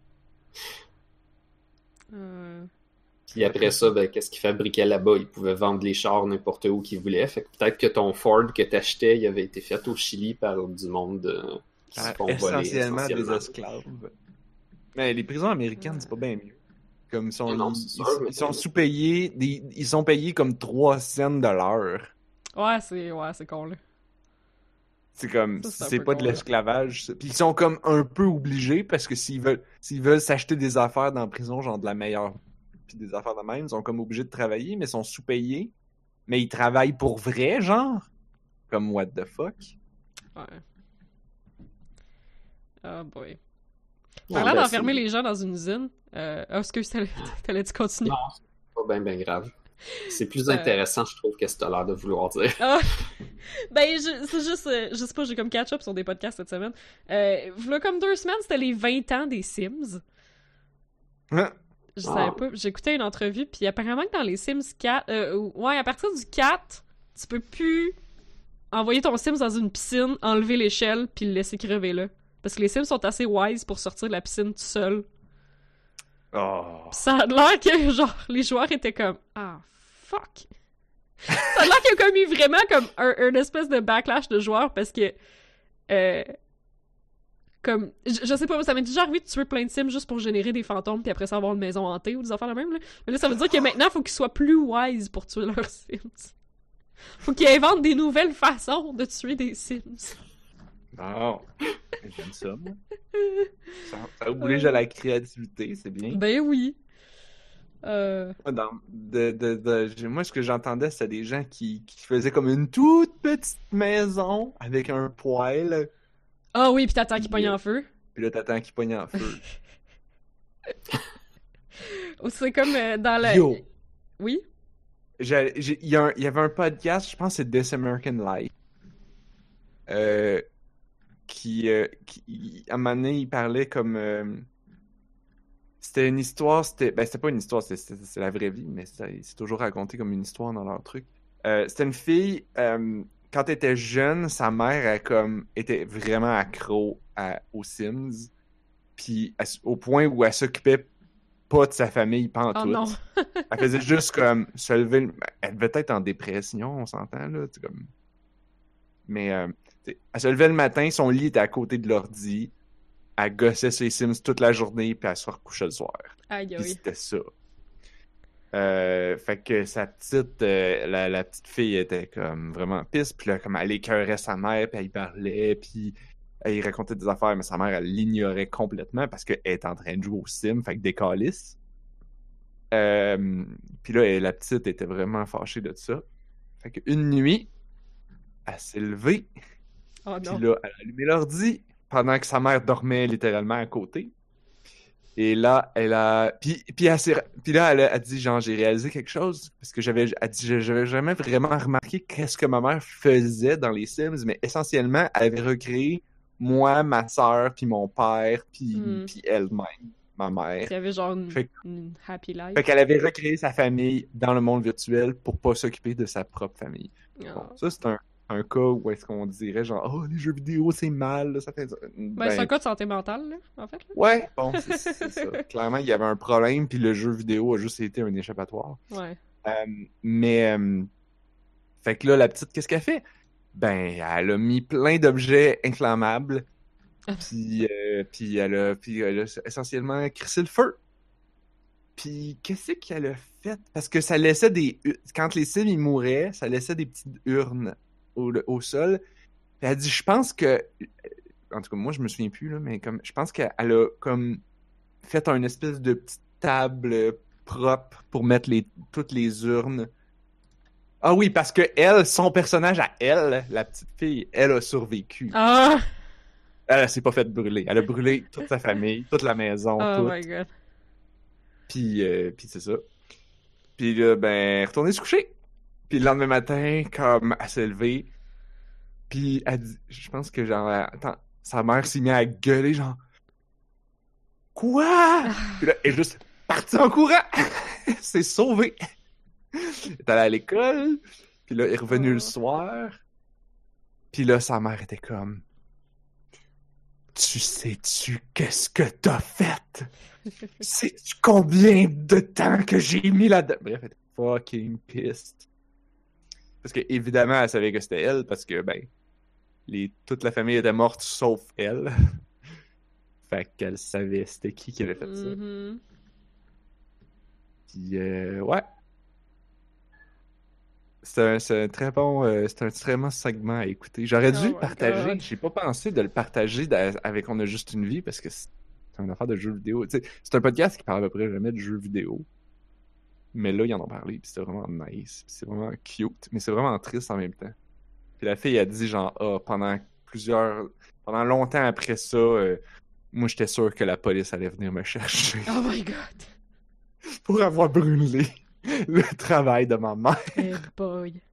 Euh, Puis après ça, ben, qu'est-ce qu'il fabriquait là-bas? Il pouvait vendre les chars n'importe où qu'il voulait. Fait que peut-être que ton Ford que t'achetais, il avait été fait au Chili par du monde euh, qui se Ah, font voler essentiellement des essentiellement. esclaves. Mais les prisons américaines, c'est pas bien mieux. Comme ils sont, Non, ils, c'est sûr, ils- mais- ils sont sous-payés, des- ils sont payés comme trois cents de l'heure. Ouais, c'est ouais, c'est con, là. C'est comme, Ça, c'est un c'est peu pas de con, là. l'esclavage. ça. Puis ils sont comme un peu obligés parce que s'ils veulent, s'ils veulent s'acheter des affaires dans la prison, genre de la meilleure, puis des affaires de même, ils sont comme obligés de travailler, mais ils sont sous-payés. Mais ils travaillent pour vrai, genre. Comme what the fuck. Ouais. Oh boy. Non, Parlant ben, d'enfermer c'est- les gens dans une usine, euh... oh, excuse, t'allais t'allais-tu continuer? Non, c'est pas bien, bien grave. C'est plus Euh. intéressant, je trouve, que ce que t'as l'air de vouloir dire. Ah! Ben, je- c'est juste, euh, je sais pas, j'ai comme catch-up sur des podcasts cette semaine. Euh, v'là comme deux semaines, c'était les vingt ans des Sims. Hein? Je Ah. savais pas. J'écoutais une entrevue, puis apparemment que dans les Sims quatre, euh, ouais, à partir du quatre, tu peux plus envoyer ton Sims dans une piscine, enlever l'échelle, puis le laisser crever là. Parce que les Sims sont assez wise pour sortir de la piscine tout seul. Oh. Pis ça a l'air que, genre, les joueurs étaient comme « Ah, fuck! » Ça a l'air qu'il y a comme eu vraiment comme un, un espèce de backlash de joueurs parce que... Euh, comme... Je, je sais pas, ça m'est déjà arrivé de tuer plein de Sims juste pour générer des fantômes puis après ça avoir une maison hantée ou des affaires de même, là. Mais là, ça veut dire que maintenant, il faut qu'ils soient plus wise pour tuer leurs Sims. Faut qu'ils inventent des nouvelles façons de tuer des Sims. Bon. J'aime ça, moi. Ça, ça oblige à la créativité, c'est bien. Ben oui. Euh... Moi, dans- de, de, de- j'ai- moi, ce que j'entendais, c'était des gens qui, qui faisaient comme une toute petite maison avec un poêle, Ah oui, pis t'attends qu'il pogne Yeah. en feu. puis là, t'attends qu'il pogne en feu. C'est comme euh, dans la... Yo! Oui? J'ai- j'ai- Il y, a un- il y avait un podcast, je pense que c'est This American Life, euh, qui, euh, qui, à un moment donné, il parlait comme... euh, c'était une histoire, c'était ben, c'était pas une histoire, c'est c'est- c'est la vraie vie, mais c'est c'est toujours raconté comme une histoire dans leur truc. Euh, c'était une fille, euh, quand elle était jeune, sa mère elle, comme, était vraiment accro à, aux Sims, puis à- au point où elle s'occupait pas de sa famille Oh pantoute. non. Elle faisait juste comme se lever. le- Elle devait être en dépression, on s'entend, là. c'est Comme... Mais euh, tu sais, elle se levait le matin, son lit était à côté de l'ordi. Elle gossait sur les Sims toute la journée, puis elle se recouchait le soir. Aïe Puis aïe. c'était ça. Euh, fait que sa petite, euh, la, la petite fille était comme vraiment pisse, puis là, comme elle écœurait sa mère, puis elle y parlait, puis elle y racontait des affaires, mais sa mère, elle l'ignorait complètement parce qu'elle était en train de jouer au sim, fait que des calices. Euh, puis là, elle- la petite était vraiment fâchée de ça. Fait qu'une nuit, elle s'est levée, Oh puis non. là, elle a allumé l'ordi pendant que sa mère dormait littéralement à côté. Et là, elle a... Puis, puis, elle s'est- puis là, elle a, elle a dit, genre, j'ai réalisé quelque chose, parce que j'avais elle dit, j'avais jamais vraiment remarqué qu'est-ce que ma mère faisait dans les Sims, mais essentiellement, elle avait recréé moi, ma sœur, puis mon père, puis, Hmm. puis elle-même, ma mère. Il y avait genre une, Fait que- une happy life. Fait qu'elle avait recréé sa famille dans le monde virtuel pour pas s'occuper de sa propre famille. Bon, Oh. ça, c'est un, un cas où est-ce qu'on dirait genre, oh, les jeux vidéo, c'est mal, là, ça fait... Ben, c'est un cas de santé mentale, là, en fait. Là. Ouais, bon, c'est c'est ça. Clairement, il y avait un problème, puis le jeu vidéo a juste été un échappatoire. Ouais. Euh, mais, euh, fait que là, la petite, qu'est-ce qu'elle fait? Ben, elle a mis plein d'objets inflammables, puis, euh, puis elle a, puis elle a essentiellement crissé le feu. Puis, qu'est-ce qu'elle a fait? Parce que ça laissait des... ur- Quand les Sims, ils mouraient, ça laissait des petites urnes au, au sol. Puis elle dit, je pense que... En tout cas, moi, je me souviens plus, là, mais comme je pense qu'elle a comme fait un espèce de petite table propre pour mettre les, toutes les urnes. Ah oui, parce que elle, son personnage à elle, la petite fille, elle a survécu. Ah! Elle, elle s'est pas fait brûler. Elle a brûlé toute sa famille, toute la maison, Oh tout. my god. Puis, euh, puis c'est ça. Puis là, ben, retourner se coucher. Puis le lendemain matin, comme elle s'est levée, puis elle dit, je pense que genre, attends, sa mère s'est mise à gueuler, genre, quoi? Puis là, elle est juste partie en courant. C'est sauvé. Elle est allée à l'école. Puis là, elle est revenue Oh. le soir. Puis là, sa mère était comme, tu sais-tu qu'est-ce que t'as fait? Sais-tu combien de temps que j'ai mis là-dedans? Bref, elle était fucking pissed. Parce que, évidemment, elle savait que c'était elle, parce que, ben, les... toute la famille était morte sauf elle. Fait qu'elle savait c'était qui qui avait fait ça. Mhm. Puis, euh, ouais. C'est un, c'est un très bon, euh, c'est un très bon segment à écouter. J'aurais dû Oh le my partager. God. J'ai pas pensé de le partager d'a- avec On a juste une vie parce que c'est c'est une affaire de jeux vidéo. Tu sais, c'est un podcast qui parle à peu près jamais de jeux vidéo. Mais là, ils en ont parlé, puis c'était vraiment nice. Puis c'est vraiment cute, mais c'est vraiment triste en même temps. Puis la fille a dit genre, ah, pendant plusieurs, pendant longtemps après ça, euh, moi j'étais sûr que la police allait venir me chercher Oh my god. pour avoir brûlé le travail de ma mère. Hey boy.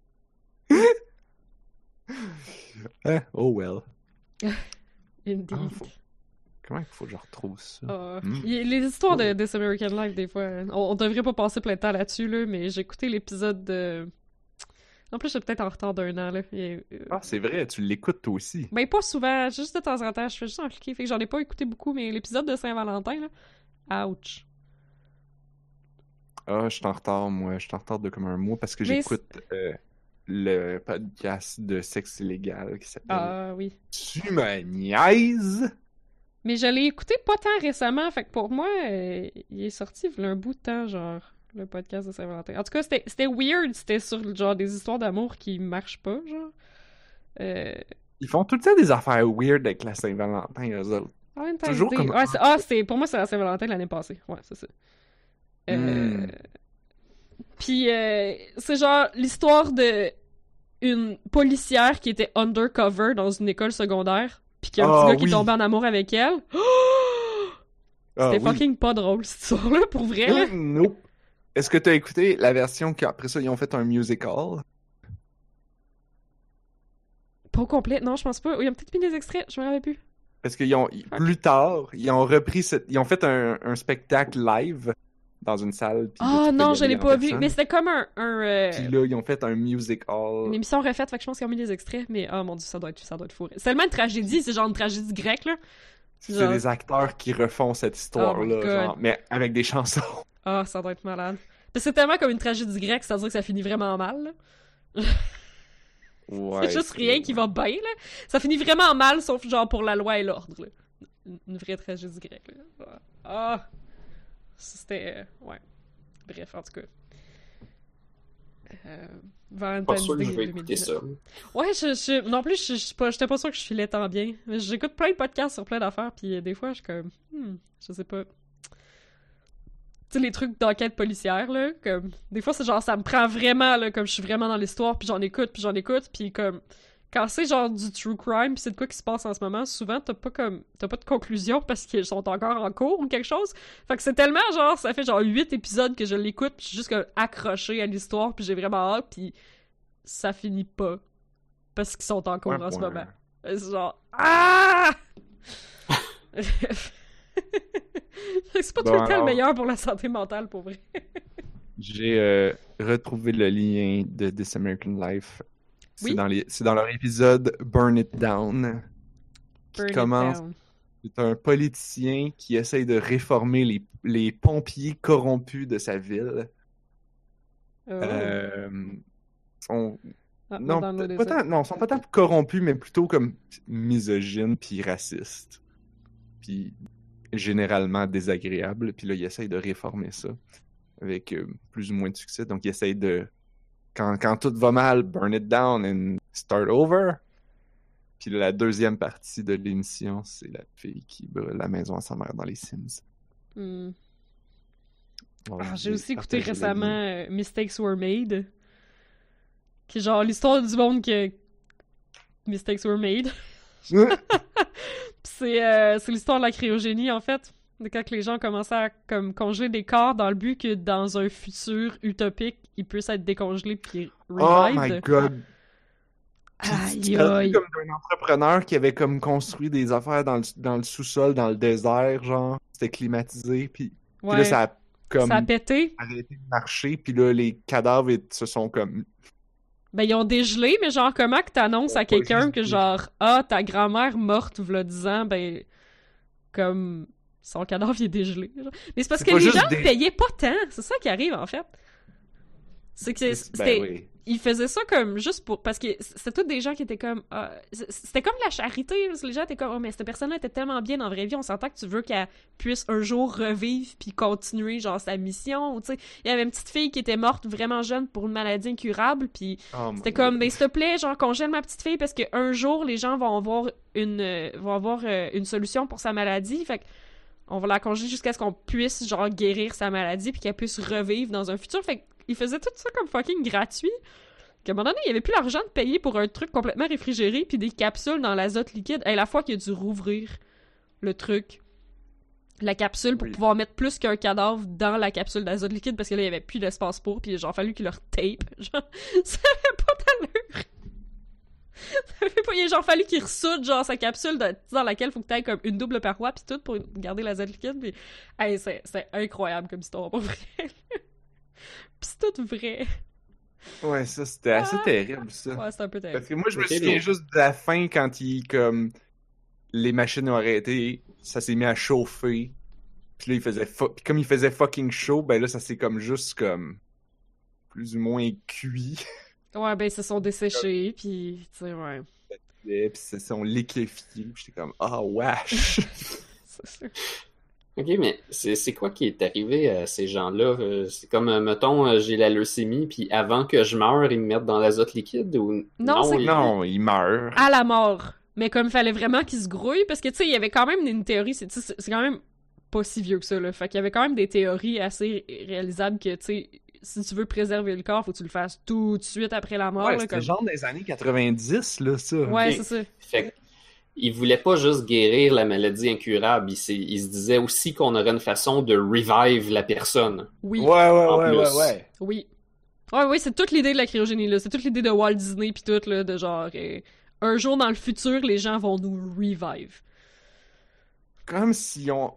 Hein? Oh well. Indeed. Ah, faut- Comment il faut que je retrouve ça? Ah. Mm. Il y a les histoires de This American Life, des fois, on, on devrait pas passer plein de temps là-dessus, là, mais j'ai écouté l'épisode de... En plus, je suis peut-être en retard d'un an, là. Et, euh, Ah, c'est vrai, tu l'écoutes toi aussi. Ben, pas souvent, juste de temps en temps, je fais juste en cliquer, fait que j'en ai pas écouté beaucoup, mais l'épisode de Saint-Valentin, là, ouch. Ah, je suis en retard, moi. Je suis en retard de comme un mois parce que Mais j'écoute euh, le podcast de sexe illégal qui s'appelle Ah oui. Tu me niaises? Mais je l'ai écouté pas tant récemment, fait que pour moi, euh, il est sorti il y a un bout de temps, genre, le podcast de Saint-Valentin. En tout cas, c'était c'était weird, c'était sur, genre, des histoires d'amour qui marchent pas, genre. Euh... Ils font tout le temps des affaires weird avec la Saint-Valentin, eux autres. Valentine's Toujours Day. comme- Ouais, c'est- ah, c'est pour moi, c'est la Saint-Valentin de l'année passée. Ouais, c'est ça. Euh... Hmm. Puis, euh, c'est genre l'histoire de une policière qui était undercover dans une école secondaire, puis qu'il y a un Ah, petit gars qui oui. est tombé en amour avec elle. Ah, C'était oui. fucking pas drôle, cette histoire-là, pour vrai, là. Hmm, nope. Est-ce que t'as écouté la version qu'après ça, ils ont fait un musical? Pas au complet, non, je pense pas. Ils ont peut-être mis des extraits, je me rappelle plus. Parce qu'ils ont, plus tard, ils ont repris cette, ils ont fait un, un spectacle live dans une salle. puis là, Ah tu peux non, y je aller l'ai en pas vu, personne. mais c'était comme un... un euh, Puis là, ils ont fait un musical. une émission refaite, fait que je pense qu'ils ont mis des extraits, mais oh mon dieu, ça doit être, ça doit être fou. C'est tellement une tragédie, c'est genre une tragédie grecque, là. C'est genre- des acteurs qui refont cette Oh my histoire-là, God. genre, mais avec des chansons. Ah, ça doit être malade. Parce que c'est tellement comme une tragédie grecque, c'est-à-dire que ça finit vraiment mal, là. Ouais, C'est juste rien qui va bien, là. Ça finit vraiment mal, sauf genre pour la loi et l'ordre, là. Une- Une vraie tragédie grecque, là. Ah! C'était... euh, ouais. Bref, en tout cas. Euh, Pas Valentine's sûr que Day je vais écouter deux mille dix-neuf. ça. Ouais, je, je- non plus, je, je, suis pas- j'étais pas sûre que je filais tant bien. Mais j'écoute plein de podcasts sur plein d'affaires, puis euh, des fois, je suis comme... Hmm, je sais pas... Tu sais, les trucs d'enquête policière, là, comme... Des fois, c'est genre, ça me prend vraiment, là, comme je suis vraiment dans l'histoire, puis j'en écoute, puis j'en écoute, puis comme... quand c'est genre du true crime pis c'est de quoi qui se passe en ce moment, souvent t'as pas comme t'as pas de conclusion parce qu'ils sont encore en cours ou quelque chose. Fait que c'est tellement genre ça fait genre huit épisodes que je l'écoute pis je suis juste comme accroché à l'histoire pis j'ai vraiment hâte pis ça finit pas parce qu'ils sont en cours Ouais, en ce ouais. moment. C'est genre ah c'est pas Bon, tout le temps alors- le meilleur pour la santé mentale pour vrai. J'ai euh, retrouvé le lien de This American Life. C'est Oui. dans les, c'est dans leur épisode Burn It Down. Qui Burn it commence. down. C'est un politicien qui essaye de réformer les, les pompiers corrompus de sa ville. Oh. Euh, sont- Ah, non, dans le pas tant, non, sont pas tant corrompus, mais plutôt comme misogynes puis racistes. Puis généralement désagréables. Puis là, il essaye de réformer ça avec euh, plus ou moins de succès. Donc, il essaye de... Quand, quand tout va mal, burn it down and start over. Puis la deuxième partie de l'émission, c'est la fille qui brûle la maison à sa mère dans les Sims. Hmm. Bon, Ah, j'ai aussi écouté partagé le récemment lien. euh, Mistakes Were Made. Qui est genre l'histoire du monde que Mistakes Were Made. Pis c'est euh, c'est l'histoire de la cryogénie en fait. De quand que les gens commençaient à comme congeler des corps dans le but que dans un futur utopique, ils puissent être décongelés puis Oh my revived. god! Puis Aïe tu parlais aïe. comme d'un entrepreneur qui avait comme construit des affaires dans le, dans le sous-sol, dans le désert, genre. C'était climatisé, puis, puis Ouais, là, ça a comme ça a pété. arrêté de marcher, puis là, les cadavres ils se sont comme... Ben, ils ont dégelé, mais genre, comment que t'annonces Ils ont à pas quelqu'un juste que dégelé. genre, ah, ta grand-mère morte, v'là dix ans, ben, comme, son cadavre, il est dégelé. genre. Mais c'est parce C'est que pas les juste gens des- payaient pas tant. C'est ça qui arrive, en fait. C'est que Ben c'était... oui. Ils faisaient ça comme juste pour... Parce que c'était tous des gens qui étaient comme... ah, c'était comme la charité. Parce que les gens étaient comme... Oh, mais cette personne-là était tellement bien dans la vraie vie. On s'entend que tu veux qu'elle puisse un jour revivre puis continuer, genre, sa mission. Ou, tu sais, il y avait une petite fille qui était morte vraiment jeune pour une maladie incurable. Puis Oh my c'était God. comme... Mais s'il te plaît, genre, congèle ma petite fille parce qu'un jour, les gens vont avoir une, euh, vont avoir, euh, une solution pour sa maladie. Fait que on va la congeler jusqu'à ce qu'on puisse, genre, guérir sa maladie puis qu'elle puisse revivre dans un futur. Fait qu'ils faisaient tout ça comme fucking gratuit. Qu'à un moment donné, il y avait plus l'argent de payer pour un truc complètement réfrigéré puis des capsules dans l'azote liquide. Et la fois qu'il a dû rouvrir le truc, la capsule, pour Oui. pouvoir mettre plus qu'un cadavre dans la capsule d'azote liquide parce que là, il y avait plus d'espace pour puis genre, fallu qu'il leur tape. Genre, ça avait pas d'allure. Ça avait pas... Il a genre fallu qu'il ressoude genre sa capsule de- dans laquelle faut que t'ailles comme une double paroi pis tout pour garder l'azote liquide pis... Hey, c'est, c'est incroyable comme histoire, pour vrai. Pis c'est tout vrai. Ouais, ça, c'était assez Ah. terrible, ça. Ouais, c'est un peu terrible. Parce que moi, je me Ok, souviens mais- juste de la fin quand il, comme, les machines ont arrêté, ça s'est mis à chauffer. Puis là, il faisait fu- puis comme il faisait fucking chaud, ben là, ça s'est comme juste comme plus ou moins cuit. Ouais, ben, ils se sont desséchés, pis, tu sais, ouais. Et puis ils se sont liquéfiés. Puis j'étais comme, ah, wesh! C'est sûr. Ok, mais c'est c'est quoi qui est arrivé à ces gens-là? Euh, C'est comme, euh, mettons, euh, j'ai la leucémie, puis avant que je meure, ils me mettent dans l'azote liquide ou Non, c'est- ils- Non, il meurt. À la mort. Mais comme il fallait vraiment qu'ils se grouillent, parce que, tu sais, il y avait quand même une théorie, c'est, tu sais, c'est c'est quand même pas si vieux que ça, là. Fait qu'il y avait quand même des théories assez réalisables que, tu sais, si tu veux préserver le corps, faut que tu le fasses tout de suite après la mort, Ouais, là, c'était comme... genre des années quatre-vingt-dix, là, ça. Ouais, Ok. c'est ça. Fait qu'ils voulaient pas juste guérir la maladie incurable, ils, se- ils se disaient aussi qu'on aurait une façon de revive la personne. Oui. Ouais, ouais, En ouais, plus. ouais, ouais. Oui. Ouais, oui, c'est toute l'idée de la cryogénie, là. C'est toute l'idée de Walt Disney pis tout, là, de genre... euh, un jour dans le futur, les gens vont nous revive. Comme si on...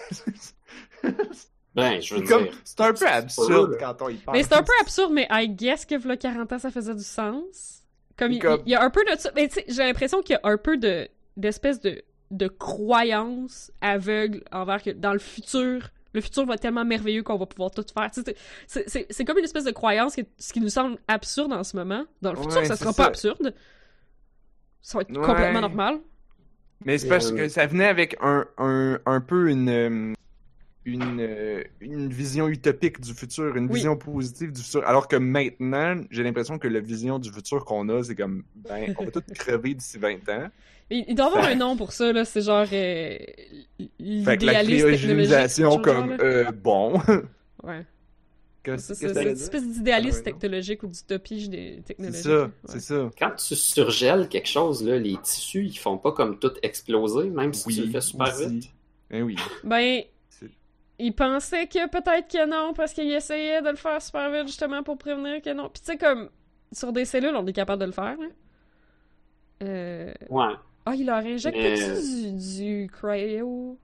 Ben, je veux C'est comme... dire. C'est un peu c'est absurde pas- quand on y pense. Mais c'est un peu absurde, mais I guess que v'là quarante ans, ça faisait du sens. Comme, il, Comme- il y a un peu de ça. Mais tu sais, j'ai l'impression qu'il y a un peu de d'espèce de, de croyance aveugle envers que dans le futur, le futur va être tellement merveilleux qu'on va pouvoir tout faire. Tu sais, c'est, c'est, c'est comme une espèce de croyance que ce qui nous semble absurde en ce moment. Dans le futur, Ouais, ça c'est sera pas ça. absurde. Ça va être Ouais. complètement normal. Mais c'est parce Euh, que ça venait avec un, un, un peu une, euh, une, euh, une vision utopique du futur, une Oui. vision positive du futur. Alors que maintenant, j'ai l'impression que la vision du futur qu'on a, c'est comme, ben, on va tous crever d'ici vingt ans. Il, il doit y avoir Fait- un nom pour ça, là. C'est genre euh, Fait que la l'idéalisme technologique. cryogénisation, genre, comme, là. euh, bon. Ouais. Qu'est-ce C'est que ça, t'allais cette dire? espèce d'idéalisme Ah ouais, non. technologique ou d'utopie des C'est technologiques. ça, Ouais. c'est ça. Quand tu surgèles quelque chose, là, les tissus, ils font pas comme tout exploser, même si tu le fais super aussi. vite. Ben oui. Ben, C'est- il pensait que peut-être que non, parce qu'il essayait de le faire super vite, justement, pour prévenir que non. Puis tu sais, comme, sur des cellules, on est capable de le faire, là. Euh... Ouais. Ah, il leur injecte-tu Mais- du, du cryo?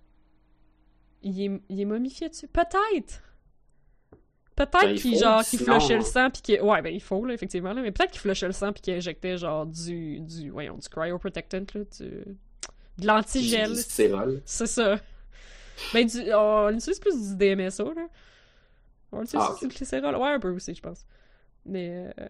Il est, il est momifié dessus? Peut-être! Peut-être Ben, il qu'il, faut, genre, qu'il sinon- flushait le sang, pis qu'il... Ouais, ben, il faut, là, effectivement, là. Mais peut-être qu'il flushait le sang, pis qu'il injectait, genre, du... du voyons, du cryoprotectant, là, du... de l'antigel. Du styrol. C'est ça. Ben, du... on utilise plus du D M S O, là. On utilise Ah, ok. du glycérol. Ouais, un peu aussi, je pense. Mais... Euh...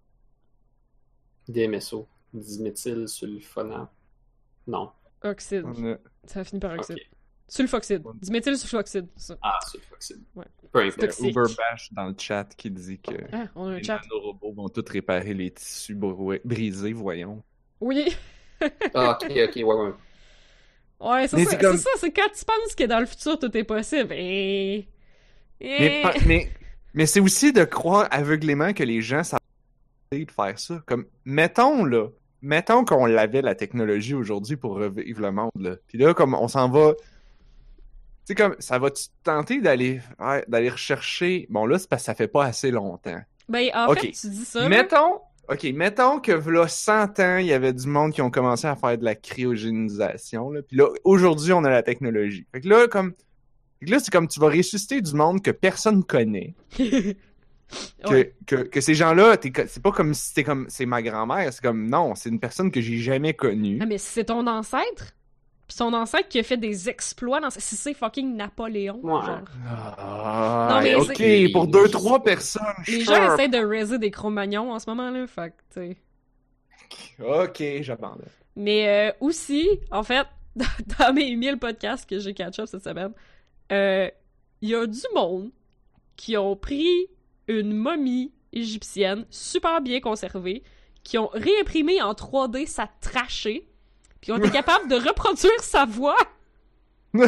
D M S O. Diméthylsulfonate. Non. Oxyde. On a- Ça finit par oxyde. Ok. Sulfoxyde. Diméthylsulfoxyde, c'est ça. Ah, sulfoxyde. Ouais. Peu Il y importe. a Toxique. Uberbash dans le chat qui dit que Ah, on a un les chat. nanorobots vont tous réparer les tissus brou- brisés, voyons. Oui! Ah, ok, ok, ouais, ouais. Ouais, c'est Mais ça, c'est c'est comme- ça, c'est quand tu penses que dans le futur tout est possible. Et... Mais, pas- mais, mais c'est aussi de croire aveuglément que les gens savent de faire ça. Comme, mettons, là, mettons qu'on l'avait, la technologie, aujourd'hui, pour revivre le monde, là. Puis là, comme, on s'en va... Tu sais, comme, ça va-tu te tenter d'aller ouais, d'aller rechercher... Bon, là, c'est parce que ça fait pas assez longtemps. Ben, en Ok. fait, tu dis ça, là. Mettons... OK, mettons que, là, cent ans, il y avait du monde qui ont commencé à faire de la cryogénisation, là. Puis là, aujourd'hui, on a la technologie. Fait que là, comme... Fait que là, c'est comme tu vas ressusciter du monde que personne connaît. Que, Ouais. que, que ces gens-là, t'es co- c'est pas comme si c'était comme c'est ma grand-mère, c'est comme non, c'est une personne que j'ai jamais connue. Ah, mais si c'est ton ancêtre, pis son ancêtre qui a fait des exploits dans... Si c'est fucking Napoléon, Ouais. genre. Ah, Non, mais ok, c'est- pour deux, trois personnes, Les sure. gens essaient de raiser des Cro-Magnons en ce moment, là, fait que, tu sais... Ok, j'abandonne. Mais euh, aussi, en fait, dans, dans mes mille podcasts que j'ai catch-up cette semaine, euh, il y a du monde qui ont pris une momie égyptienne super bien conservée, qui ont réimprimé en trois D sa trachée, puis ont été capables de reproduire sa voix. Puis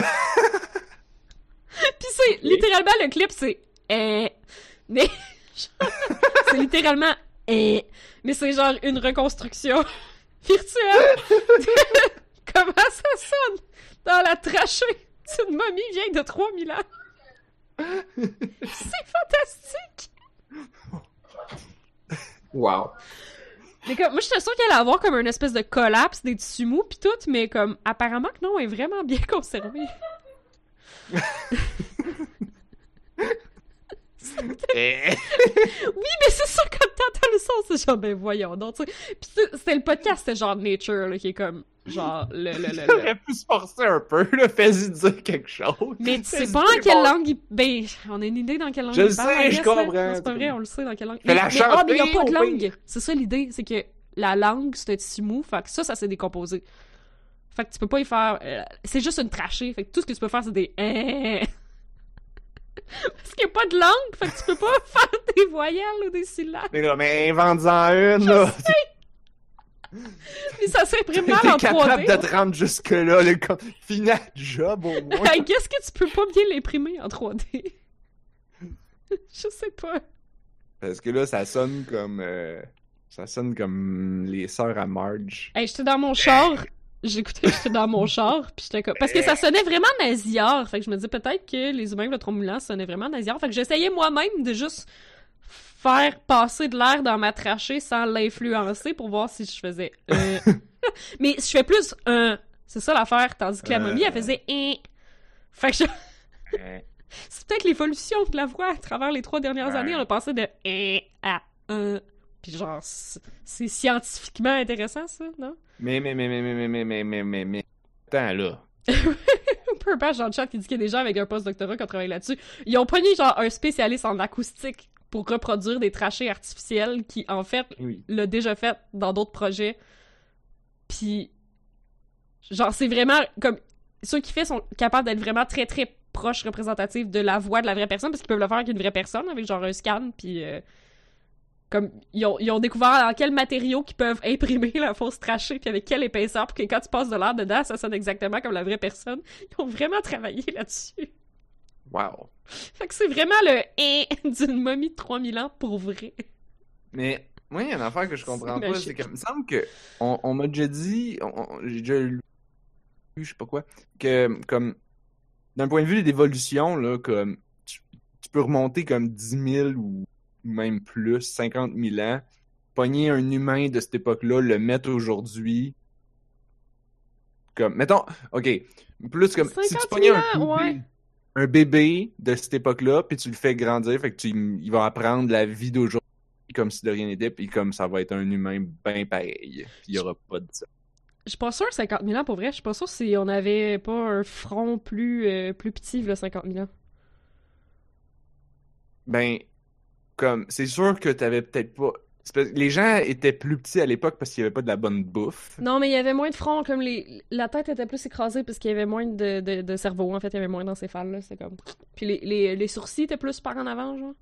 c'est littéralement le clip, c'est eh. Mais genre, c'est littéralement eh. Mais c'est genre une reconstruction virtuelle. Comment ça sonne dans la trachée d'une momie vieille de trois mille ans. C'est fantastique. Wow. Mais comme, moi, j'étais sûre qu'elle allait avoir comme une espèce de collapse des tissus mous pis tout, mais comme, apparemment que non, elle est vraiment bien conservée. Eh. Oui, mais c'est ça, quand t'entends le son, c'est genre, ben voyons donc, tu sais. Pis c'est- c'était le podcast, c'était genre Nature, là, qui est comme, genre, le, le, le, le. J'aurais pu se forcer un peu, là, fais-y dire quelque chose. Mais tu sais Fais-y pas en dire, quelle bon, langue il... Ben, on a une idée dans quelle langue Je il le parle, sais, I je guess, là. comprends. Non, c'est pas vrai, on le sait dans quelle langue. Fais la mais, mais, ah, mais il y a chanter, pas de au langue! pire. C'est ça l'idée, c'est que la langue, c'est un tissu mou, fait que ça, ça s'est décomposé. Fait que tu peux pas y faire... euh, c'est juste une trachée, fait que tout ce que tu peux faire, c'est des... Parce qu'il y a pas de langue, fait que tu peux pas faire des voyelles ou des syllabes. Mais là, mais invente-en une, là. Puis ça s'imprime mal T'es en trois capable D. de te rendre jusque-là, le con- Finis le job, au moins. Hey, qu'est-ce que tu peux pas bien l'imprimer en trois D? Je sais pas. Parce que là, ça sonne comme... euh, ça sonne comme les sœurs à Marge. Hey, j'étais dans mon char. J'écoutais, j'étais dans mon char, puis j'étais comme... Parce que ça sonnait vraiment nasillard. Fait que je me disais peut-être que les humains de trop moulants sonnaient vraiment nasillard. Fait que j'essayais moi-même de juste faire passer de l'air dans ma trachée sans l'influencer pour voir si je faisais... Euh... Mais je fais plus un... C'est ça l'affaire. Tandis que la momie, elle faisait... un. Fait que je... C'est peut-être l'évolution de la voix à travers les trois dernières Ouais. années. On a passé de un à un. Puis genre, c'est c'est scientifiquement intéressant, ça, non? Mais, mais, mais, mais, mais, mais, mais, mais, mais, mais, mais... Attends, là. Un peu dans le chat qui dit qu'il y a des gens avec un post-doctorat qui ont travaillé là-dessus. Ils ont pogné genre un spécialiste en acoustique pour reproduire des trachées artificielles qui, en fait, Oui. l'a déjà fait dans d'autres projets. Puis, genre, c'est vraiment comme... Ceux qui fait sont capables d'être vraiment très, très proches représentatifs de la voix de la vraie personne, parce qu'ils peuvent le faire avec une vraie personne, avec genre un scan, puis... euh, comme, ils ont, ils ont découvert dans quels matériaux qu'ils peuvent imprimer la fausse trachée, puis avec quelle épaisseur, pour que quand tu passes de l'air dedans, ça sonne exactement comme la vraie personne. Ils ont vraiment travaillé là-dessus. Wow. Fait que c'est vraiment le « eh » d'une momie de trois mille ans pour vrai. Mais moi, il y a une affaire que je comprends C'est pas, magique. c'est que il me semble que on, on m'a déjà dit, on- on- j'ai déjà lu, je sais pas quoi, que comme d'un point de vue d'évolution, là, comme tu, tu peux remonter comme dix mille ou même plus, cinquante mille ans, pogner un humain de cette époque-là, le mettre aujourd'hui, comme, mettons, ok, plus comme, si tu cinquante pognais mille un ans, bébé, ouais. un bébé de cette époque-là, puis tu le fais grandir, fait que tu, il va apprendre la vie d'aujourd'hui comme si de rien n'était, puis comme ça va être un humain bien pareil, puis il y aura pas de ça. Je suis pas sûre cinquante mille ans pour vrai. Je suis pas sûre si on avait pas un front plus, euh, plus petit, là, cinquante mille ans. Ben, comme, c'est sûr que t'avais peut-être pas... c'est parce que les gens étaient plus petits à l'époque parce qu'il y avait pas de la bonne bouffe. Non, mais il y avait moins de front, comme les... la tête était plus écrasée parce qu'il y avait moins de, de, de cerveau, en fait, il y avait moins d'encéphale, là, c'est comme... Puis les, les, les sourcils étaient plus par en avant, genre.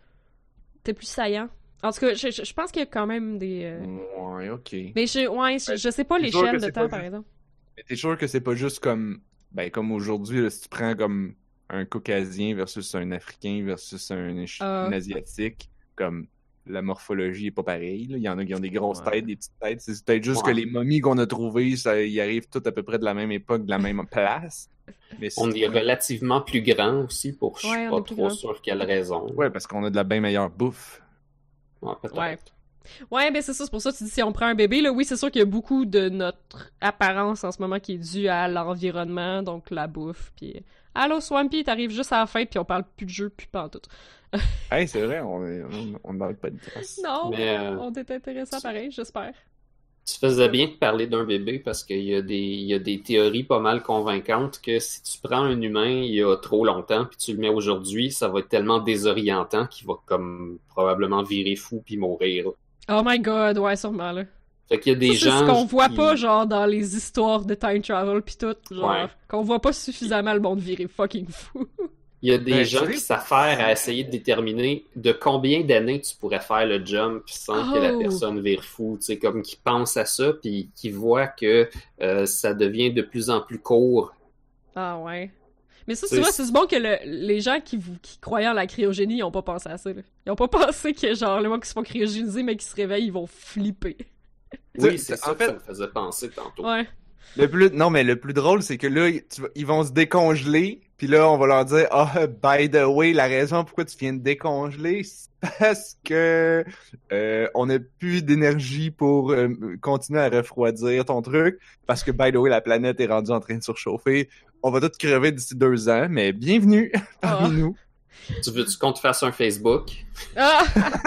T'es plus saillant. En tout cas, je, je, je pense qu'il y a quand même des... euh, Ouais, ok. Mais je, ouais, je, je sais pas C'est sûr l'échelle que de c'est temps, pas par juste- exemple. Mais t'es sûr que c'est pas juste comme... Ben, comme aujourd'hui, là, si tu prends comme un Caucasien versus un Africain versus un, Ch- Ah. un Asiatique, comme la morphologie est pas pareille, là. Il y en a qui ont des grosses Ouais. têtes, des petites têtes. C'est peut-être juste Ouais. que les momies qu'on a trouvées, ça, ils arrivent toutes à peu près de la même époque, de la même place. Mais si On tu est prends- relativement plus grand aussi, pour je Ouais, suis on pas est plus trop grand. sûr quelle raison. Ouais, parce qu'on a de la bien meilleure bouffe. Ouais, peut-être. Ouais. Ouais, ben c'est ça, c'est pour ça que tu dis si on prend un bébé, là, oui, c'est sûr qu'il y a beaucoup de notre apparence en ce moment qui est due à l'environnement, donc la bouffe, puis... Allô, Swampy, t'arrives juste à la fin, puis on parle plus de jeu, plus pas en tout. Hey, c'est vrai, on est- on on n'arrête pas de trace. Non, Mais euh, on est intéressant pareil, j'espère. tu faisais bien de parler d'un bébé parce qu'il y a des, il y a des théories pas mal convaincantes que si tu prends un humain il y a trop longtemps puis tu le mets aujourd'hui, ça va être tellement désorientant qu'il va comme probablement virer fou puis mourir. Oh my god, ouais, sûrement, là. Fait qu'il y a des Ça, c'est gens ce qu'on voit qui- pas, genre, dans les histoires de time travel pis tout, genre, Ouais. qu'on voit pas suffisamment le monde virer fucking fou. Il y a des Ben, gens tu sais- qui s'affairent à essayer de déterminer de combien d'années tu pourrais faire le jump sans que la Oh. personne vire fou, tu sais, comme qui pensent à ça puis qui voient que euh, ça devient de plus en plus court. Ah ouais. Mais ça, tu C'est- vois, c'est bon que le- les gens qui, qui croyaient en la cryogénie, ils ont pas pensé à ça, là. Ils ont pas pensé que, genre, les gens qui se font cryogéniser, mais qui se réveillent, ils vont flipper. Oui, Tu- c'est en ça que fait- ça me faisait penser tantôt. Ouais. Le plus, non, mais le plus drôle, c'est que là, tu vas- ils vont se décongeler, puis là, on va leur dire, ah, by the way, la raison pourquoi tu viens de décongeler, c'est parce que euh, on n'a plus d'énergie pour euh, continuer à refroidir ton truc, parce que by the way, la planète est rendue en train de surchauffer. On va tous crever d'ici deux ans, mais bienvenue parmi Ah. nous. Tu veux-tu qu'on te fasse un Facebook? Ah!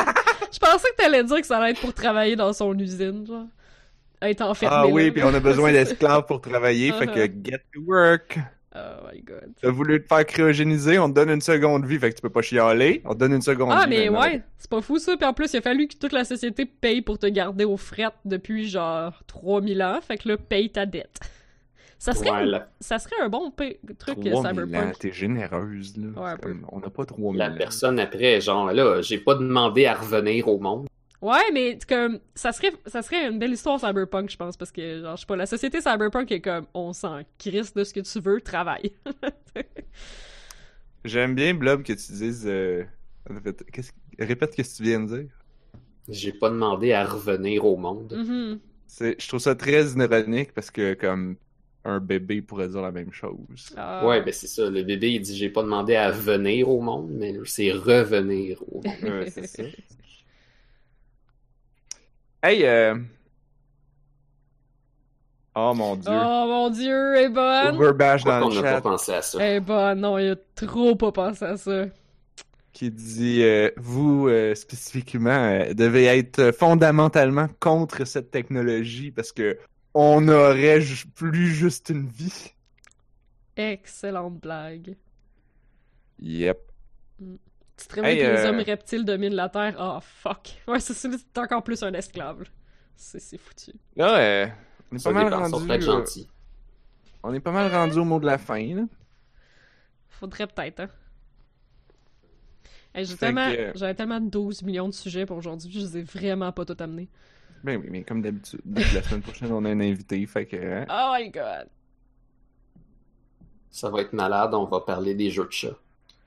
Je pensais que t'allais dire que ça allait être pour travailler dans son usine, genre. Être enfermé Ah là. oui, puis on a besoin d'esclaves pour travailler, fait que Uh-huh. get to work. Oh my god. T'as voulu te faire cryogéniser, on te donne une seconde vie, fait que tu peux pas chialer, on te donne une seconde Ah, vie. mais maintenant. ouais, c'est pas fou ça. Puis en plus, il a fallu que toute la société paye pour te garder aux frettes depuis genre trois mille ans. Fait que là, paye ta dette. Ça serait, Ouais, la, ça serait un bon pa- truc euh, trois mille ans, cyberpunk. t'es généreuse, là. Ouais, un C'est peu. comme, on n'a pas trois mille la ans. personne après, genre là, j'ai pas demandé à revenir au monde. Ouais, mais comme ça serait, ça serait une belle histoire cyberpunk, je pense, parce que genre je sais pas, la société cyberpunk est comme on s'en crisse de ce que tu veux, travaille. J'aime bien, Blob, que tu dises... euh, répète- qu'est-ce- Répète ce que tu viens de dire. J'ai pas demandé à revenir au monde. Mhm. C'est- Je trouve ça très ironique, parce que, comme, un bébé pourrait dire la même chose. Ah. Ouais, ben c'est ça. Le bébé, il dit j'ai pas demandé à venir au monde, mais c'est revenir au monde. Ouais, c'est ça. Hey, euh... Oh mon dieu. Oh mon dieu, elle est bonne! Overbash Pourquoi dans on le n'a pas chat pensé à ça? Elle est bonne, non, il a trop pas pensé à ça. qui dit euh, vous euh, spécifiquement euh, devez être fondamentalement contre cette technologie parce que on aurait ju- plus juste une vie. Excellente blague. Yep. Tu te réveilles Hey, que les euh, hommes reptiles dominent la Terre. Oh fuck. Ouais, c'est c'est- c'est encore plus un esclave. là. C'est c'est foutu. Là, euh, on est Ça pas mal dépend, ils sont rendu. peut-être euh, gentils. on est pas mal rendu au mot de la fin. Là. Faudrait peut-être, hein. Hey, j'ai Fait tellement, que- j'avais tellement douze millions de sujets pour aujourd'hui, je les ai vraiment pas tout amenés. Ben oui, mais comme d'habitude, depuis la semaine prochaine, on a un invité, fait que. hein. Oh my god. Ça va être malade, on va parler des jeux de chat.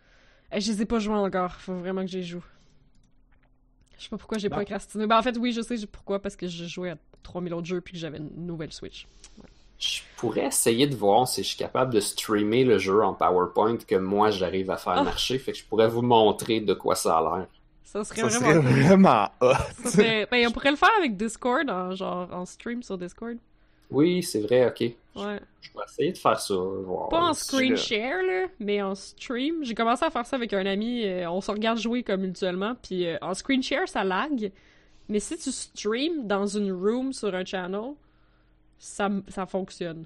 Je les ai pas joués encore, faut vraiment que j'y joue. Je sais pas pourquoi j'ai Bon. procrastiné. Ben en fait, oui, je sais pourquoi, parce que je jouais à trois mille autres jeux puis que j'avais une nouvelle Switch. Je pourrais essayer de voir si je suis capable de streamer le jeu en PowerPoint que moi j'arrive à faire Ah. marcher. Fait que je pourrais vous montrer de quoi ça a l'air. Ça serait Ça vraiment serait cool. vraiment hot. Ça serait- Ben, on pourrait le faire avec Discord, en, genre en stream sur Discord. Oui, c'est vrai, ok. Ouais. Je vais essayer de faire ça. Voir Pas en si- screen là. share, là, mais en stream. J'ai commencé à faire ça avec un ami. euh, on se regarde jouer comme mutuellement. Puis euh, en screen share, ça lag. Mais si tu stream dans une room sur un channel, ça, ça fonctionne.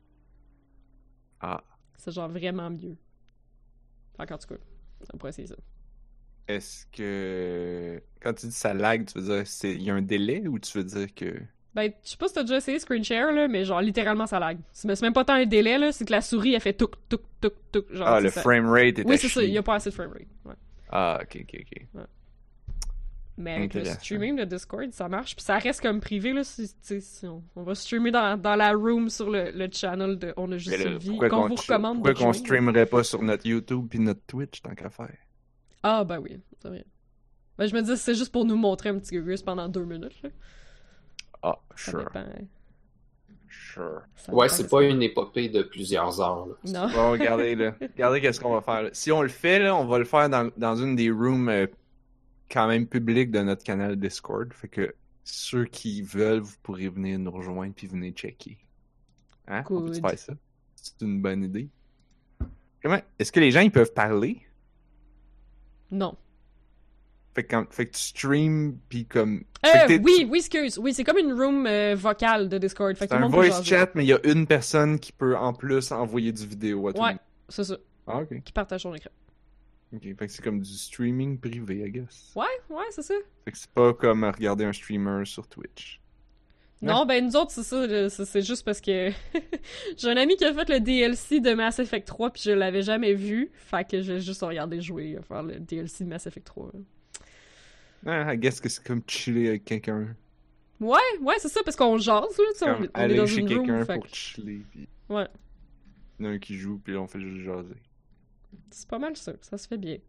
Ah. C'est genre vraiment mieux. Fait qu'en tout cas, on pourrait essayer ça. Est-ce que. Quand tu dis ça lag, tu veux dire c'est il y a un délai ou tu veux dire que. Ben, je sais pas si t'as déjà essayé screen share, là, mais genre littéralement ça lag. C'est c'est même pas tant un délai, là, c'est que la souris elle fait touk touk touk touk. Genre, Ah, c'est le ça. framerate est Oui, à c'est ça, chier. il y a pas assez de framerate. Ouais. Ah, ok, ok, ok. Mais avec le Intéressant. streaming de Discord, ça marche. Puis ça reste comme privé, là. Si, tu sais, si on, on va streamer dans, dans la room sur le, le channel de On a juste Mais là, une vie, pourquoi qu'on qu'on vous recommande pourquoi de qu'on joindre. streamerait pas sur notre YouTube puis notre Twitch tant qu'à faire? Ah, ben oui, c'est vrai. Ben, je me dis, c'est juste pour nous montrer un petit Gugus pendant deux minutes, là. Ah, Ça sure. dépend. Sure. Ça Ouais, dépend c'est de pas ça. une épopée de plusieurs heures. Là. Non. Bon, regardez là. Regardez qu'est-ce qu'on va faire. Là. Si on le fait, là, on va le faire dans, dans une des rooms euh, quand même publiques de notre canal Discord. Fait que ceux qui veulent, vous pourrez venir nous rejoindre puis venir checker. Hein? On peut Good. faire ça? C'est une bonne idée. Comment? Est-ce que les gens ils peuvent parler? Non. Fait que, quand, fait que tu streams puis comme. Euh, Fait que t'es- oui, oui, excuse. Oui, c'est comme une room euh, vocale de Discord. Fait que C'est tout le un monde peut voice jaser. chat, mais il y a une personne qui peut en plus envoyer du vidéo à tout le Ouais, monde. c'est ça. Ah, ok. Qui partage son écran. Ok, fait que c'est comme du streaming privé, I guess. Ouais, ouais, c'est ça. Fait que c'est pas comme regarder un streamer sur Twitch. Non, ben nous autres, c'est ça, là, c'est c'est juste parce que j'ai un ami qui a fait le D L C de Mass Effect trois puis je l'avais jamais vu, fait que j'ai juste regardé jouer à faire le D L C de Mass Effect trois. là. Ah, I guess que c'est comme chiller avec quelqu'un. Ouais, ouais, c'est ça, parce qu'on jase, là, tu sais, on, Comme on est aller dans chez une quelqu'un room, fait pour que- chiller, pis Ouais, il y en a un qui joue, puis là on fait juste jaser. c'est pas mal ça, ça se fait bien.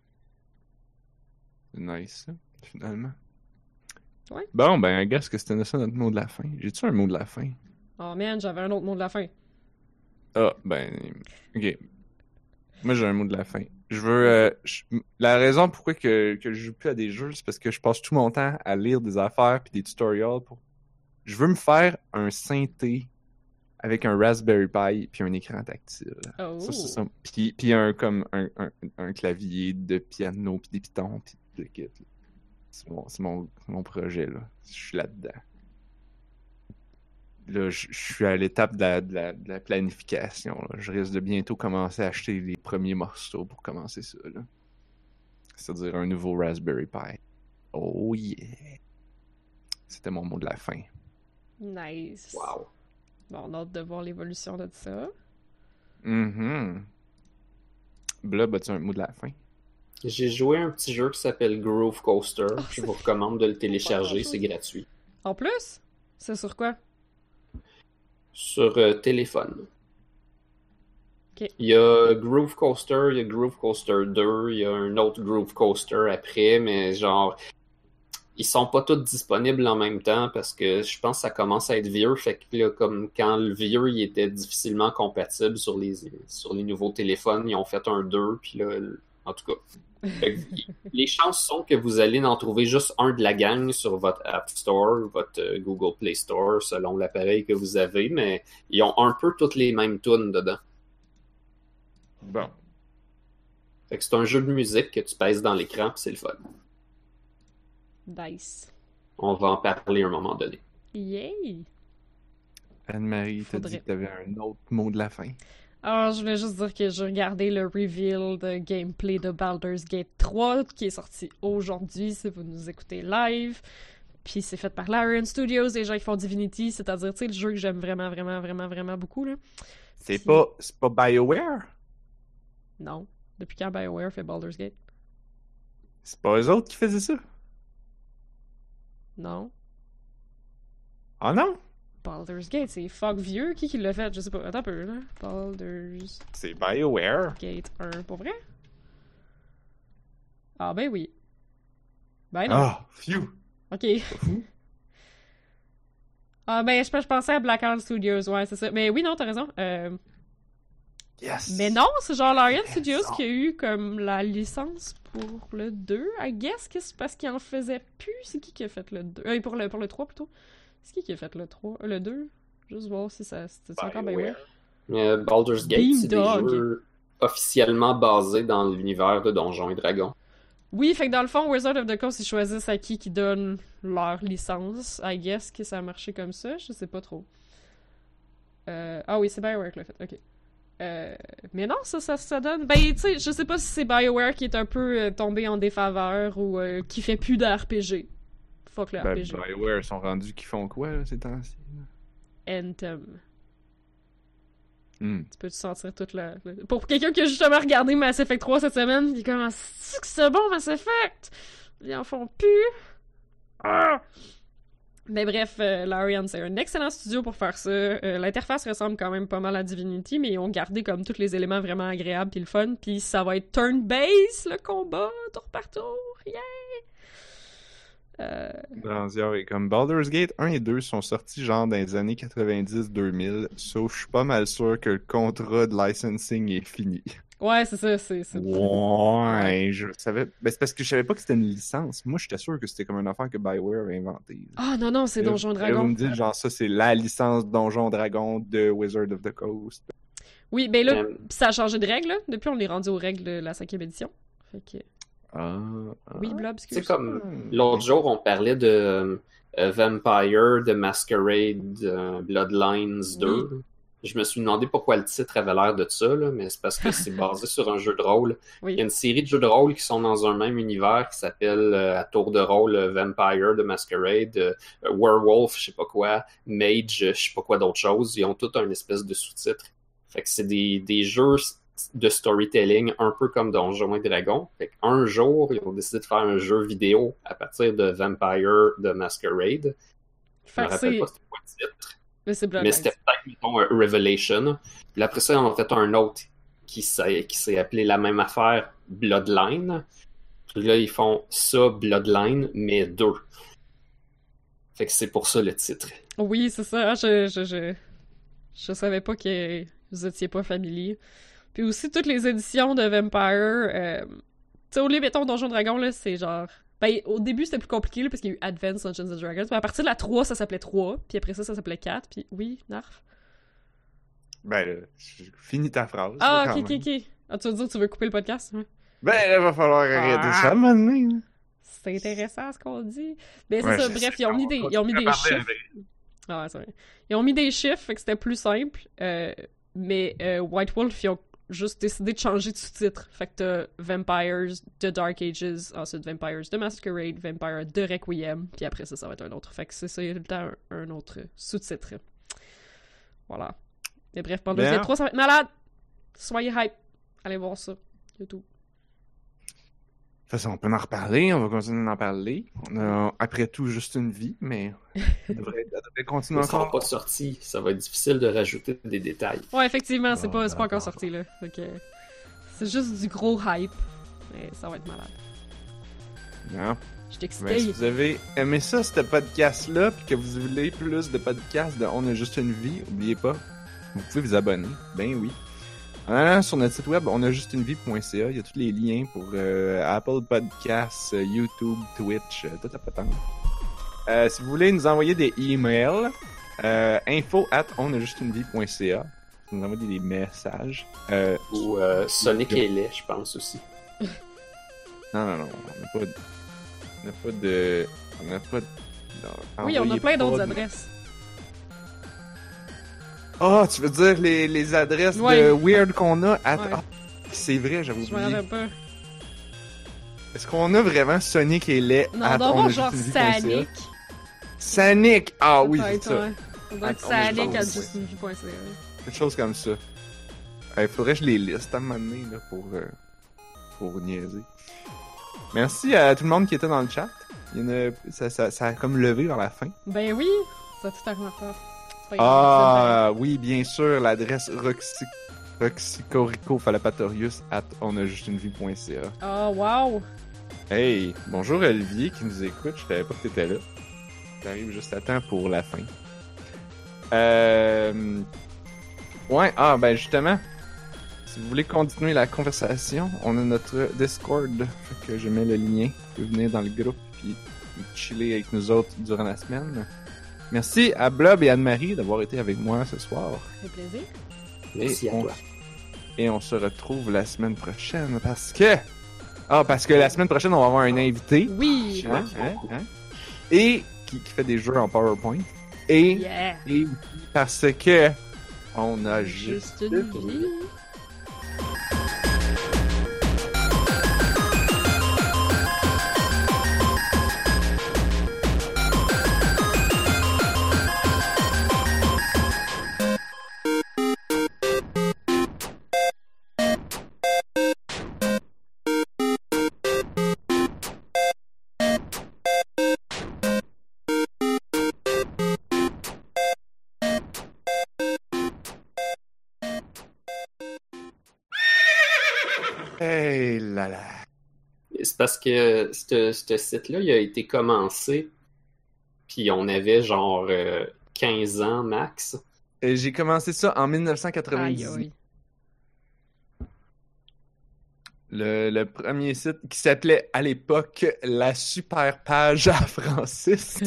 C'est nice, ça, finalement. Ouais. Bon, ben, I guess que c'était ça notre mot de la fin. J'ai-tu un mot de la fin? Oh man, j'avais un autre mot de la fin. Ah, ben, ok. Moi, j'ai un mot de la fin. Je veux... euh, je- La raison pourquoi que, que je joue plus à des jeux, c'est parce que je passe tout mon temps à lire des affaires puis des tutorials pour... Je veux me faire un synthé avec un Raspberry Pi puis un écran tactile. Oh. Ça, c'est ça. Puis, puis un, comme un, un, un clavier de piano puis des pitons puis tout le kit. là. C'est mon, c'est mon, c'est mon projet, là. Je suis là-dedans. Là, je, je suis à l'étape de la, de, la, de la planification. Là. Je risque de bientôt commencer à acheter les premiers morceaux pour commencer ça. Là. C'est-à-dire un nouveau Raspberry Pi. Oh yeah! C'était mon mot de la fin. Nice. Wow. Bon, on a hâte de voir l'évolution de ça. Mhm. Blob, as-tu un mot de la fin? J'ai joué à un petit jeu qui s'appelle Groove Coaster. Je vous recommande de le télécharger, c'est gratuit. En plus? C'est sur quoi? Sur euh, téléphone. Ok. Il y a Groove Coaster, il y a Groove Coaster deux, il y a un autre Groove Coaster après, mais genre, ils sont pas tous disponibles en même temps parce que je pense que ça commence à être vieux. Fait que là, comme quand le vieux il était difficilement compatible sur les, sur les nouveaux téléphones, ils ont fait un deux, puis là, en tout cas. Fait que les chances sont que vous allez en trouver juste un de la gang sur votre App Store, votre euh, Google Play Store, selon l'appareil que vous avez, mais ils ont un peu toutes les mêmes tunes dedans. Bon. Fait que c'est un jeu de musique que tu pèses dans l'écran, puis c'est le fun. Nice. On va en parler à un moment donné. Yay! Anne-Marie, t'as Faudrait. dit que t'avais un autre mot de la fin. Alors, je voulais juste dire que j'ai regardé le reveal de gameplay de Baldur's Gate trois qui est sorti aujourd'hui si vous nous écoutez live. Puis c'est fait par Larian Studios, les gens qui font Divinity, c'est-à-dire, tu sais, le jeu que j'aime vraiment, vraiment, vraiment, vraiment beaucoup, là. C'est Puis- pas, c'est pas BioWare? Non. Depuis quand BioWare fait Baldur's Gate? C'est pas eux autres qui faisaient ça? Non. Ah non? Baldur's Gate, c'est fuck vieux. Qui qui l'a fait? Je sais pas. Attends un peu, là. Baldur's C'est BioWare. Gate un. Pour vrai? Ah ben oui. Ben non. Ah, phew! Ok. Ah ben, je, je pensais à Blackout Studios, ouais, c'est ça. Mais oui, non, t'as raison. Euh... Yes! Mais non, c'est genre Larian Studios Raison. qui a eu comme la licence pour le deux, I guess, que c'est parce qu'il en faisait plus. C'est qui qui a fait le deux? Euh, pour le, pour le trois, plutôt. C'est qui qui a fait le trois? Euh, le deux? Juste voir si ça, c'est encore BioWare. Euh, Baldur's Gate, Beam c'est des Dog. jeux officiellement basés dans l'univers de Donjons et Dragons. Oui, fait que dans le fond, Wizard of the Coast, ils choisissent à qui qui donne leur licence. I guess que ça a marché comme ça, je sais pas trop. Euh... Ah oui, c'est BioWare qui l'a fait, ok. Euh... Mais non, ça, ça, ça donne... Ben, tu sais, je sais pas si c'est BioWare qui est un peu euh, tombé en défaveur ou euh, qui fait plus de R P G. Fuck le Ben, R P G. BioWare, ils sont rendus qui font quoi, là, ces temps-ci? là? Anthem. Hmm. Tu peux te sentir toute la... la- Pour quelqu'un qui a justement regardé Mass Effect trois cette semaine, il est comme « C'est que c'est bon, Mass Effect! » Ils en font plus! Ah! Mais bref, euh, Larian, c'est un excellent studio pour faire ça. Euh, l'interface ressemble quand même pas mal à Divinity, mais ils ont gardé comme tous les éléments vraiment agréables puis le fun. Puis ça va être turn-based, le combat, tour par tour. Yeah! Euh... Dans genre, et comme Baldur's Gate un et deux sont sortis genre dans les années quatre-vingt-dix deux mille, sauf je suis pas mal sûr que le contrat de licensing est fini. Ouais, c'est ça, c'est... c'est... Ouais, je savais... Ben, c'est parce que je savais pas que c'était une licence. Moi, j'étais sûr que c'était comme une affaire que BioWare avait inventée. Ah non, non, c'est Là, Donjon là, Dragon. Vous me dites, genre, ça, c'est la licence Donjon Dragon de Wizard of the Coast. Oui, ben là, Euh, ça a changé de règle, là. Depuis, on est rendu aux règles de la cinquième édition. Fait que... Ah, ah. Oui, Blob, excuse. C'est comme l'autre jour, on parlait de euh, Vampire, de Masquerade, euh, Bloodlines deux. Je me suis demandé pourquoi le titre avait l'air de ça, là, mais c'est parce que c'est basé sur un jeu de rôle. Oui. Il y a une série de jeux de rôle qui sont dans un même univers qui s'appelle euh, à tour de rôle euh, Vampire de Masquerade, euh, Werewolf, je sais pas quoi, Mage, je sais pas quoi d'autre chose. Ils ont tout un espèce de sous-titre. Fait que c'est des, des jeux de storytelling un peu comme Donjons et Dragons. Fait qu'un jour, ils ont décidé de faire un jeu vidéo à partir de Vampire de Masquerade. Je Fait me que rappelle c'est... pas c'était quoi le titre. Mais c'est Mais Bloodlines. c'était peut-être, mettons, un Revelation. Puis après ça, ils en ont fait un autre qui s'est, qui s'est appelé la même affaire, Bloodline. Puis là, ils font ça, Bloodline, mais deux. Fait que c'est pour ça le titre. Oui, c'est ça. Je, je, je, je savais pas que vous étiez pas familier. Puis aussi, toutes les éditions de Vampire... Euh... Tu sais, au lieu, mettons, Donjon Dragon, là, c'est genre... Ben, au début, c'était plus compliqué, là, parce qu'il y a eu Advanced Dungeons and Dragons. Mais à partir de la trois, ça s'appelait trois. Puis après ça, ça s'appelait quatre. Puis oui, Narf. Ben, là, je- finis ta phrase. Ah, là, quand ok, ok, même. ok. Ah, tu veux dire que tu veux couper le podcast? Ouais. Ben, là, va falloir arrêter Ah. ça à un moment donné, là. C'est intéressant, ce qu'on dit. Ben, c'est Ouais, ça. je Bref, sais, ils ont mis on des, va ils ont mis des parler chiffres. Ah ouais, c'est vrai. Ils ont mis des chiffres, fait que c'était plus simple. Euh, mais euh, White Wolf, ils ont juste décidé de changer de sous-titre. Fait que t'as Vampires de Dark Ages, ensuite Vampires de Masquerade, Vampire de Requiem, puis après ça, ça va être un autre. Fait que c'est ça, il y a tout le temps un, un autre sous-titre. Voilà. Et bref, Baldur's Bien. Gate trois, ça va être malade! Soyez hype! Allez voir ça. YouTube. De toute façon, on peut en reparler, on va continuer d'en parler. On a, après tout, juste une vie, mais ça devrait, ça devrait continuer Ils ne seront encore. pas sortis. Ça va être difficile de rajouter des détails. Ouais, effectivement, c'est Ah, pas, c'est pas encore d'accord. sorti, là. Fait que c'est juste du gros hype. Mais ça va être malade. Non. Je Ben, t'excite. si vous avez aimé ça, ce podcast-là, puis que vous voulez plus de podcasts de On a juste une vie, oubliez pas, vous pouvez vous abonner. Ben oui. En allant sur notre site web, on a juste une vie point c a, il y a tous les liens pour euh, Apple Podcasts, euh, YouTube, Twitch, euh, tout à patente. Euh, si vous voulez nous envoyer des emails, euh, info at on a juste une vie point c a, vous nous envoyez des messages. Euh, Ou euh, Sonic et Lait, je pense aussi. non, non, non, on n'a pas de... On n'a pas de... On n'a pas de... non, Oui, on a envoyez plein pas d'autres de- adresses. Ah, tu veux dire les, les adresses Ouais. de weird qu'on a? à- Ouais. Ah, c'est vrai, j'avais Je me oublié. rappelle pas. Est-ce qu'on a vraiment Sonic et Lait? Non, à on doit on a avoir juste genre une vie point c a? Sanic. Sonic! Ah oui, c'est Peut-être, ça. ouais. Ça doit être Ah, on a Sanic à juste- juste une vie point c a. Quelque chose comme ça. Il faudrait que je les liste à un moment donné, là, pour, euh, pour niaiser. Merci à tout le monde qui était dans le chat. Il y en a, ça, ça, ça a comme levé vers la fin. Ben oui, ça a tout à remarquer. C'est pas grave, Ah, oui, bien sûr, l'adresse Roxy... Roxicorico Falapatorius at onajustunevie point c a. c'est vrai. Ah, wow! Hey, bonjour Olivier qui nous écoute, je savais pas que t'étais là. J'arrive juste à temps pour la fin. Euh... Ouais, ah ben justement, si vous voulez continuer la conversation, on a notre Discord, fait que je mets le lien. Vous pouvez venir dans le groupe puis chiller avec nous autres durant la semaine. Merci à Blob et Anne-Marie d'avoir été avec moi ce soir. Ça fait plaisir. Merci et à on... toi. Et on se retrouve la semaine prochaine parce que... Ah, parce que la semaine prochaine, on va avoir un invité. Oui! Hein, hein, hein? Et qui, qui fait des jeux en PowerPoint. Et, Yeah! et parce que on a Juste juste... une vie. Hey là là. C'est parce que ce ce site-là, il a été commencé, puis on avait genre euh, quinze ans max. Et j'ai commencé ça en Aïe, dix-neuf cent quatre-vingt-dix. aïe. Le, le premier site qui s'appelait à l'époque la super page à Francis,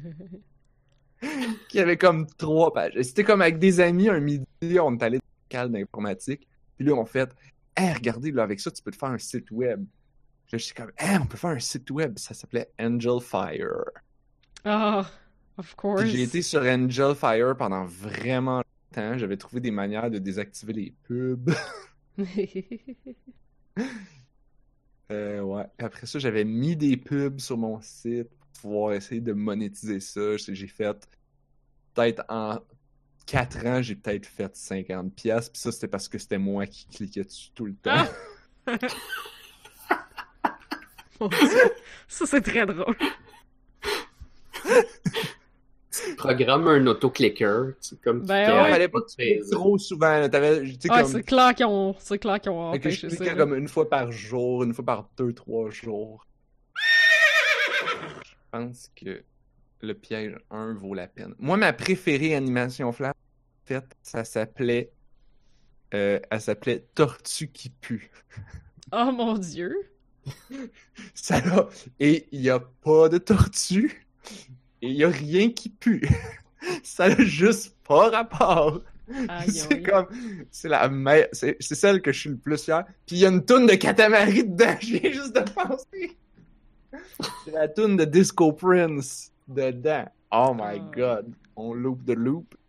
qui avait comme trois pages. C'était comme avec des amis un midi, on est allé dans le local d'informatique, puis là on fait hey, regardez, là, avec ça, tu peux te faire un site web. Puis là, j'étais comme hey, on peut faire un site web. Ça s'appelait Angel Fire. Ah, of course. Puis j'ai été sur Angel Fire pendant vraiment longtemps. J'avais trouvé des manières de désactiver les pubs. euh, ouais. Après ça, j'avais mis des pubs sur mon site pour pouvoir essayer de monétiser ça. J'ai fait peut-être en quatre ans, j'ai peut-être fait cinquante piastres. Puis ça, c'était parce que c'était moi qui cliquais dessus tout le temps. Ah! Mon Dieu. Ça, c'est très drôle. Programme un autoclicker, tu sais, comme tu Ben fais ouais. avec Fallait pas que tu tes- cliques trop souvent. là. T'avais, tu sais, Ah, comme... c'est clair qu'ils ont, c'est clair qu'ils ont Fait que je empêché ça. cliquais là. comme une fois par jour, une fois par deux, trois jours. Je pense que le piège un vaut la peine. Moi, ma préférée animation Flash, en fait, ça s'appelait... Euh, elle s'appelait Tortue qui pue. Oh mon Dieu. Ça là, et il y a pas de tortue, et il y a rien qui pue. Ça a juste pas rapport. Aïe, C'est aïe. comme, c'est la meilleure, c'est, c'est celle que je suis le plus fier. Puis il y a une toune de Katamari dedans, je viens juste de penser. C'est la toune de Disco Prince dedans. Oh my Oh. god, on loop de loop.